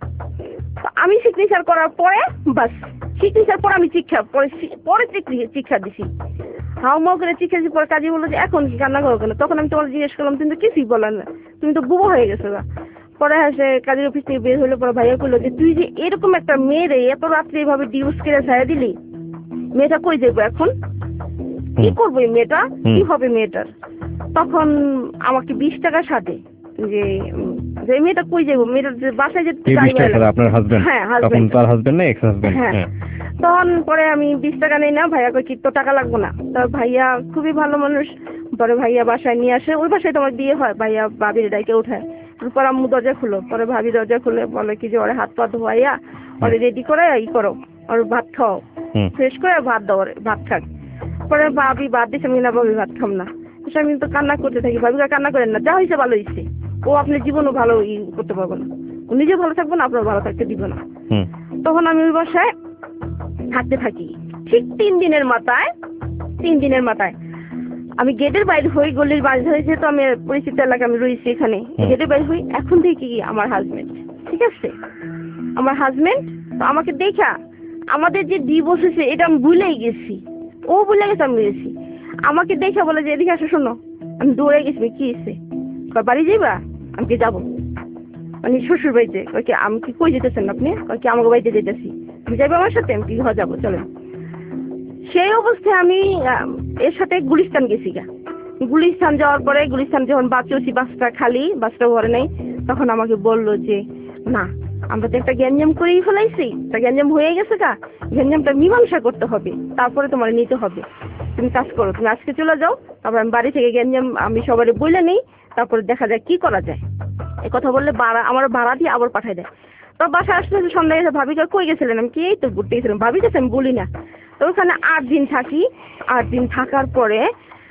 আমি সিগনেচার করার পরে বাস, সিগনেচার পরে আমি পরে শিক্ষা দিছি, হাউমাউ করে শিক্ষা দিচ্ছি। পরে কাজী বললো যে এখন কি কান্না করো কেন? তখন আমি তোমার জিজ্ঞেস করলাম, তুমি তো কিছুই বলার না, তুমি তো বুবো হয়ে গেছো গা। পরে সে কাজীর অফিস থেকে বের হলো, পরে ভাইয়া করলো যে তুই যে এরকম একটা মেয়েরে এত রাত্রে এইভাবে ডিভোর্স করে ছাড়া দিলি, মেয়েটা কই যাবো এখন, কি করবো এই মেয়েটা, কি হবে মেয়েটার? তখন আমাকে 20 টাকা সাথে যে মেয়েটা কই যাবো, মেয়েটার বাসায় যে আপনার হাজবেন্ড, হ্যাঁ তখন তার হাজবেন্ড না এক্স হাজবেন্ড? হ্যাঁ। তখন পরে আমি 20 টাকা নেই না, ভাইয়া কই কি তো টাকা লাগবো না। তো ভাইয়া খুবই ভালো মানুষ, পরে ভাইয়া বাসায় নিয়ে আসে, ওই বাসায় তোমার বিয়ে হয়, ভাইয়া ভাবির ডাইকে উঠায়। তারপর আম্মু দরজা খুলো, পরে ভাবি দরজা খুলে বলে কি যে ওরে হাত পা ধোয়াইয়া ওরে রেডি করে করো, ওর ভাত খাও, ফ্রেশ করে ভাত দাও, ভাত খাক। পরে ভাবি ভাত দিচ্ছে, আমি না ভাবি ভাত খাম না। আমি তো কান্না করতে থাকি, ভাবি কান্না করেন না, যা হয়েছে ভালো হয়েছে, ও আপনার জীবনও ভালো করতে পারবো না, ও নিজেও ভালো থাকবো না, আপনার ভালো থাকতে দিব না। তখন আমি ওই বাসায় থাকতে থাকি। ঠিক 3 দিনের মাথায় আমি গেটের বাইরে হই, গলির বাইরে হয়েছে, তো আমি পরিচিত এলাকা আমি রয়েছি এখানে, গেটের বাইরে হই। এখন থেকে কি আমার হাজবেন্ড, ঠিক আছে, আমার হাজবেন্ড তো আমাকে দেখা, আমাদের যে ডিভোর্স হয়েছে এটা আমি ভুলেই গেছি, ও ভুলে গেছে, আমি গেছি। আমাকে দেখে বলে যে এদিকে আসো, শোনো। আমি দৌড়ে গেছি, কি হয়েছে? বাড়ি যাইবা? আমি কি যাবো, মানে শ্বশুর বাড়িতে। আমি কি কই যেতেছেন আপনি? কি আমাকে বাড়িতে যেতেছি, তুমি যাইবে আমার সাথে? আমি কি যাবো, চলেন। সেই অবস্থায় আমি এর সাথে গুলিস্তান গেছি গা। গুলিস্তান যাওয়ার পরে, গুলিস্তান যখন বাঁচছি, বাসটা খালি, বাসটা ভরে নাই, তখন আমাকে বললো যে না, আমরা তো একটা গ্যাঞ্জাম করেই ফেলাইছি, একটা গ্যাঞ্জাম হয়ে গেছে গা, গ্যাঞ্জামটা মীমাংসা করতে হবে, তারপরে তোমার নিতে হবে। তুমি কাজ করো, তুমি আজকে চলে যাও, তারপর আমি বাড়ি থেকে গ্যাঞ্জাম আমি সবারে বলে নেই, তারপরে দেখা যায় কি করা যায়। এই কথা বললে আমার ভাড়া দিয়ে আবার পাঠাই দেয়। তো বাসায় আসতে সন্ধ্যায় এসে ভাবি কই গেছিলেন? আমি কি এই তো ঘুরতে গেছিলাম। ভাবি গেছে, আমি বলি না। তো ওখানে 8 দিন থাকি। 8 দিন থাকার পরে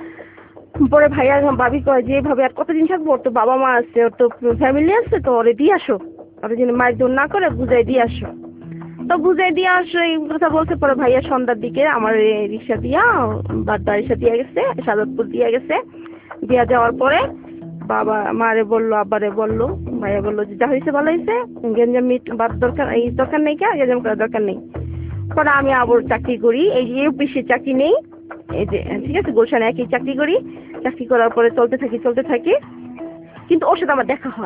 ভাইয়া ভাবি কয় যে ভাবে আর কতদিন থাকবো, ওর তো বাবা মা আছে, ওর তো ফ্যামিলি আছে, তো ওরে দিয়ে আসো, ওর যেন মায়ের দৌড় না করে বুঝাই দিয়ে আসো। তো বুঝাই দিয়ে আসো এই কথা বলতে। পরে ভাইয়া সন্ধ্যার দিকে আমার রিক্সা দিয়া বাড়ির সাথে দিয়ে গেছে, সাদতপুর দিয়ে গেছে। দিয়া যাওয়ার পরে বাবা মারে বললো, আব্বারে বললো, ভাইয়া বললো যে যা হয়েছে ভালো হয়েছে, গেঞ্জাম মিট বাদ দরকার, এই দরকার নেই, কে গেঞ্জাম করার দরকার নেই। পরে আমি আবার চাকরি করি, এই যে ইউপিসি চাকরি নেই, এই যে ঠিক আছে গুলশানে একই চাকরি করি। চাকরি করার পরে চলতে থাকি, কিন্তু ওর সাথে আমার দেখা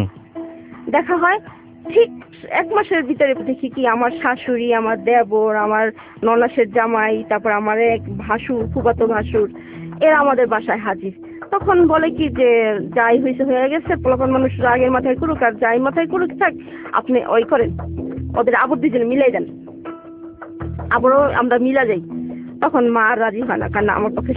হয় ঠিক 1 মাসের ভিতরে। দেখি কি আমার শাশুড়ি, আমার দেবর, আমার ননাসের জামাই, তারপর আমার এক ভাসুর, ফুফাতো ভাসুর, এরা আমাদের বাসায় হাজির। তখন বলে কি যে যাই হয়েছে হয়ে গেছে, পোলাপান মানুষ আগের মাথায় করুক আর যাই মাথায় করুক থাক, আপনি ওই করেন, ওদের আবার দুজনে মিলাই দেন, আবারও আমরা মিলা যাই। তখন মা রাজি হয় না, কারণ আমার পক্ষে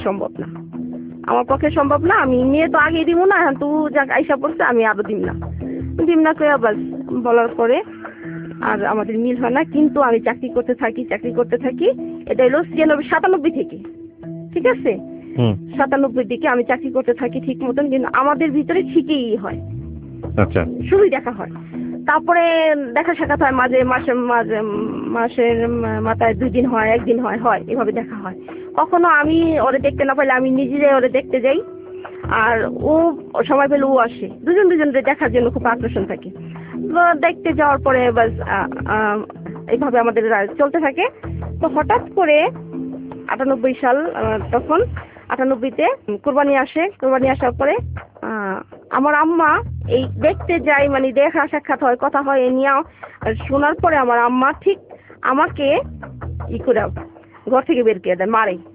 সম্ভব না, আমি নিয়ে তো আগেই দিব না, তো যাক আইসা পড়ছে, আমি আরো দিম না করে বাস বলার পরে আর আমাদের মিল হয় না। কিন্তু আমি চাকরি করতে থাকি, এটা হলো 97 থেকে, ঠিক আছে 97 দিকে আমি চাকরি করতে থাকি ঠিক মতন, কিন্তু আমাদের ভিতরে ঠিকই হয়। আচ্ছা, শুধুই দেখা হয়, তারপরে দেখা সাক্ষাৎ হয় মাসের মাথায় 2 দিন হয়, 1 দিন হয়, এভাবে দেখা হয়। কখনো আমি ওরে দেখতে না পাইলে আমি নিজেরাই ওরে দেখতে যাই, আর ও সময় পেলে ও আসে, দুজনের দেখার জন্য খুব আকর্ষণ থাকে। দেখতে যাওয়ার পরে বাস এইভাবে আমাদের চলতে থাকে। তো হঠাৎ করে 98 সাল, তখন 98-তে কোরবানি আসার পরে আমার আম্মা এই দেখতে যাই, মানে দেখা সাক্ষাৎ হয়, কথা হয়, এ নিয়ে শোনার পরে আমার আম্মা ঠিক আমাকে করে ঘর থেকে বের করে দেয়,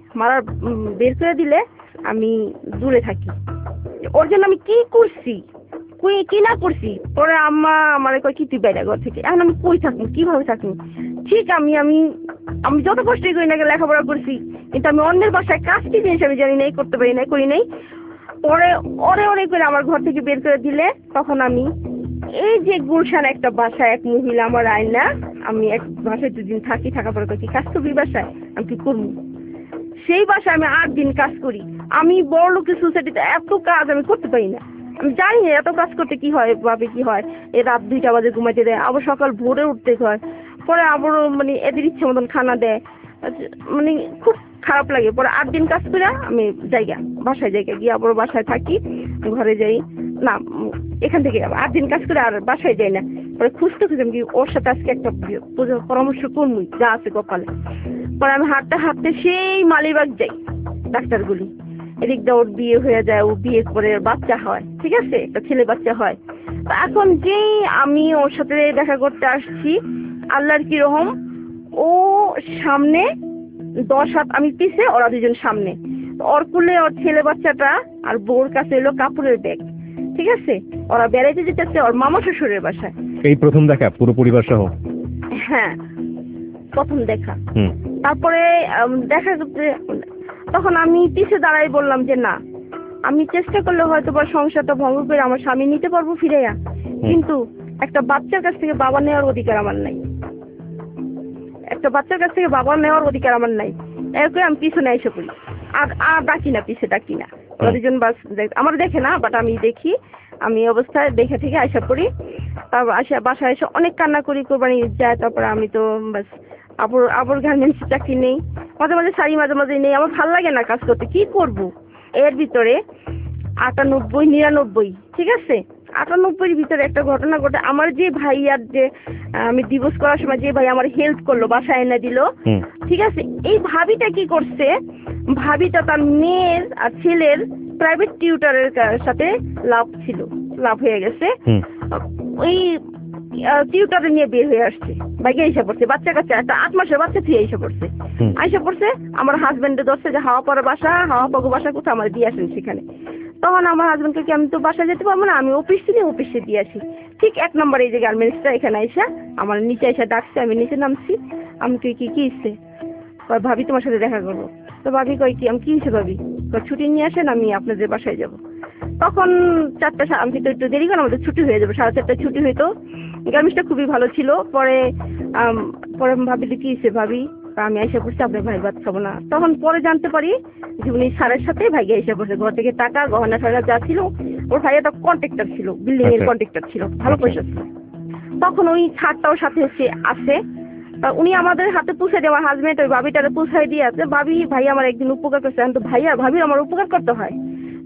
বের করে দিলে আমি দূরে থাকি। ওর জন্য আমি কি করছি, কি না করছি, পরে আম্মা আমার কয় কি তুই বাইরে ঘর থেকে, এখন আমি কই থাকবো, কিভাবে থাকবো। ঠিক আমি যত কষ্টই করি না, লেখাপড়া করছি, কিন্তু আমি অন্যের বাসায় কাজ কি জিনিস আমি জানি নাই, করতে পারি নাই, করি নাই। পরে অনেক করে আমার ঘর থেকে বের করে দিলে, তখন আমি এই যে গুলশান একটা বাসায় এক মহিলা আমার আয়না, আমি এক বাসায় 2 দিন থাকার পরে কি কাজ করবি বাসায়, আমি কি করবো, সেই বাসায় আমি 8 দিন কাজ করি। আমি বড় লোকের সোসাইটিতে এত কাজ আমি করতে পারি না, আমি জানি না এত কাজ করতে কি হয়, ভাবে কি হয়, এ রাত 2টা বাজে ঘুমাইতে দেয়, আবার সকাল ভোরে উঠতে হয়, পরে আবারও মানে এদের ইচ্ছে মতন খানা দেয়, মানে খুব খারাপ লাগে। পরে 8 দিন কাজ করে আমি বাসায় গিয়ে আবার বাসায় থাকি, ঘরে যাই না, এখান থেকে 8 দিন কাজ করে আর বাসায় যাই না। পরে খুঁজতে কি ওর সাথে আজকে একটা পরামর্শ করবো যা আছে কপালে। পরে আমি হাঁটতে সেই মালিবাগ যাই, ডাক্তারগুলি এদিক দিয়ে ওর বিয়ে হয়ে যায়, ও বিয়ে করে বাচ্চা হয়, ঠিক আছে, একটা ছেলে বাচ্চা হয়। এখন যেই আমি ওর সাথে দেখা করতে আসছি, আল্লাহর কি রহম, ও সামনে 10 হাত, আমি পিছে, ওরা 2জন সামনে। ওর কুলে ওর ছেলে বাচ্চাটা, আর বউর কাছে এলো কাপড়ের ব্যাগ, ঠিক আছে। ওরা বেড়াইতে যেতেছে ওর মামা শ্বশুরের বাসায়। এই প্রথম দেখা পুরো পরিবার সহ? হ্যাঁ, প্রথম দেখা। তারপরে দেখা করতে, তখন আমি পিছে দাঁড়াই, বললাম যে না, আমি চেষ্টা করলে হয়তো বা সংসারটা ভঙ্গ করে আমার স্বামী নিতে পারবো ফিরেয়া, কিন্তু একটা বাচ্চার কাছ থেকে বাবা নেওয়ার অধিকার আমার নাই, এরকম আমি পিছনে এসে পড়ি, আর ডাকি না, পিছে ডাকি না, 2জন বাস আমার দেখে না, বাট আমি দেখি, আমি অবস্থায় দেখে থেকে আইসা পড়ি। তারপর বাসায় এসে অনেক কান্না করি, কোরবানি যায়। তারপরে আমি তো বাস আবার গার্মেন্টস চাকরি নেই, মাঝে শাড়ি মাঝে নেই, আমার ভালো লাগে না কাজ করতে, কি করব। এর ভিতরে 98, 99, ঠিক আছে, 98-এর ভিতরে একটা ঘটনা ঘটে। আমার যে ভাই, আর যে আমি ডিভোর্স করার সময় যে ভাই আমার হেল্প করলো, বাসায় এনে দিল, ঠিক আছে, এই ভাবিটা কি করছে, ভাবিটা তার মেয়ের আর ছেলের প্রাইভেট টিউটরের সাথে লাভ হয়ে গেছে, ওই টিউটারে নিয়ে বের হয়ে আসছে, বাইকে এসে পড়ছে, বাচ্চা কাচ্চা, একটা 8 মাসের বাচ্চা থেকে এসে পড়ছে। আমার হাজবেন্ডে ধরছে যে হাওয়া পাগো বাসা কোথাও, আমার দিয়ে আসেন সেখানে। তখন আমার হাজবেন্ডকে কি আমি তো বাসায় যেতে পারবো না, আমি অফিসে দিয়ে আসি। ঠিক 1 নম্বর এই যে গার্মেন্টসটা, এখানে এসে আমার নিচে এসে ডাকছে, আমি নিচে নামছি। আমি কি ইচ্ছে, ভাবি তোমার সাথে দেখা করবো। তো ভাবি কই কি, আমি কি ইচ্ছে ভাবি, ছুটি নিয়ে আসেন, আমি আপনাদের বাসায় যাব। তখন 4টা, আমি তো একটু দেরি করে, আমাদের ছুটি হয়ে যাবে, 4:30 ছুটি হইতো। গার্মেন্টসটা খুবই ভালো ছিল। পরে ভাবি কি ইচ্ছে ভাবি, আমি এসে পড়ছি, আপনার ভাই ভাত খাবো না। তখন পরে জানতে পারি যে উনি স্যারের সাথে ভাইকে এসে পড়ছে, ঘর থেকে টাকা গহনা ঠহনা যা ছিল, ওর ভাই একটা কন্ট্রাক্টর ছিল, বিল্ডিং এর কন্ট্রাক্টর ছিল, ভালো পয়সা ছিল। তখন ওই ছাড়টাও সাথে আসে, উনি আমাদের হাতে পুষে দিয়ে, আমার হাজবেন্ড ওই ভাবিটারে পুষাই দিয়ে আছে। ভাই আমার একদিন উপকার করছে, তো ভাইয়া ভাবির আমার উপকার করতে হয়।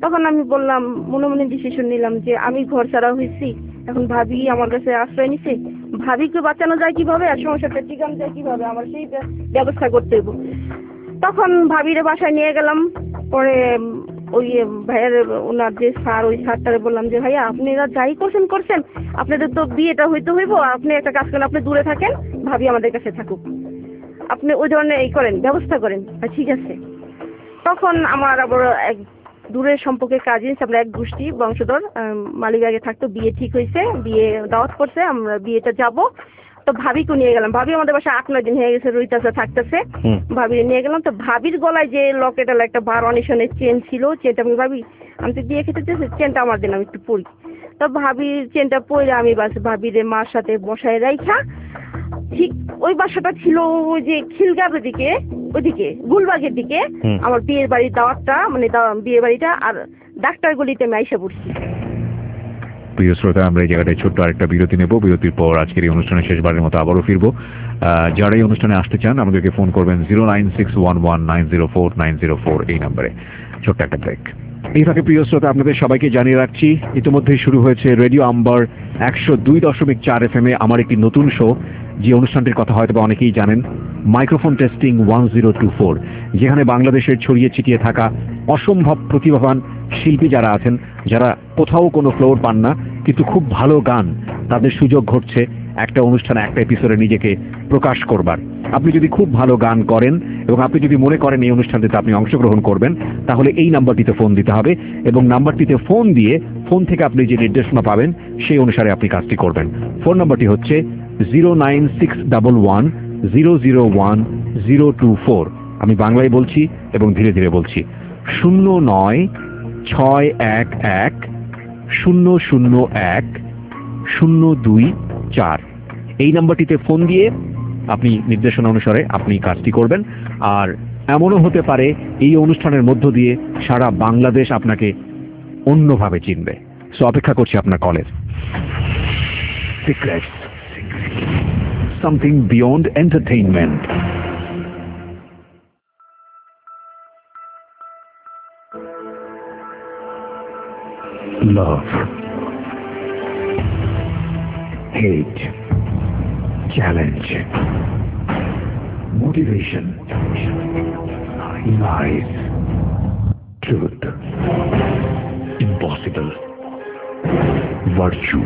তখন আমি বললাম, মনে মনে ডিসিশন নিলাম যে আমি ঘর ছাড়া হয়েছি, এখন ভাবি আমার কাছে আশ্রয় নিছে, ভাবিকে বাঁচানো যায় কিভাবে আর সংসারটা টিকানো যায় কিভাবে, আমার সেই ব্যবস্থা করতে হবে। তখন ভাবিরে বাসায় নিয়ে গেলাম। পরে ওই ভাইয়ের ওনার যে স্যার, ওই স্যারটারে বললাম যে ভাইয়া আপনারা যাই করছেন, আপনাদের তো বিয়েটা হইতে হইব, আপনি একটা কাজ করেন, আপনি দূরে থাকেন, ভাবি আমাদের কাছে থাকুক, আপনি ওই ধরনের এই করেন, ব্যবস্থা করেন। ঠিক আছে। তখন আমার আবার এক দূরের সম্পর্কে কাজিন, আমরা এক গোষ্ঠী বংশধর, মালিবাগে থাকতো, বিয়ে ঠিক হয়েছে, বিয়ে দাওয়াত করছে, আমরা বিয়েটা যাব। তো ভাবিকে নিয়ে গেলাম, ভাবি আমাদের বাসায় 8-9 দিন হয়ে গেছে রইতাছে থাকতেছে, ভাবিরে নিয়ে গেলাম। তো ভাবির গলায় যে লকেটাল একটা 12 অনিশনের চেন ছিল, চেনটা আমি ভাবি আমি তো বিয়ে খেতে চেয়েছি, চেনটা আমার দিন আমি একটু পরি। তো ভাবির চেনটা পরে আমি বাস ভাবিরে মার সাথে বসায় রাইখা, ঠিক ওই বাসাটা ছিল ওই যে খিলগাঁওয়ের দিকে, ওইদিকে গুলবাগের দিকে আমার বিয়ের বাড়ির দাওয়াতটা, মানে বিয়ের বাড়িটা, আর ডাক্তার গলিতে আমি আইসা পড়ছি। প্রিয় শ্রোতা, আমরা এই জায়গাটায় ছোট্ট আরেকটা বিরতি নেব। বিরতির পর আজকের এই অনুষ্ঠানে শেষবারের মতো আবারও ফিরবো। যারা এই অনুষ্ঠানে আসতে চান আমাদেরকে ফোন করবেন 09611904904 এই নম্বরে। ছোট্ট একটা ব্রেক। এই ফাঁকে প্রিয় শ্রোতা, আপনাদের সবাইকে জানিয়ে রাখছি ইতিমধ্যেই শুরু হয়েছে রেডিও আম্বার 102.4 FM এ আমার একটি নতুন শো, যে অনুষ্ঠানটির কথা হয়তো অনেকেই জানেন, মাইক্রোফোন টেস্টিং 1024, যেখানে বাংলাদেশের ছড়িয়ে ছিটিয়ে থাকা অসম্ভব প্রতিভাবান শিল্পী যারা আছেন, যারা কোথাও কোনো ফ্লোর পান না কিন্তু খুব ভালো গান, তাদের সুযোগ ঘটছে একটা অনুষ্ঠানে, একটা এপিসোডে নিজেকে প্রকাশ করবার। আপনি যদি খুব ভালো গান করেন এবং আপনি যদি মনে করেন এই অনুষ্ঠানটিতে আপনি অংশগ্রহণ করবেন, তাহলে এই নাম্বারটিতে ফোন দিতে হবে এবং নাম্বারটিতে ফোন দিয়ে ফোন থেকে আপনি যে নির্দেশনা পাবেন সেই অনুসারে আপনি কাজটি করবেন। ফোন নাম্বারটি হচ্ছে 09611001024। আমি বাংলায় বলছি এবং ধীরে ধীরে বলছি, 096101001024। এই নাম্বারটিতে ফোন দিয়ে আপনি নির্দেশনা অনুসারে আপনি কাজটি করবেন। আর এমনও হতে পারে এই অনুষ্ঠানের মধ্য দিয়ে সারা বাংলাদেশ আপনাকে অন্যভাবে চিনবে। সো অপেক্ষা করছি আপনার কলের। Secrets, something beyond entertainment. Love, hate, challenge, motivation, lies, truth, impossible, virtue,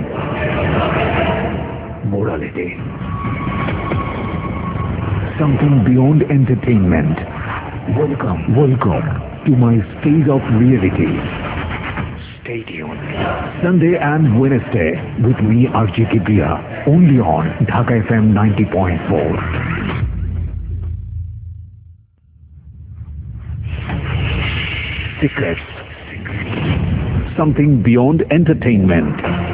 morality, something beyond entertainment. Welcome to my space of reality. Stay tuned. Sunday and Wednesday with me, RJ Kibria, only on Dhaka FM 90.4. Secrets, something beyond entertainment.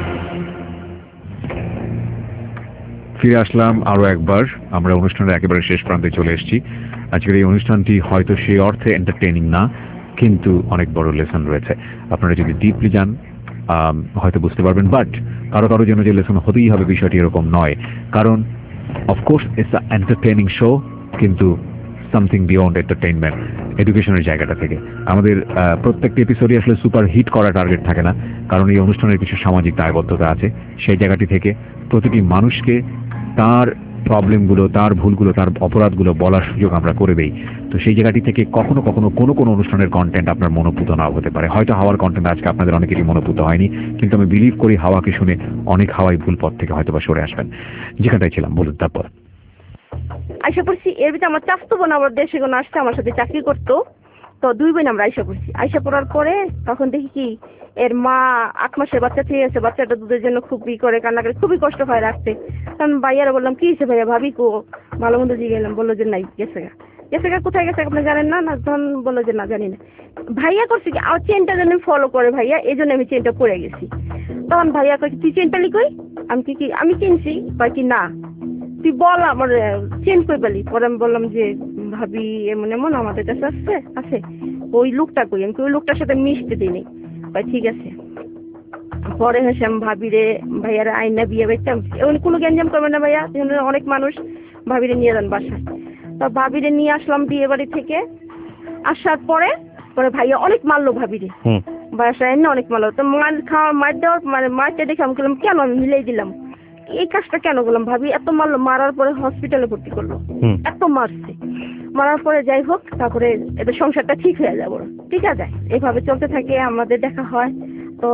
ফিরে আসলাম আরো একবার। আমরা অনুষ্ঠানের একেবারে শেষ প্রান্তে চলে এসেছি। আজকের এই অনুষ্ঠানটি হয়তো সেই অর্থে এন্টারটেইনিং না, কিন্তু অনেক বড় লেসন রয়েছে। আপনারা যদি ডিপলি যান হয়তো বুঝতে পারবেন, বাট কারো কারো জন্য যে লেসন হতেই হবে বিষয়টি এরকম নয়। কারণ of course it's a entertaining show, কিন্তু সামথিং বিয়ন্ড এন্টারটেইনমেন্ট, এডুকেশনের জায়গাটা থেকে। আমাদের প্রত্যেকটি এপিসোডই আসলে সুপার হিট করা টার্গেট থাকে না, কারণ এই অনুষ্ঠানের কিছু সামাজিক দায়বদ্ধতা আছে। সেই জায়গাটি থেকে প্রতিটি মানুষকে তার প্রবলেমগুলো, তার ভুলগুলো, তার অপরাধগুলো বলার সুযোগ আমরা করে দেই। তো সেই জায়গাটি থেকে কখনো কখনো কোনো অনুষ্ঠানের কন্টেন্ট আপনার মনোপুত নাও হতে পারে। হয়তো হাওয়ার কন্টেন্ট আজকে আপনাদের অনেকেরই মনোপুত হয়নি, কিন্তু আমি বিলিভ করি হাওয়াকে শুনে অনেক হাওয়াই ভুল পথ থেকে হয়তো বা সরে আসবেন। যেখানটাই ছিলাম বলুন তারপর। আশা করছি এর ভিতরে আমার চাচতো বোন আবার দেশে কোনো আসছে, আমার সাথে চাকরি করতো। তো 2 বোন আমরা আইসা পড়ছি। আইসা পড়ার পরে তখন দেখি কি এর মা 8 মাসের বাচ্চা থেকে গেছে, বাচ্চাটা দুধের জন্য খুবই করে কান্না করে, খুবই কষ্ট হয় রাখতে। তখন ভাইয়ারা বললাম কি হয়েছে ভাইয়া, ভাবি কো, ভালো মন্দ জিজ্ঞেস গেলাম, বললো যে নাই গেছে গা। কোথায় গেছে আপনি জানেন না? তখন বললো যে না জানি না। ভাইয়া করছে কি আমার চেনটা যেন ফলো করে ভাইয়া, এই জন্য আমি চেনটা পরে গেছি। তখন ভাইয়া কয় তুই চেনটা লিখই, আমি কিনছি, কয় কি না তুই বল আমার চেন কই পেলি। পরে আমি বললাম যে ভাবি এমন এমন আমাদের কাছে আছে ওই লোকটা কই, আমি ওই লোকটার সাথে মিশতে দিই নাই। ভাই ঠিক আছে। পরে হচ্ছে আমি ভাইয়ারা আইনা বিয়ে বেচতাম, এমন কোনো গ্যাঞ্জাম করবে না ভাইয়া, অনেক মানুষ, ভাবিরে নিয়ে যান বাসায়। তো ভাবিরে নিয়ে আসলাম বিয়ে বাড়ি থেকে। আসার পরে ভাইয়া অনেক মারলো ভাবিরে, বাসায় এনে অনেক মারলো। তো মার দেওয়ার মানে মারটা দেখে আমি বললাম কেন, আমি মিলাই দিলাম এই কাজটা কেন বললাম, ভাবি এত মারলো, মারার পরে হসপিটালে ভর্তি করলো, এত মারছে। মারার পরে যাই হোক, তারপরে এদের সংসারটা ঠিক হয়ে যাবো, ঠিক আছে, এইভাবে চলতে থাকে। আমাদের দেখা হয় তো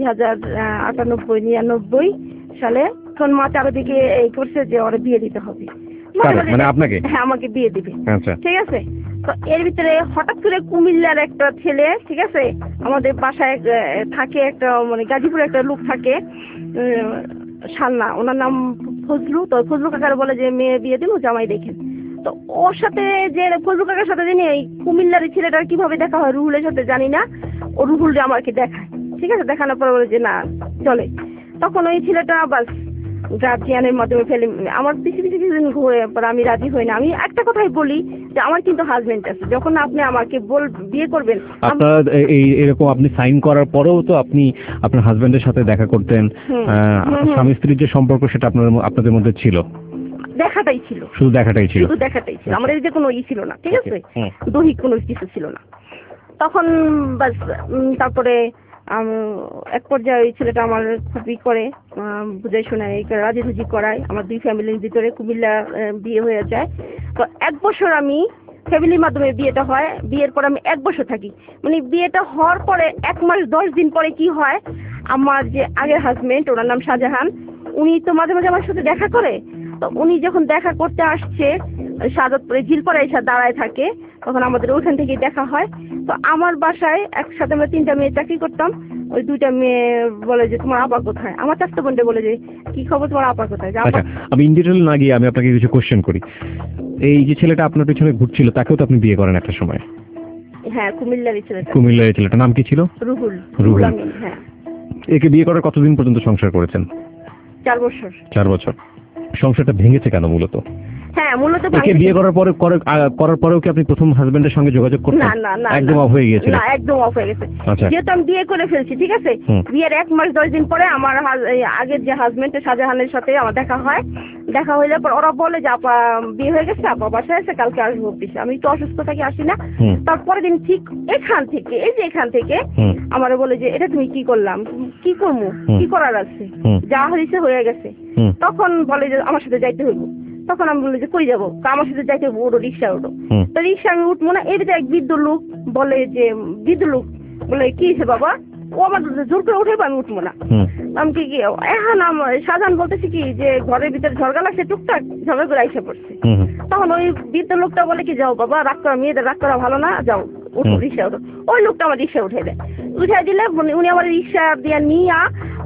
2098-99 সালে তখন মা চারিদিকে এই করছে যে ওরা বিয়ে দিতে হবে। মানে আপনাকে? হ্যাঁ, আমাকে বিয়ে দিবে। আচ্ছা, ঠিক আছে। তো এর ভিতরে হঠাৎ করে কুমিল্লার একটা ছেলে, ঠিক আছে, আমাদের বাসায় থাকে একটা, মানে গাজীপুরে একটা লোক থাকে, শালনা, ওনার নাম ফজলু। তো ফজলু কাকার বলে যে মেয়ে বিয়ে দিল, জামাই দেখেন। তো ওর সাথে যে ফজলু কাকার সাথে জানি এই কুমিল্লার ছেলেটার কিভাবে দেখা হয় রুহুলের সাথে জানি না, ও রুহুল যে আমাকে দেখায়, ঠিক আছে, দেখানোর পরে বলে যে না চলে। তখন ওই ছেলেটা বাস গার্জিয়ানের মাধ্যমে ফেলে আমার পিছু পিছু কিছুদিন ঘুরে, পর আমি রাজি হই না। আমি একটা কথাই বলি যে আমার কিন্তু হাজবেন্ড আছে, যখন আপনি আমাকে বিয়ে করবেন। আপনার এরকম আপনি সাইন করার পরেও তো আপনি আপনার হাজবেন্ডের সাথে দেখা করতেন, স্বামী স্ত্রীর যে সম্পর্ক সেটা আপনাদের মধ্যে ছিল, দেখাটাই ছিল, শুধু দেখাটাই ছিল, শুধু দেখাটাই ছিল, আমাদের যে কোনো ছিল না, ঠিক আছে, দৈহিক কোনো কিছু ছিল না। তখন বাস তারপরে এক পর্যায়ে ওই ছেলেটা আমার খুবই করে বুঝাই শোনায়, রাজি রুজি করায়, আমার 2 ফ্যামিলির ভিতরে কুমিল্লা বিয়ে হয়ে যায়। তো 1 বছর আমি ফ্যামিলির মাধ্যমে বিয়েটা হয়, বিয়ের পর আমি 1 বছর থাকি। মানে বিয়েটা হওয়ার পরে 1 মাস 10 দিন পরে কি হয়, আমার যে আগের হাজবেন্ড, ওনার নাম শাহজাহান, উনি তো মাঝে মাঝে আমার সাথে দেখা করে। তো উনি যখন দেখা করতে আসছে সাদতপুরে ঝিলপাড়া এসে দাঁড়ায় থাকে, তখন আমাদের ওইখান থেকেই দেখা হয়। তো আমার বাসায় একসাথে আমরা 3টা মেয়ে চাকরি করতাম। ওই 2টা মেয়ে বলে যে তোমার আপা কোথায়, আমার চাচতো বোনটা বলে যে কি খবর তোমার আপা কোথায়। আচ্ছা, আমি ইন ডিটেইল না গিয়ে আমি আপনাকে কিছু কোশ্চেন করি। এই যে ছেলেটা আপনার পিছনে ঘুরছিল তাকেও তো আপনি বিয়ে করেন একটা সময়? হ্যাঁ, কুমিল্লার ছেলেটা। কুমিল্লার ছেলেটার নাম কি ছিল? রুহুল। হ্যাঁ। একে বিয়ে করার কতদিন পর্যন্ত সংসার করেছেন? 4 বছর। 4 বছর। সংসারটা ভেঙেছে কেন মূলত? হ্যাঁ, মূলত একে বিয়ে করার পরেও কি আপনি প্রথম হাজবেন্ডের সঙ্গে যোগাযোগ করতেন? না, একদম অফ হয়ে গিয়েছিল? না, একদম অফ হয়ে গেছে। আচ্ছা, যেহেতু আমি বিয়ে করে ফেলছি, ঠিক আছে, বিয়ের 1 মাস 10 দিন পরে আমার আগের যে হাজবেন্ড শাহজাহানের সাথে আমার দেখা হয়। দেখা হইলে পর ওরা বলে যে আপা বিয়ে হয়ে গেছে, আপা বাসায় আছে, কালকে আসবো অফিসে। আমি তো অসুস্থ থাকি, আসি না। তারপরে দিন ঠিক এখান থেকে আমার বলে যে এটা তুমি কি করলাম, কি করবো, কি করার আছে, যা হয়েছে হয়ে গেছে। তখন বলে যে আমার সাথে যাইতে হইব। তখন আমি বলি যে কই যাবো, আমার সাথে যাইতে হইব, ওটো রিক্সা ওটো। তো রিক্সা আমি উঠবো না। এর এক বৃদ্ধ লোক বলে যে বলে কি হয়েছে বাবা, ও আমার জোর করে উঠে আমি উঠবো না। আমি কি এখন শাহজাহান বলতেছি কি যে ঘরের ভিতরে ঝরগা লাগছে, টুকটাক ঝগড়া করে আইসা পড়ছে। তখন ওই বৃদ্ধ লোকটা বলে কি যাও বাবা, রাগ করা মেয়েদের রাগ করা ভালো না, যাও উঠো, রিক্সা ওঠো। ওই লোকটা আমার রিক্সা উঠে দেয়। উঠে দিলে উনি আমার রিক্সা দিয়ে নিয়ে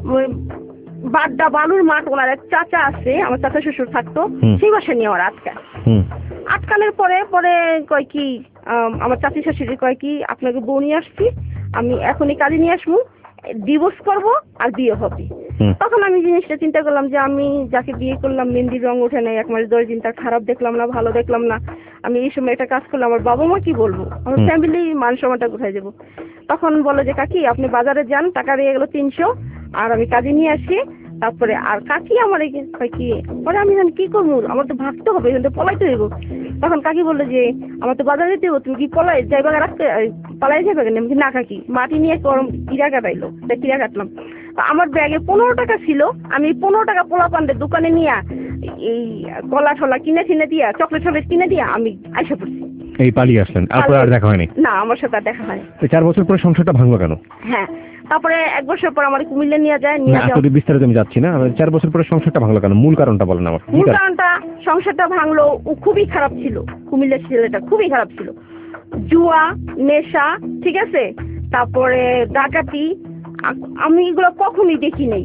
বাড্ডা বালুর মাঠ, ওনার এক চাচা আছে, আমার চাচা শ্বশুর থাকতো, সেই বাসা নিয়ে আমার আটকানোর পরে কয় কি আমার চাচি শাশুড়ি কয় কি আপনাকে বউ নিয়ে আসছি, আমি এখনই কাজে নিয়ে আসবো, ডিভোর্স করবো আর বিয়ে হবে। তখন আমি জিনিসটা চিন্তা করলাম যে আমি যাকে বিয়ে করলাম মেহেন্দির রং ওঠে নাই, 1 মাস 10 দিন, তার খারাপ দেখলাম না, ভালো দেখলাম না। আমি এই সময় একটা কাজ করলাম, আমার বাবা মা কি বলবো, আমার ফ্যামিলি মান সম্মানটা কোথায় যাবো। তখন বলে যে কাকি আপনি বাজারে যান, টাকা দিয়ে গেলো 300, আর আমি কাজে নিয়ে আসি। তারপরে আর কাকি আমার কি পরে আমি কি করবো, আমার তো ভাবতে হবে, এখান থেকে পলাইতে হইব। তখন কাকি বললো যে আমার তো বাজারে যেতে হবো, তুমি কি যাইবা রাখতে পালাই যাবে কেন? আমি না কাকি, মাটি নিয়ে কিরা কাটাইলো, কিরা কাটলাম। আমার ব্যাগে 15 টাকা ছিল, আমি 15 টাকা পোলা পান্ডের দোকানে নিয়ে এই কলা ঠলা কিনে দিয়া, চকলেট কিনে দিয়া আমি আইসা পড়ছি। এই পালিয়ে আসলেন, আর দেখা হয়নি? না, আমার সাথে দেখা হয়। 4 বছর পরে সংসারটা ভাঙলো কেন? হ্যাঁ, তারপরে 1 বছর পর আমার কুমিল্লা নিয়ে যায়। বিস্তারিত আমি যাচ্ছি না, 4 বছর পরে সংসারটা ভাঙলো কেন, মূল কারণটা বলেন আমার। মূল কারণটা, সংসারটা ভাঙলো, ও খুবই খারাপ ছিল, কুমিল্লার ছেলেটা খুবই খারাপ ছিল। জুয়া, নেশা, ঠিক আছে, তারপরে ডাকাতি, আমি এগুলো কখনোই দেখি নাই,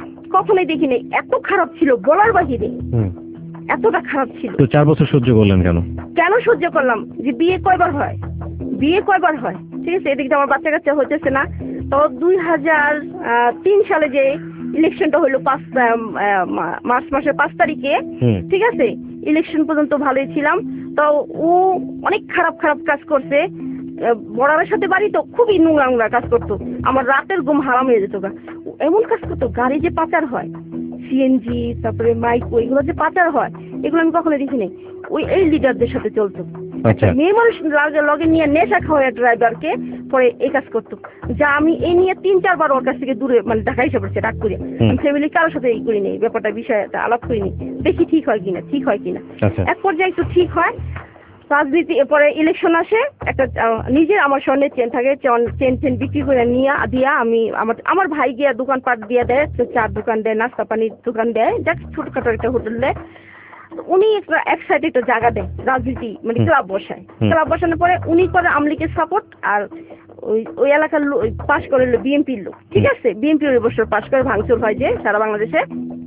এত খারাপ ছিল বলার বাহিরে, এতটা খারাপ ছিল। তো 4 বছর সহ্য করলেন কেন? কেন সহ্য করলাম, যে বিয়ে কয়বার হয়, ঠিক আছে, এদিকে আমার বাচ্চা কাচ্চা হইতেছে না। তো 2003 সালে যে ইলেকশনটা হইলো মার্চ মাসের 5 তারিখে, ঠিক আছে, ইলেকশন পর্যন্ত ভালোই ছিলাম। তো ও অনেক খারাপ কাজ করছে, বড়ার সাথে বাড়ি তো খুবই নোংরা কাজ করতো, আমার রাতের ঘুম হারাম হয়ে যেত। এমন কাজ করতো, গাড়ি যে পাচার হয়, সিএনজি, তারপরে মাইক্রো, এগুলো যে পাচার হয়, এগুলো আমি কখনো দেখিনি। ওই এই লিডারদের সাথে চলতো, আচ্ছা। মেয়ে মানুষ লগে নিয়ে নেশা খাওয়া ড্রাইভারকে পরে এই কাজ করতো, যা আমি এই নিয়ে 3-4 বার ওর কাছ থেকে দূরে মানে ঢাকা এসে পড়ছে রাগ করে। ফ্যামিলি কারোর সাথে এই করিনি, ব্যাপারটা বিষয়টা আলাপ করিনি, দেখি ঠিক হয় কিনা। আচ্ছা। এক পর্যায়ে একটু ঠিক হয়, রাজনীতি এরপরে ইলেকশন আসে, একটা নিজের আমার স্বর্ণের চেন থাকে, চেন বিক্রি করে নিয়ে দিয়া আমি আমার ভাই গিয়া দোকানপাট দিয়ে দেয়, চার দোকান দেয়, নাস্তা পানির দোকান দেয়, যাক ছোটখাটো একটা হোটেল দেয়। উনি এক সাইডে একটা জায়গা দেয়, রাজনীতি মানে ক্লাব বসায়। ক্লাব বসানোর পরে উনি করে আমলিকের সাপোর্ট, আর ওই এলাকার পাশ করে বিএনপির লোক, ঠিক আছে, বিএনপির বছর পাশ করে ভাঙচুর হয় যে সারা বাংলাদেশে,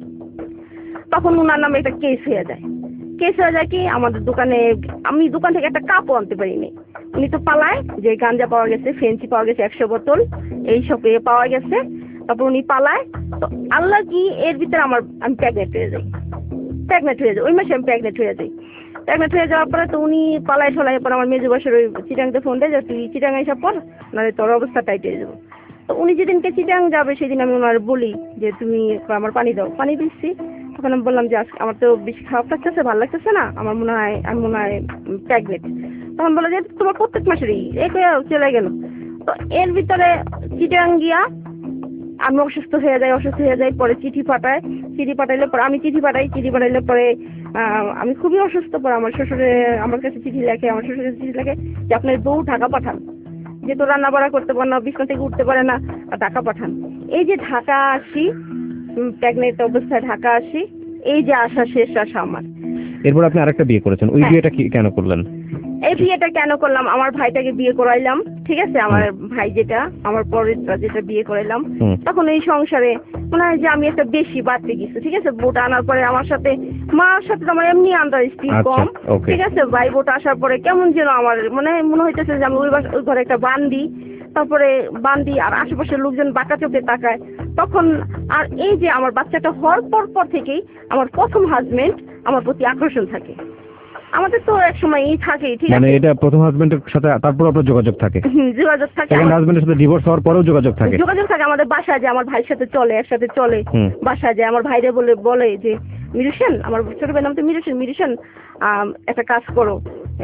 তখন উনার নামে একটা কেস হয়ে যায়। কেস হয়ে যায় কি, আমাদের দোকানে আমি দোকান থেকে একটা কাপও আনতে পারিনি। উনি তো পালায়, যে গাঞ্জা পাওয়া গেছে, ফেন্সি পাওয়া গেছে 100 বোতল, এইসব পাওয়া গেছে। তারপর উনি পালায়, তো আল্লাহ কি এর ভিতরে আমি প্রেগনেন্ট হয়ে যাই। ওই মাসে আমি প্রেগনেন্ট হয়ে যাই। প্রেগনেন্ট হয়ে যাওয়ার পরে তো উনি পালায় ঠলায় পর আমার মেজো বয়সের ওই চিটাংতে ফোন দেয় যে তুই চিটাং এসব পর, নাহলে তোর অবস্থা টাইট হয়ে যাবো। তো উনি যেদিনকে চিটাং যাবে সেদিন আমি ওনার বলি যে তুমি আমার পানি দাও, পানি দিচ্ছি। তখন আমি বললাম যে আজকে আমার তো বেশি খারাপ লাগতেছে, ভালো লাগতেছে না, আমি মনে হয় প্রেগনেন্ট। তখন বলে যে তোমার প্রত্যেক মাসেরই চলে গেল। তো এর ভিতরে চিটাং গিয়া আমি অসুস্থ হয়ে যাই। পরে চিঠি পাঠাইলে পরে আমি চিঠি পাঠাইলে পরে আমি খুবই অসুস্থ। পরে আমার শ্বশুরে আমার কাছে চিঠি লেখে, যে আপনার বউ ঢাকা পাঠান, যেহেতু রান্না বাড়া করতে পারে না, বিছানা থেকে উঠতে পারে না, ঢাকা পাঠান। এই যে ঢাকা আসি, প্রেগনেন্ট অবস্থায় ঢাকা আসি, এই যে আশা শেষ আশা আমার। এরপর আপনি আরেকটা বিয়ে করেছেন, ওই বিয়েটা কেন করলেন? এই বিয়েটা কেন করলাম, আমার ভাইটাকে বিয়ে করাইলাম, ঠিক আছে, আমার ভাই আমার পরের যেটা বিয়ে করাইলাম, তখন এই সংসারে মনে হয় যে আমি একটা বেশি বাড়তে গেছি, ঠিক আছে। বোট আনার পরে আমার সাথে মার সাথে আমার এমনি আন্ডারস্ট্যান্ডিং কম, ঠিক আছে। ভাই বোট আসার পরে কেমন যেন আমার মনে হইতেছে যে আমি ওই ঘরে একটা বান্দি, তারপরে বান্দি, আর আশেপাশের লোকজন বাঁকা চোখে তাকায় তখন। আর এই যে আমার বাচ্চাটা হওয়ার পর থেকেই আমার প্রথম হাজবেন্ড আমার প্রতি আকর্ষণ থাকে। আমাদের তো এক সময় থাকে, ঠিক আছে, মানে এটা প্রথম হাজবেন্ডের সাথে তারপর আপনার যোগাযোগ থাকে? যোগাযোগ থাকে। সেকেন্ড হাজবেন্ডের সাথে ডিভোর্স হওয়ার পরেও যোগাযোগ থাকে? আমাদের বাসায় যায়, আমার ভাইয়ের সাথে চলে, একসাথে চলে বাসায় যায়। আমার ভাইরে বলে যে মিরুষেন, আমার ছোট ভাইয়ের নাম তো মিরুষেন, একটা কাজ করো,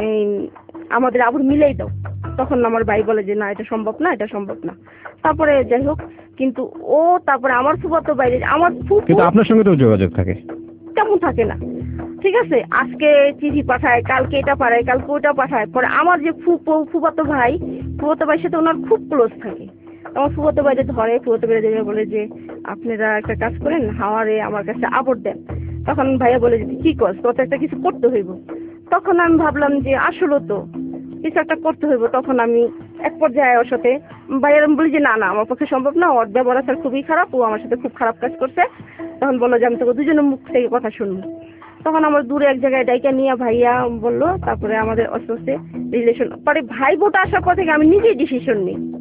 আমাদের আবার মিলেই দাও। তখন আমার ভাই বলে যে না, এটা সম্ভব না। তারপরে যাই হোক, কিন্তু তারপরে আমার ফুফাতো বাইরে, আমার কিন্তু আপনার সঙ্গে তো যোগাযোগ থাকে? তেমন থাকে না, ঠিক আছে। আজকে চিঠি পাঠায়, কালকে এটা পাঠায়, কালকে ওটা পাঠায়। পরে আমার যে ফুফাতো ভাইয়ের সাথে ওনার খুব ক্লোজ থাকে। আমার ফুফাতো ভাইদের ধরে, ফুফাতো ভাইদের বলে যে আপনারা একটা কাজ করেন, হাওয়ারে আমার কাছে আবর দেন। তখন ভাইয়া বলে যে কি কর, তোর তো একটা কিছু করতে হইব। তখন আমি ভাবলাম যে আসলে তো কিছু একটা করতে হইব। তখন আমি এক পর্যায়ে ওর সাথে ভাইয়ার বলি যে না আমার পক্ষে সম্ভব না, ওর ব্যবহার আচার খুবই খারাপ, ও আমার সাথে খুব খারাপ কাজ করছে। তখন বললো যে আমি তোকে দুজনের মুখ থেকে কথা শুনবো। তখন আমার দূরে এক জায়গায় ডাইকা নিয়ে ভাইয়া বললো, তারপরে আমাদের আস্তে আস্তে রিলেশন। পরে ভাই বোট আসার পর থেকে আমি নিজেই ডিসিশন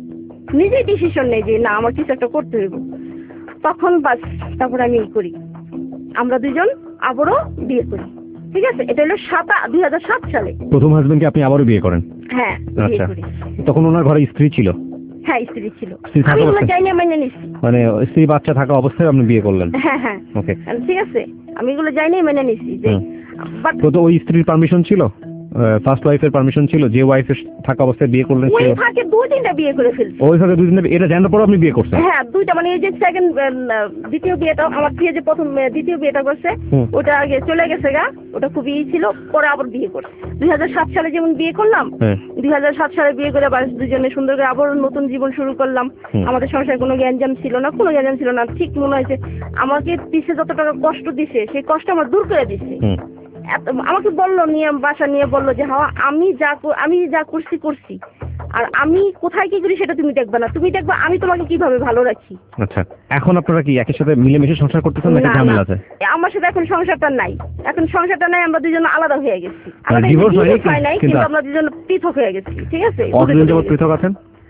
নেই যে না আমার কিছু একটা করতে হইব। তখন বাস তারপরে আমি করি, আমরা দুজন আবারও বিয়ে করি, ঠিক আছে। এটা হলো 2007 সালে। প্রথম হাজবেন্ডকে আপনি আবারও বিয়ে করেন? হ্যাঁ, বিয়ে করি। তখন ওনার ঘরে স্ত্রী ছিল? হ্যাঁ, স্ত্রী ছিল। আমি এগুলো জানি, মেনে নিচ্ছি। মানে স্ত্রী বাচ্চা থাকা অবস্থায় আপনি বিয়ে করলেন? হ্যাঁ, ওকে, ঠিক আছে, আমি এগুলো জানি, মেনে নিচ্ছি যে। তো ওই স্ত্রীর পারমিশন ছিল, ফার্স্ট ওয়াইফের পারমিশন ছিল, যে ওয়াইফের থাকা অবস্থায় বিয়ে করলেন? ওই ফাঁকে 2-3টা বিয়ে করে ফেলছি। ওই ফাঁকে 2-3টা, এটা জানার পর আপনি বিয়ে করছেন? হ্যাঁ, 2টা, মানে এই যে দ্বিতীয় বিয়েটা আমার বিয়ে, যে প্রথম দ্বিতীয় বিয়েটা করছে ওটা আগে চলে গেছে গা, ওটা খুবই ছিল। পরে আবার বিয়ে করছে 2007 সালে, যেমন বিয়ে করলাম 2007 সালে বিয়ে করে বাস দুজনে সুন্দর করে আবার নতুন জীবন শুরু করলাম। আমাদের সংসারে কোনো গ্যাঞ্জাম ছিল না, ঠিক মনে হয়েছে আমাকে পিছে যত টাকা কষ্ট দিছে সেই কষ্ট আমার দূর করে দিচ্ছে। আমাকে বললো বাসা নিয়ে বললো যে হাওয়া, আমি যা করছি, আর আমি কোথায় কি করি সেটা তুমি দেখবে না, তুমি দেখবে আমি তোমাকে কিভাবে ভালো রাখি। আচ্ছা, এখন আপনারা কি একই সাথে মিলেমিশে সংসার করতেছেন নাকি ঝামেলা আছে? আমার সাথে এখন সংসারটা নাই, আমরা দুজন আলাদা হয়ে গেছি। ডিভোর্স নাই, কিন্তু আমরা দুজন পৃথক হয়ে গেছি, ঠিক আছে। কতদিন যাবত পৃথক আছেন?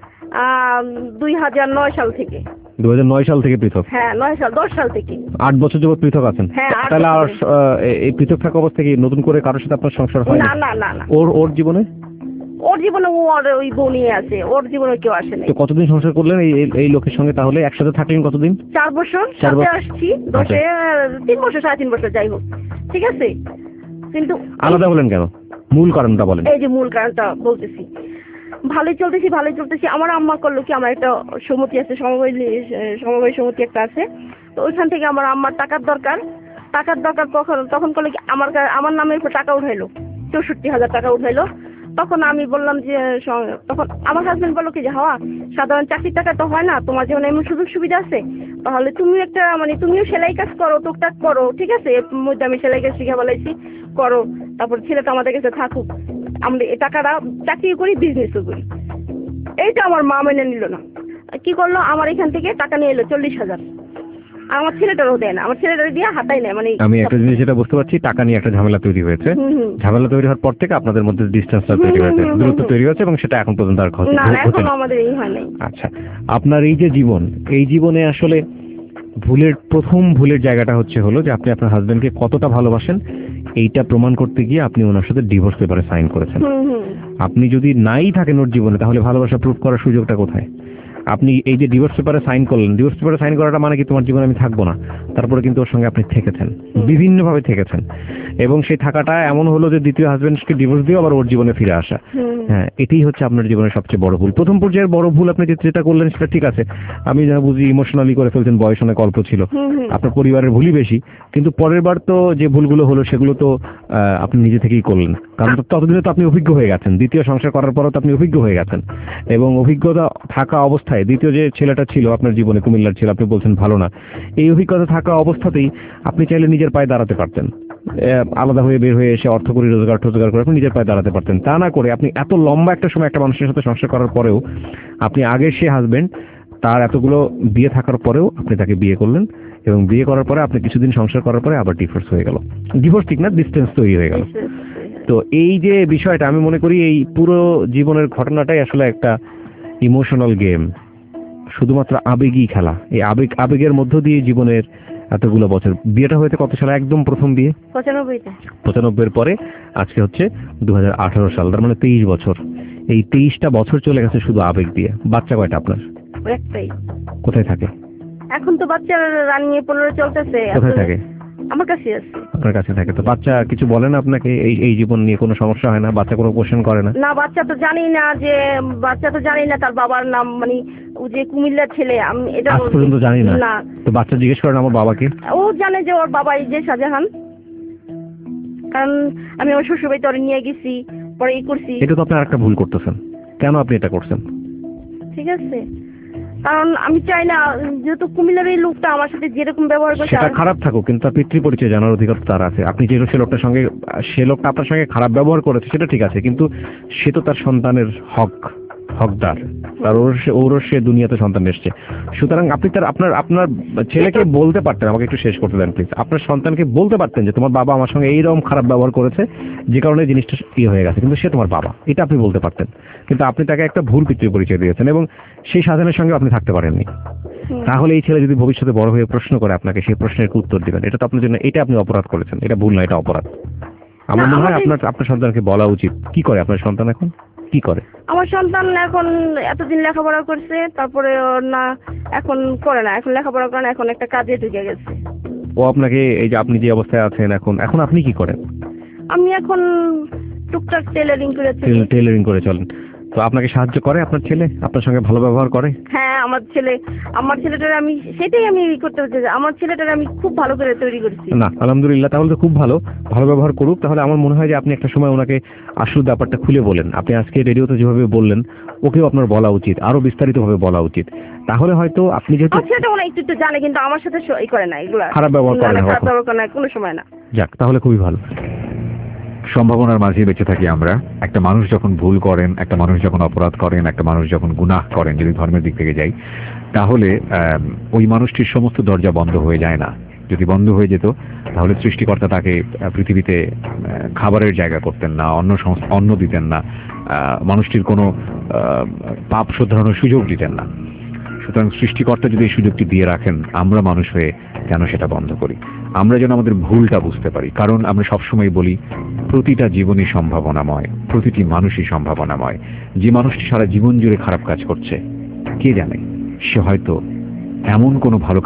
2009 সাল থেকে। 2009 সাল থেকে পৃথক? হ্যাঁ, 10 সাল থেকে। 8 বছর যাবত পৃথক আছেন? হ্যাঁ। তাহলে আর এই পৃথক থাকা অবস্থা কি নতুন করে কারোর সাথে আপনার সংসার হয় না? না। ওর জীবনে ওই বউ নিয়ে আছে, ওর জীবনে কেউ আসে না। তো কতদিন সংসার করলেন এই লোকের সঙ্গে? তাহলে একসাথে থাকলেন কতদিন? 4 বছর সাথে আসছি, 3 বছর 3.5 বছর যাই হোক, ঠিক আছে। কিন্তু আলাদা হলেন কেন? মূল কারণটা বলেন। এই যে মূল কারণটা বলতেছি, ভালোই চলতেছি। আমার আম্মা করলো কি, আমার একটা সমিতি আছে, সমবায় সমিতি একটা আছে, তো ওইখান থেকে আমার আম্মার টাকার দরকার তখন করলো কি, আমার নামের উপর টাকা উঠাইলো, 64,000 টাকা উঠাইলো। তখন আমি বললাম যে, তখন আমার হাজবেন্ড বললো কি যে, হাওয়া, সাধারণ চাকরির টাকা তো হয় না, তোমার যেমন এমন সুযোগ সুবিধা আছে, তাহলে তুমিও একটা তুমিও সেলাই কাজ করো, টুকটাক করো, ঠিক আছে, এর মধ্যে আমি সেলাই কাজ শিখে বলাইছি, করো, তারপর ছেলেটা আমাদের কাছে থাকুক, আমরা এই টাকাটা চাকরিও করি, বিজনেসও করি। এইটা আমার মা মেনে নিল না। কি করলো, আমার এখান থেকে টাকা নিয়ে এলো 40,000, আর আমার ছেলেটারও দেয় না, আমার ছেলেটার দিয়ে হাতাই নেয়। আমি একটা জিনিস যেটা বুঝতে পারছি, টাকা নিয়ে একটা ঝামেলা তৈরি হয়েছে। ঝামেলা তৈরি হওয়ার পর থেকে আপনাদের মধ্যে ডিসটেন্সটা তৈরি হয়েছে, দূরত্ব তৈরি হয়েছে, এবং সেটা এখন পর্যন্ত আর না, এখন আমাদের এই হয় নাই। আচ্ছা, আপনার এই যে জীবন, এই জীবনে আসলে প্রথম ভুলের জায়গাটা হলো যে আপনি আপনার হাজবেন্ডকে কতটা ভালোবাসেন এইটা প্রমাণ করতে গিয়ে আপনি ওনার সাথে ডিভোর্স পেপারে সাইন করেছেন। আপনি যদি নাই থাকেন ওর জীবনে, তাহলে ভালোবাসা প্রুফ করার সুযোগটা কোথায়? আপনি এই যে ডিভোর্স পেপারে সাইন করলেন, ডিভোর্স পেপারে সাইন করাটা মানে কি তোমার জীবনে আমি থাকবো না, তারপরে কিন্তু ওর সঙ্গে আপনি থেকেছেন, বিভিন্নভাবে থেকেছেন, এবং সেই থাকাটা এমন হলো যে দ্বিতীয় হাজবেন্ডকে ডিভোর্স দিয়ে আবার ওর জীবনে ফিরে আসা। হ্যাঁ, এটাই হচ্ছে আপনার জীবনের সবচেয়ে বড় ভুল। প্রথম পর্যায়ের বড় ভুল আপনি যেটা করলেন সেটা ঠিক আছে, আমি যা বুঝি ইমোশনালি করে ফেলছেন, বয়স অনেক অল্প ছিল, আপনার পরিবারের ভুলই বেশি, কিন্তু পরের বার তো যে ভুলগুলো হলো সেগুলো তো আপনি নিজে থেকেই করলেন, কারণ ততদিনে তো আপনি অভিজ্ঞ হয়ে গেছেন, দ্বিতীয় সংসার করার পরও তো আপনি অভিজ্ঞ হয়ে গেছেন, এবং অভিজ্ঞতা থাকা অবস্থায় দ্বিতীয় যে ছেলেটা ছিল আপনার জীবনে, কুমিল্লার ছিল, আপনি বলছেন ভালো না, এই অভিজ্ঞতা থাকা অবস্থাতেই আপনি চাইলে নিজের পায়ে দাঁড়াতে পারতেন, আলাদা হয়ে বের হয়ে এসে অর্থ করি রোজগার করে আপনি নিজের পায়ে দাঁড়াতে পারতেন। তা না করে আপনি এত লম্বা একটা সময় একটা মানুষের সাথে সংসার করার পরেও, আপনি আগের সে হাজবেন্ড, তার এতগুলো বিয়ে থাকার পরেও আপনি তাকে বিয়ে করলেন, এবং বিয়ে করার পরে আপনি কিছুদিন সংসার করার পরে আবার ডিভোর্স হয়ে গেল, ডিভোর্স ঠিক না, ডিসটেন্স তৈরি হয়ে গেল। তো এই যে বিষয়টা, আমি মনে করি এই পুরো জীবনের ঘটনাটাই আসলে একটা ইমোশনাল গেম, শুধুমাত্র আবেগী খেলা। এই আবেগের মধ্য দিয়ে জীবনের এতগুলো বছর। বিয়েটা হয়েছে কত সালে? একদম প্রথম বিয়ে 95 পরে আজকে হচ্ছে 2018 সাল, তার মানে 23 বছর। এই 23টা বছর চলে গেছে শুধু আবেগ দিয়ে। বাচ্চা কয়টা আপনার? একটাই। কোথায় থাকে এখন? তো বাচ্চার রানিং এ 15 চলতেছে। কোথায় থাকে? আমার কাছে আছে। আপনার কাছে থাকে? তো বাচ্চা কিছু বলে না আপনাকে? এই জীবন নিয়ে কোনো সমস্যা হয় না? বাচ্চা কোনো কোশ্চেন করে না? না, বাচ্চা তো জানি না তার বাবার নাম, ও যে কুমিল্লার ছেলে, আমি এটা আজ পর্যন্ত জানি না। না। তো বাচ্চা জিজ্ঞেস করেন আমার বাবাকে? ও জানে যে ওর বাবা এই যে শাহজাহান, কারণ আমি ওর শ্বশুরবাড়িতে ওরে নিয়ে গেছি, পরে করছি। এটা তো আপনি আরেকটা ভুল করতেছেন। কেন আপনি এটা করছেন? ঠিক আছে, কারণ আমি চাই না, যেহেতু কুমিল্লার এই লোকটা আমার সাথে যেরকম ব্যবহার করছে, সেটা খারাপ থাকুক, কিন্তু তার পিতৃ পরিচয় জানার অধিকার তার আছে। আপনি যে সে লোকটা আপনার সঙ্গে খারাপ ব্যবহার করেছে সেটা ঠিক আছে, কিন্তু সে তো তার সন্তানের হকদার, তার সে দুনিয়াতে সন্তান এসছে। সুতরাং আপনি আপনার ছেলেকে বলতে পারতেন, আমাকে একটু শেষ করতে দেন প্লিজ, আপনার সন্তানকে বলতে পারতেন যে তোমার বাবা আমার সঙ্গে এইরকম খারাপ ব্যবহার করেছে, যে কারণে জিনিসটা হয়ে গেছে, কিন্তু সে তোমার বাবা, এটা আপনি বলতে পারতেন। কিন্তু আপনি তাকে একটা ভুল পিতৃ পরিচয় দিয়েছেন, এবং সেই সাধনের সঙ্গে আপনি থাকতে পারেননি। তাহলে এই ছেলে যদি ভবিষ্যতে বড় হয়ে প্রশ্ন করে আপনাকে, সেই প্রশ্নের উত্তর দিবেন। এটা তো আপনার জন্য, এটা আপনি অপরাধ করেছেন, এটা ভুল না, এটা অপরাধ। আমার মনে হয় আপনার সন্তানকে বলা উচিত। কি করে আপনার সন্তান এখন? কি করে? আমার সন্তান এখন এতদিন লেখাপড়া করছে, তারপরে না এখন করে না, এখন লেখাপড়া করে না, এখন একটা কাজে ঢুকে গেছে। ও আপনাকে, এই যে আপনি যে অবস্থায় আছেন এখন আপনি কি করেন? আমি এখন টুকটাক টেলারিং করে চলেন। তো আপনাকে সাহায্য করে আপনার ছেলে? আপনার সঙ্গে ভালো ব্যবহার করে? হ্যাঁ, আমার ছেলেটার আমি সেটাই আমি করতে হচ্ছে, আমার ছেলেটার আমি খুব ভালো করে তৈরি করছি। না, আলহামদুলিল্লাহ, তাহলে তো খুব ভালো ব্যবহার করুক। তাহলে আমার মনে হয় যে আপনি একটা সময় ওনাকে আসল ব্যাপারটা খুলে বলেন। আপনি আজকে রেডিওতে যেভাবে বললেন, ওকেও আপনার বলা উচিত, আরো বিস্তারিতভাবে বলা উচিত। তাহলে হয়তো আপনি যেহেতু সেটা ওনা একটু জানে, কিন্তু আমার সাথে করে না, এগুলা খারাপ ব্যবহার করে না, কোনো সময় না। যাক, তাহলে খুবই ভালো। সম্ভাবনার মাঝে বেঁচে থাকি আমরা। একটা মানুষ যখন ভুল করেন, একটা মানুষ যখন অপরাধ করেন, একটা মানুষ যখন গুনাহ করেন, যদি ধর্মের দিক থেকে যাই, তাহলে ওই মানুষটির সমস্ত দরজা বন্ধ হয়ে যায় না। যদি বন্ধ হয়ে যেত তাহলে সৃষ্টিকর্তা তাকে পৃথিবীতে খাবারের জায়গা করতেন না, অন্ন দিতেন না, মানুষটির কোনো পাপ শোধরানোর সুযোগ দিতেন না। সুতরাং সৃষ্টিকর্তা যদি এই সুযোগটি দিয়ে রাখেন, আমরা মানুষ হয়ে কেন সেটা বন্ধ করি? আমরা যেন আমাদের ভুলটা বুঝতে পারি। কারণ আমরা সবসময় বলি, প্রতিটা জীবনই সম্ভাবনাময়, প্রতিটি মানুষই সম্ভাবনাময়। যে মানুষটি সারা জীবন জুড়ে খারাপ কাজ করছে, কে জানে সে হয়তো এমন কোনো ভালো কাজ নিয়ে অপেক্ষা করছে সামনে, যেটা হয়তো হাজার ভুল, হাজার খারাপ কাজ, 1000 গুণ বেশি ভালো হবে।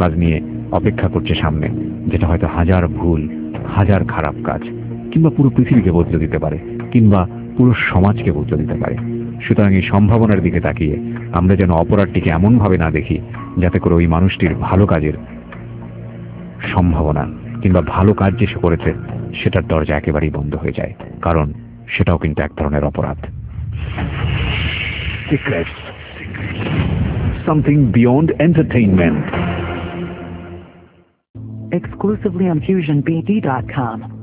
কিংবা পুরো পৃথিবীকে বদলে দিতে পারে, কিংবা পুরো সমাজকে বদলে দিতে পারে। সুতরাং এই সম্ভাবনার দিকে তাকিয়ে আমরা যেন অপরাধটিকে এমনভাবে না দেখি যাতে করে ওই মানুষটির ভালো কাজের সম্ভাবনা কিংবা ভালো কাজ যে সে করেছে সেটার দরজা একেবারেই বন্ধ হয়ে যায়, কারণ সেটাও কিন্তু এক ধরনের অপরাধ। Secrets. Something beyond entertainment. Exclusively on FusionBD.com.